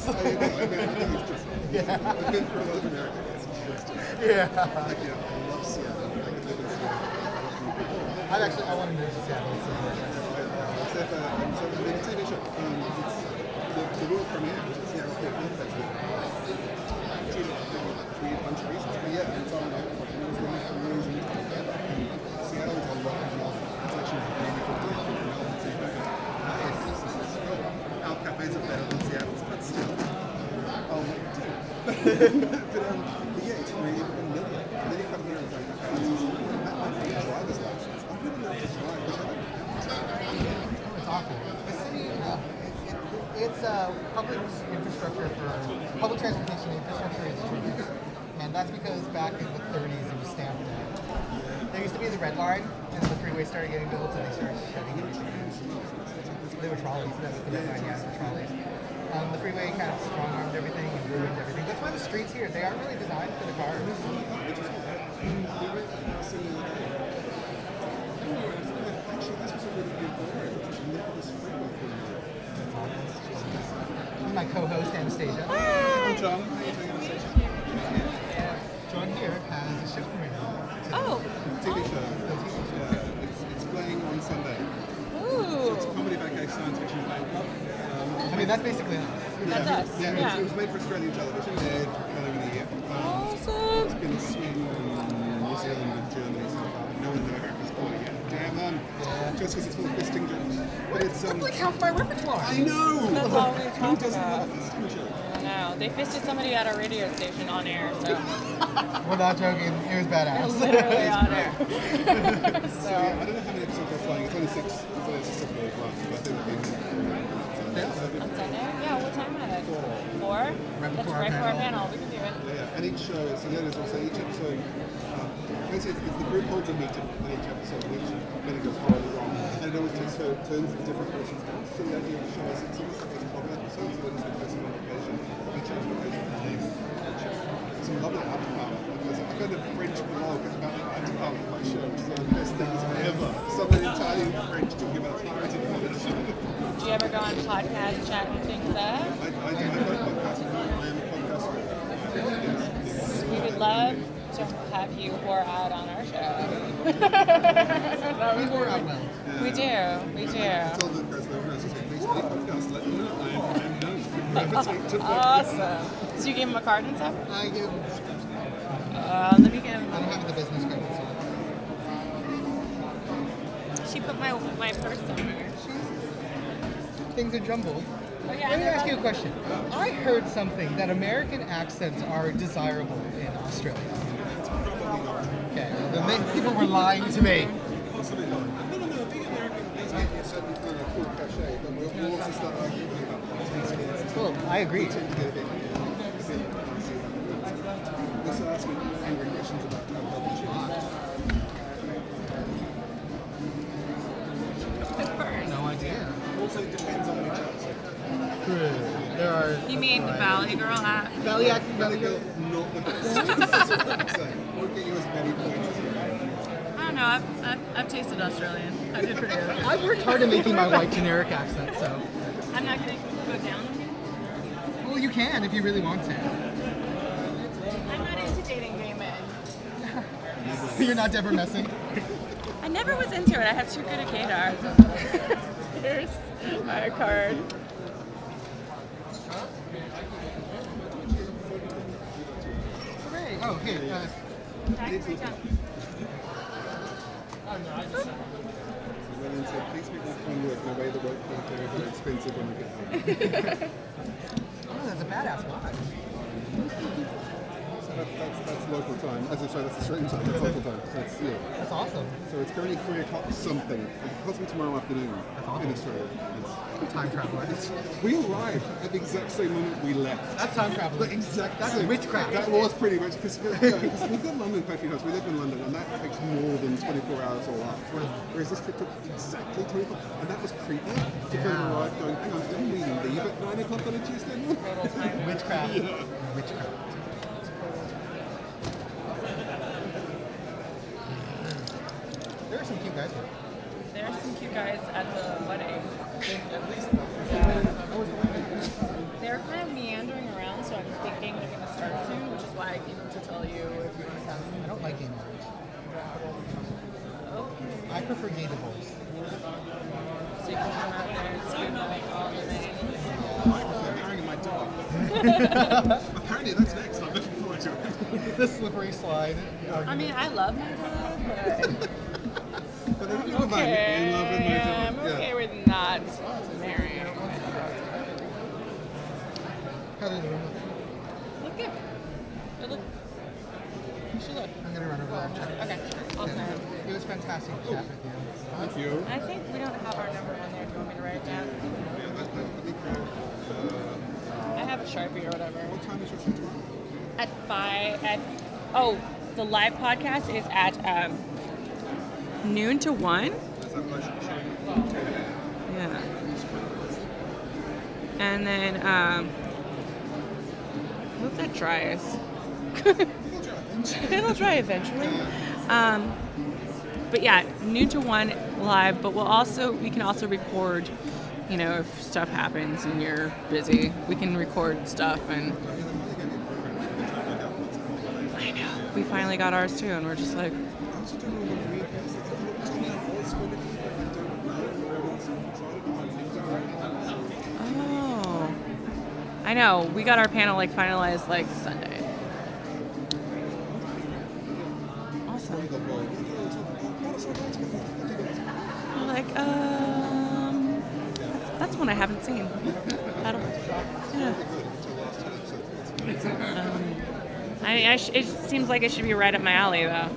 E: I've been through a lot of American accents.
D: Yeah.
E: I love Seattle. I could live in Seattle.
D: I want to move to Seattle.
E: Except the TV show. the world premiere, which is Seattle Film Festival. It's a bunch of reasons, but yeah, it's on like really Seattle is a lot of Melbourne. It's actually really cool to from Melbourne. So you our cafes are better than Seattle's, but still. But yeah, it's really familiar. And then you come here and it's like, okay, this is a driver's license. I've never learned to drive, which I like.
D: It's awful. The city, it's public infrastructure for public transportation infrastructure is atrocious, and that's because back in the 30s it was stamped out. There used to be the red line, and the freeway started getting built, and they started shutting everything. There were trolleys. That was the red line, yeah, the trolleys. The freeway kind of strong-armed everything and ruined everything. That's why the streets here, they aren't really designed for the cars. My co-host Anastasia.
E: I'm John.
D: John here has a show for me now.
A: Oh.
E: TV show. It's playing on Sunday. So it's a comedy about gay science fiction.
D: I mean, that's basically us.
A: That's us.
E: Yeah, it was made for Australian television. Aired earlier in the year.
A: Awesome.
E: It's been in Sweden and New Zealand and Germany so far. No one in America's bought it yet. Damn them. Just because it's full of fisting jokes. But it's
D: That's like half my repertoire.
E: I know.
K: That's all we
E: Who
K: talk
E: doesn't
K: about.
E: love a fisting joke?
K: No, they fisted somebody at a radio station on air, so
D: We're not joking. It was badass.
K: literally on air.
E: So yeah, I don't know how many episodes they're playing. It's only six. It's only 6 episodes left. But they're
K: On Sunday? Yeah, what time at it? 4? That's
D: before our
K: right before our
D: panel.
K: panel. We can do it.
E: Yeah, and each show, so then there's also each episode, basically it's the group holds a meeting in each episode, which then it goes horribly wrong. And it always takes turns in different person's house. So the idea of the show is it's almost like a problem episode, so then it's a person on vacation, each has vacation for name. Some lovely afterpower, because I got a French blog about the afterpower of my show, which is one of the best things ever. Someone entirely French talking about pirated knowledge.
K: Do you ever go on podcast, chat, and things up?
E: I got a podcast, I am a podcaster. Yes.
K: We would love to have you pour out on our show.
D: We wore out well.
K: We do.
E: I told the person over there, please leave podcast, let me know. I'm done. Gravitate to
K: Awesome. So you gave him a card and stuff?
D: I give.
K: Let me give him.
D: I don't have the business card. So.
K: She put my purse somewhere.
D: Things are jumbled.
K: Oh, yeah,
D: Let me
K: they're
D: ask you a
K: all-
D: question. I heard something that American accents are desirable in Australia. Okay, well, the people were lying to me.
E: Possibly not. No, being American does give you a certain kind of cool cachet, but we'll also start arguing about politics.
D: Well, I agree.
E: We tend to get a bit also asking angry questions about health insurance.
D: No idea.
E: Also, it depends on which accent.
D: There are.
K: You mean the Valley Girl at?
D: Valley
E: Valley Girl, not the best. That's what I'm saying. Won't get you as many points as you
K: I don't know. I've tasted Australian. I did pretty good.
D: I've worked hard at making my white generic accent, so.
K: I'm not going to go down on you.
D: Well, you can if you really want to.
K: I'm not into dating gay men.
D: You're not Deborah Messing.
K: I never was into it. I have too good a gaydar. Here's my card.
D: Hooray. Oh, here.
E: Well, so please make that fun work in a way that won't be very, very expensive when we get home.
D: Oh, that's a badass watch.
E: So that's local time. As I say, that's Australian time. That's local time.
D: That's awesome.
E: So it's currently 3 o'clock something. It's possibly tomorrow afternoon in Australia.
D: Time traveler.
E: We arrived at the exact same moment we left.
D: That's time traveler.
E: The exact
D: That's
E: same.
D: witchcraft.
E: That was pretty much because we've got London quite a few times. We live in London, and that takes more than 24 hours all up. Whereas this trip took exactly 24. And that was creepy. To kind of arrive going, hang on, didn't we leave at 9 o'clock on a Tuesday morning?
D: Witchcraft.
E: Yeah.
D: Witchcraft. There are some cute guys here.
K: There are some cute guys at the wedding. They're kind of meandering around, so I'm thinking they're going to start soon, which is why I came to tell you if you want to come.
D: I don't like gay marriage.
K: Okay.
D: I prefer gay divorce.
K: So you can come out there and scream like all the names.
E: Apparently that's next. I'm looking forward to it.
D: The slippery slide.
K: I mean, I love my dad,
E: But then
K: but
E: you're
K: I'm okay.
E: in love with my dad.
K: I'm okay with not marrying.
D: How did it look?
K: Look good. It look. You should look.
D: I'm gonna run over there and check.
K: Okay. Awesome.
D: It was fantastic to chat with you.
E: Thank you.
K: I think we don't have our number on there. Do you want me to write it down?
E: Yeah, that's I think
K: I have a Sharpie or whatever.
E: what time is your show tomorrow?
K: At 5. The live podcast is at noon to 1.
E: Is that motion
K: Yeah. And then hope that dries. It'll dry eventually. But yeah, noon to 1 live. But we can also record. You know, if stuff happens and you're busy, we can record stuff. And I know we finally got ours too, and we're just like. Oh, I know. We got our panel like finalized like Sunday. Awesome. Like that's one I haven't seen. That'll, yeah. It seems like it should be right up my alley though.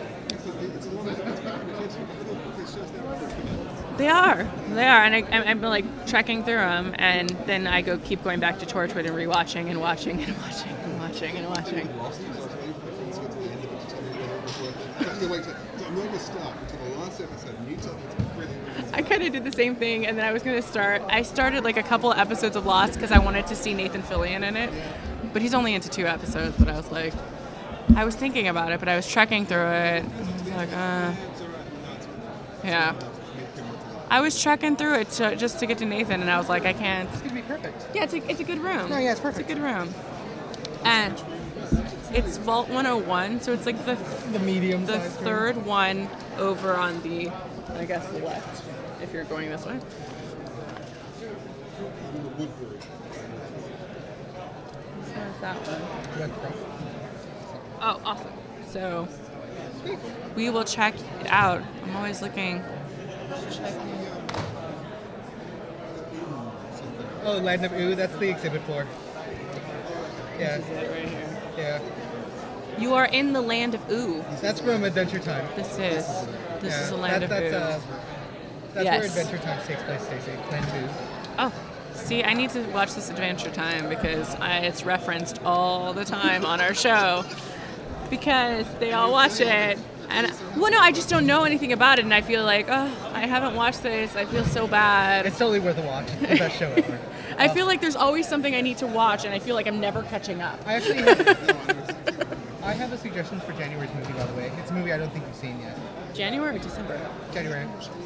K: They are, and I'm like trekking through them, and then I keep going back to Torchwood and rewatching and watching and watching and watching and watching. I kind of did the same thing, and then I started like a couple episodes of Lost because I wanted to see Nathan Fillion in it, but he's only into 2 episodes. But I was thinking about it, but I was trekking through it. Like, yeah. I was trekking through it just to get to Nathan, and I was like, I can't.
D: It's gonna be perfect.
K: Yeah, it's a good room.
D: No, yeah, it's perfect.
K: It's a good room. And it's Vault 101, so it's like the
D: medium.
K: The third one over on the, I guess, the left, if you're going this way. Where's that one? Oh, awesome. So we will check it out. I'm always looking.
D: Oh, Land of Ooh, that's the exhibit floor. Yeah.
K: This is it right here.
D: Yeah.
K: You are in the Land of Ooh.
D: That's from Adventure Time.
K: This is the Land of Ooh.
D: That's
K: Yes.
D: where Adventure Time takes place, Stacey. Land of Ooh.
K: Oh, see, I need to watch this Adventure Time because it's referenced all the time on our show because they all watch it. And no, I just don't know anything about it, and I feel like, oh, I haven't watched this. I feel so bad.
D: It's totally worth a watch. It's the best show ever.
K: I feel like there's always something I need to watch, and I feel like I'm never catching up.
D: I have a suggestion for January's movie, by the way. It's a movie I don't think you've seen yet.
K: January or December?
D: January.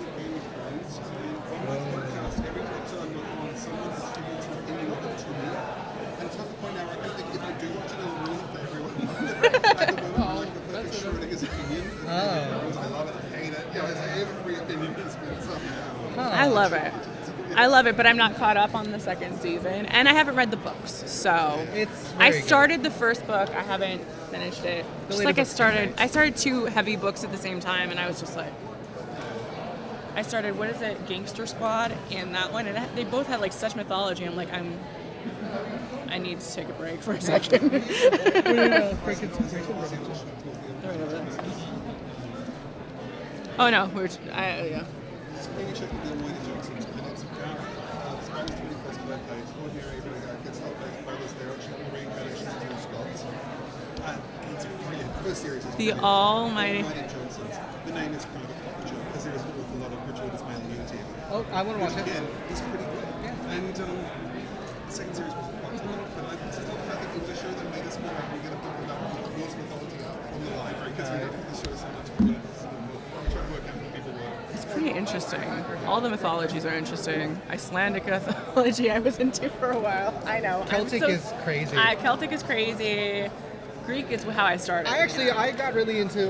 K: I love it. I love it, but I'm not caught up on the second season, and I haven't read the books. So I started the first book. I haven't finished it. Just like I started 2 heavy books at the same time, and I was just like, I started Gangster Squad, and that one, and they both had like such mythology. I'm like, I need to take a break for a second. Oh no, yeah. The Almighty.
E: The name is kind of a joke because there is an awful lot of gratuitous male nudity.
D: Oh, I want to watch it.
E: Again, it's pretty good. Yeah. And the second series was quite good. And I think it was a show that made us more like we're going to put Norse mythology out from the library because we love the show so much. We're trying to work out what people were.
K: It's pretty interesting. All the mythologies are interesting. Icelandic mythology I was into for a while. I know.
D: Celtic is crazy.
K: Celtic is crazy. Greek is how I started.
D: I got really into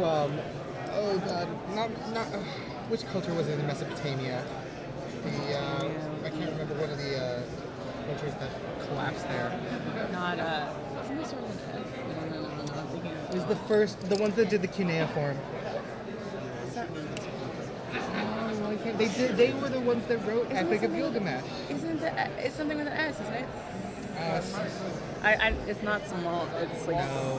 D: which culture was it in Mesopotamia? I can't remember one of the Which was that collapse there?
K: Not wasn't there sort of an S? No. I'm thinking
D: It was the ones that did the cuneiform. They were the ones that wrote Epic of Gilgamesh.
K: Isn't it's something with an S, isn't it? It's not small. It's like.
D: No.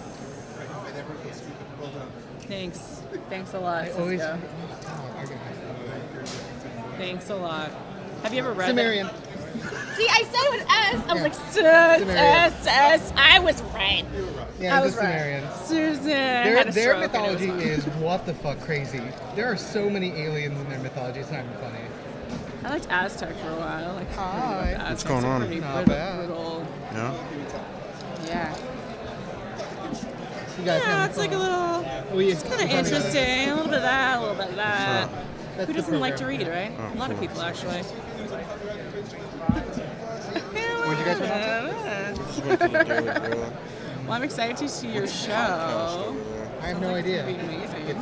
K: Thanks a lot, Cisco. Thanks a lot. Have you ever read
D: Sumerian.
K: See, I said it was S. I was like, S. I was right.
D: Yeah,
K: I
D: the
K: was right.
D: Sumerians.
K: Susan.
D: Their mythology is what the fuck crazy. There are so many aliens in their mythology. It's not even funny.
K: I liked Aztec for a while. Like,
D: hi.
L: What's going on?
D: Not bad.
L: Yeah.
K: Yeah.
D: You guys
K: Yeah, it's like a little. It's kind of interesting. A little bit of that, a little bit of that.
D: That's
K: Who
D: the
K: doesn't like to
D: program.
K: read, right?
L: Oh,
K: A lot of
L: cool.
K: people, actually.
D: Where'd you guys go?
L: Just went to the Daily Grill.
K: Well, I'm excited to see your show.
D: I have no idea.
K: It's gonna be amazing.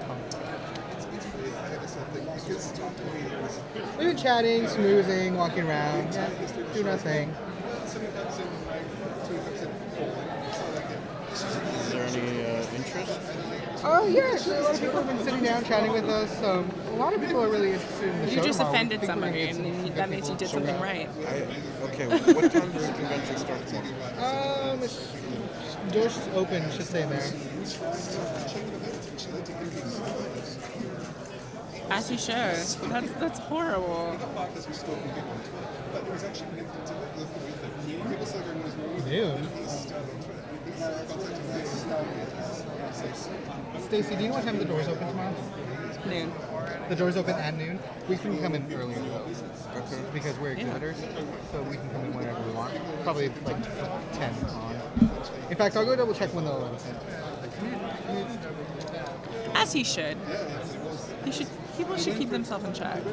D: We've been chatting, schmoozing, walking around, doing our thing.
L: Is there any interest?
D: Oh yeah, so a lot of people have been sitting down chatting with us. So a lot of people are really interested in the show.
K: You just
D: tomorrow.
K: offended
D: I think we're gonna
K: somebody,
D: get some
K: and
D: good
K: that means you
D: people.
K: did something right.
L: Okay, what time does the convention start tomorrow?
D: Doors open, should say there.
K: As you should. That's horrible.
D: Noon. Stacy, do you know what time the doors open tomorrow?
K: Noon.
D: The doors open at noon. We can come in earlier though,
L: Okay.
D: because we're exhibitors, so we can come in whenever we want. Probably like 10 on. In fact, I'll go double check when they'll let us in.
K: As he should. People should keep themselves in check.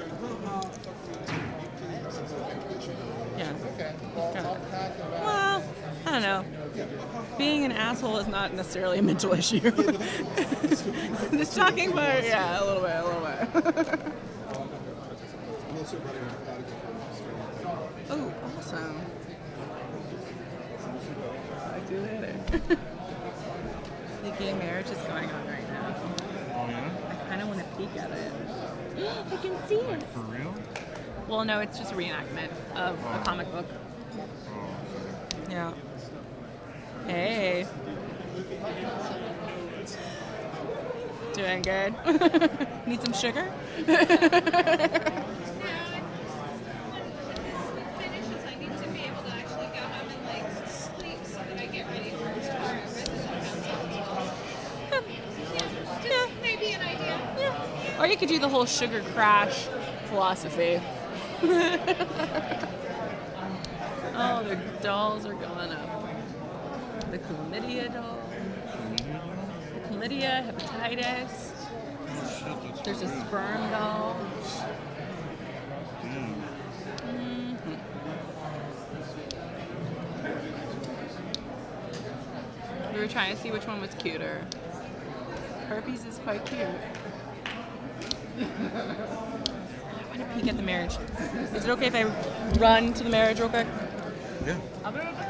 K: Yeah. Well, I don't know. Being an asshole is not necessarily a mental issue. Just talking, but yeah, a little bit. Oh, awesome. Talk to you later. The gay marriage is going on right now.
L: Oh, yeah?
K: I kind of want to peek at it. I can see it.
L: For real?
K: Well, no, it's just a reenactment of a comic book. Yeah. Hey. Doing good? Need some sugar? Or you could do the whole sugar crash philosophy. Oh, the dolls are going up. The chlamydia doll. Chlamydia, hepatitis. There's a sperm doll. Mm-hmm. We were trying to see which one was cuter. Herpes is quite cute. I want to peek at the marriage. Is it okay if I run to the marriage real quick?
L: Yeah.
K: I'll be right back.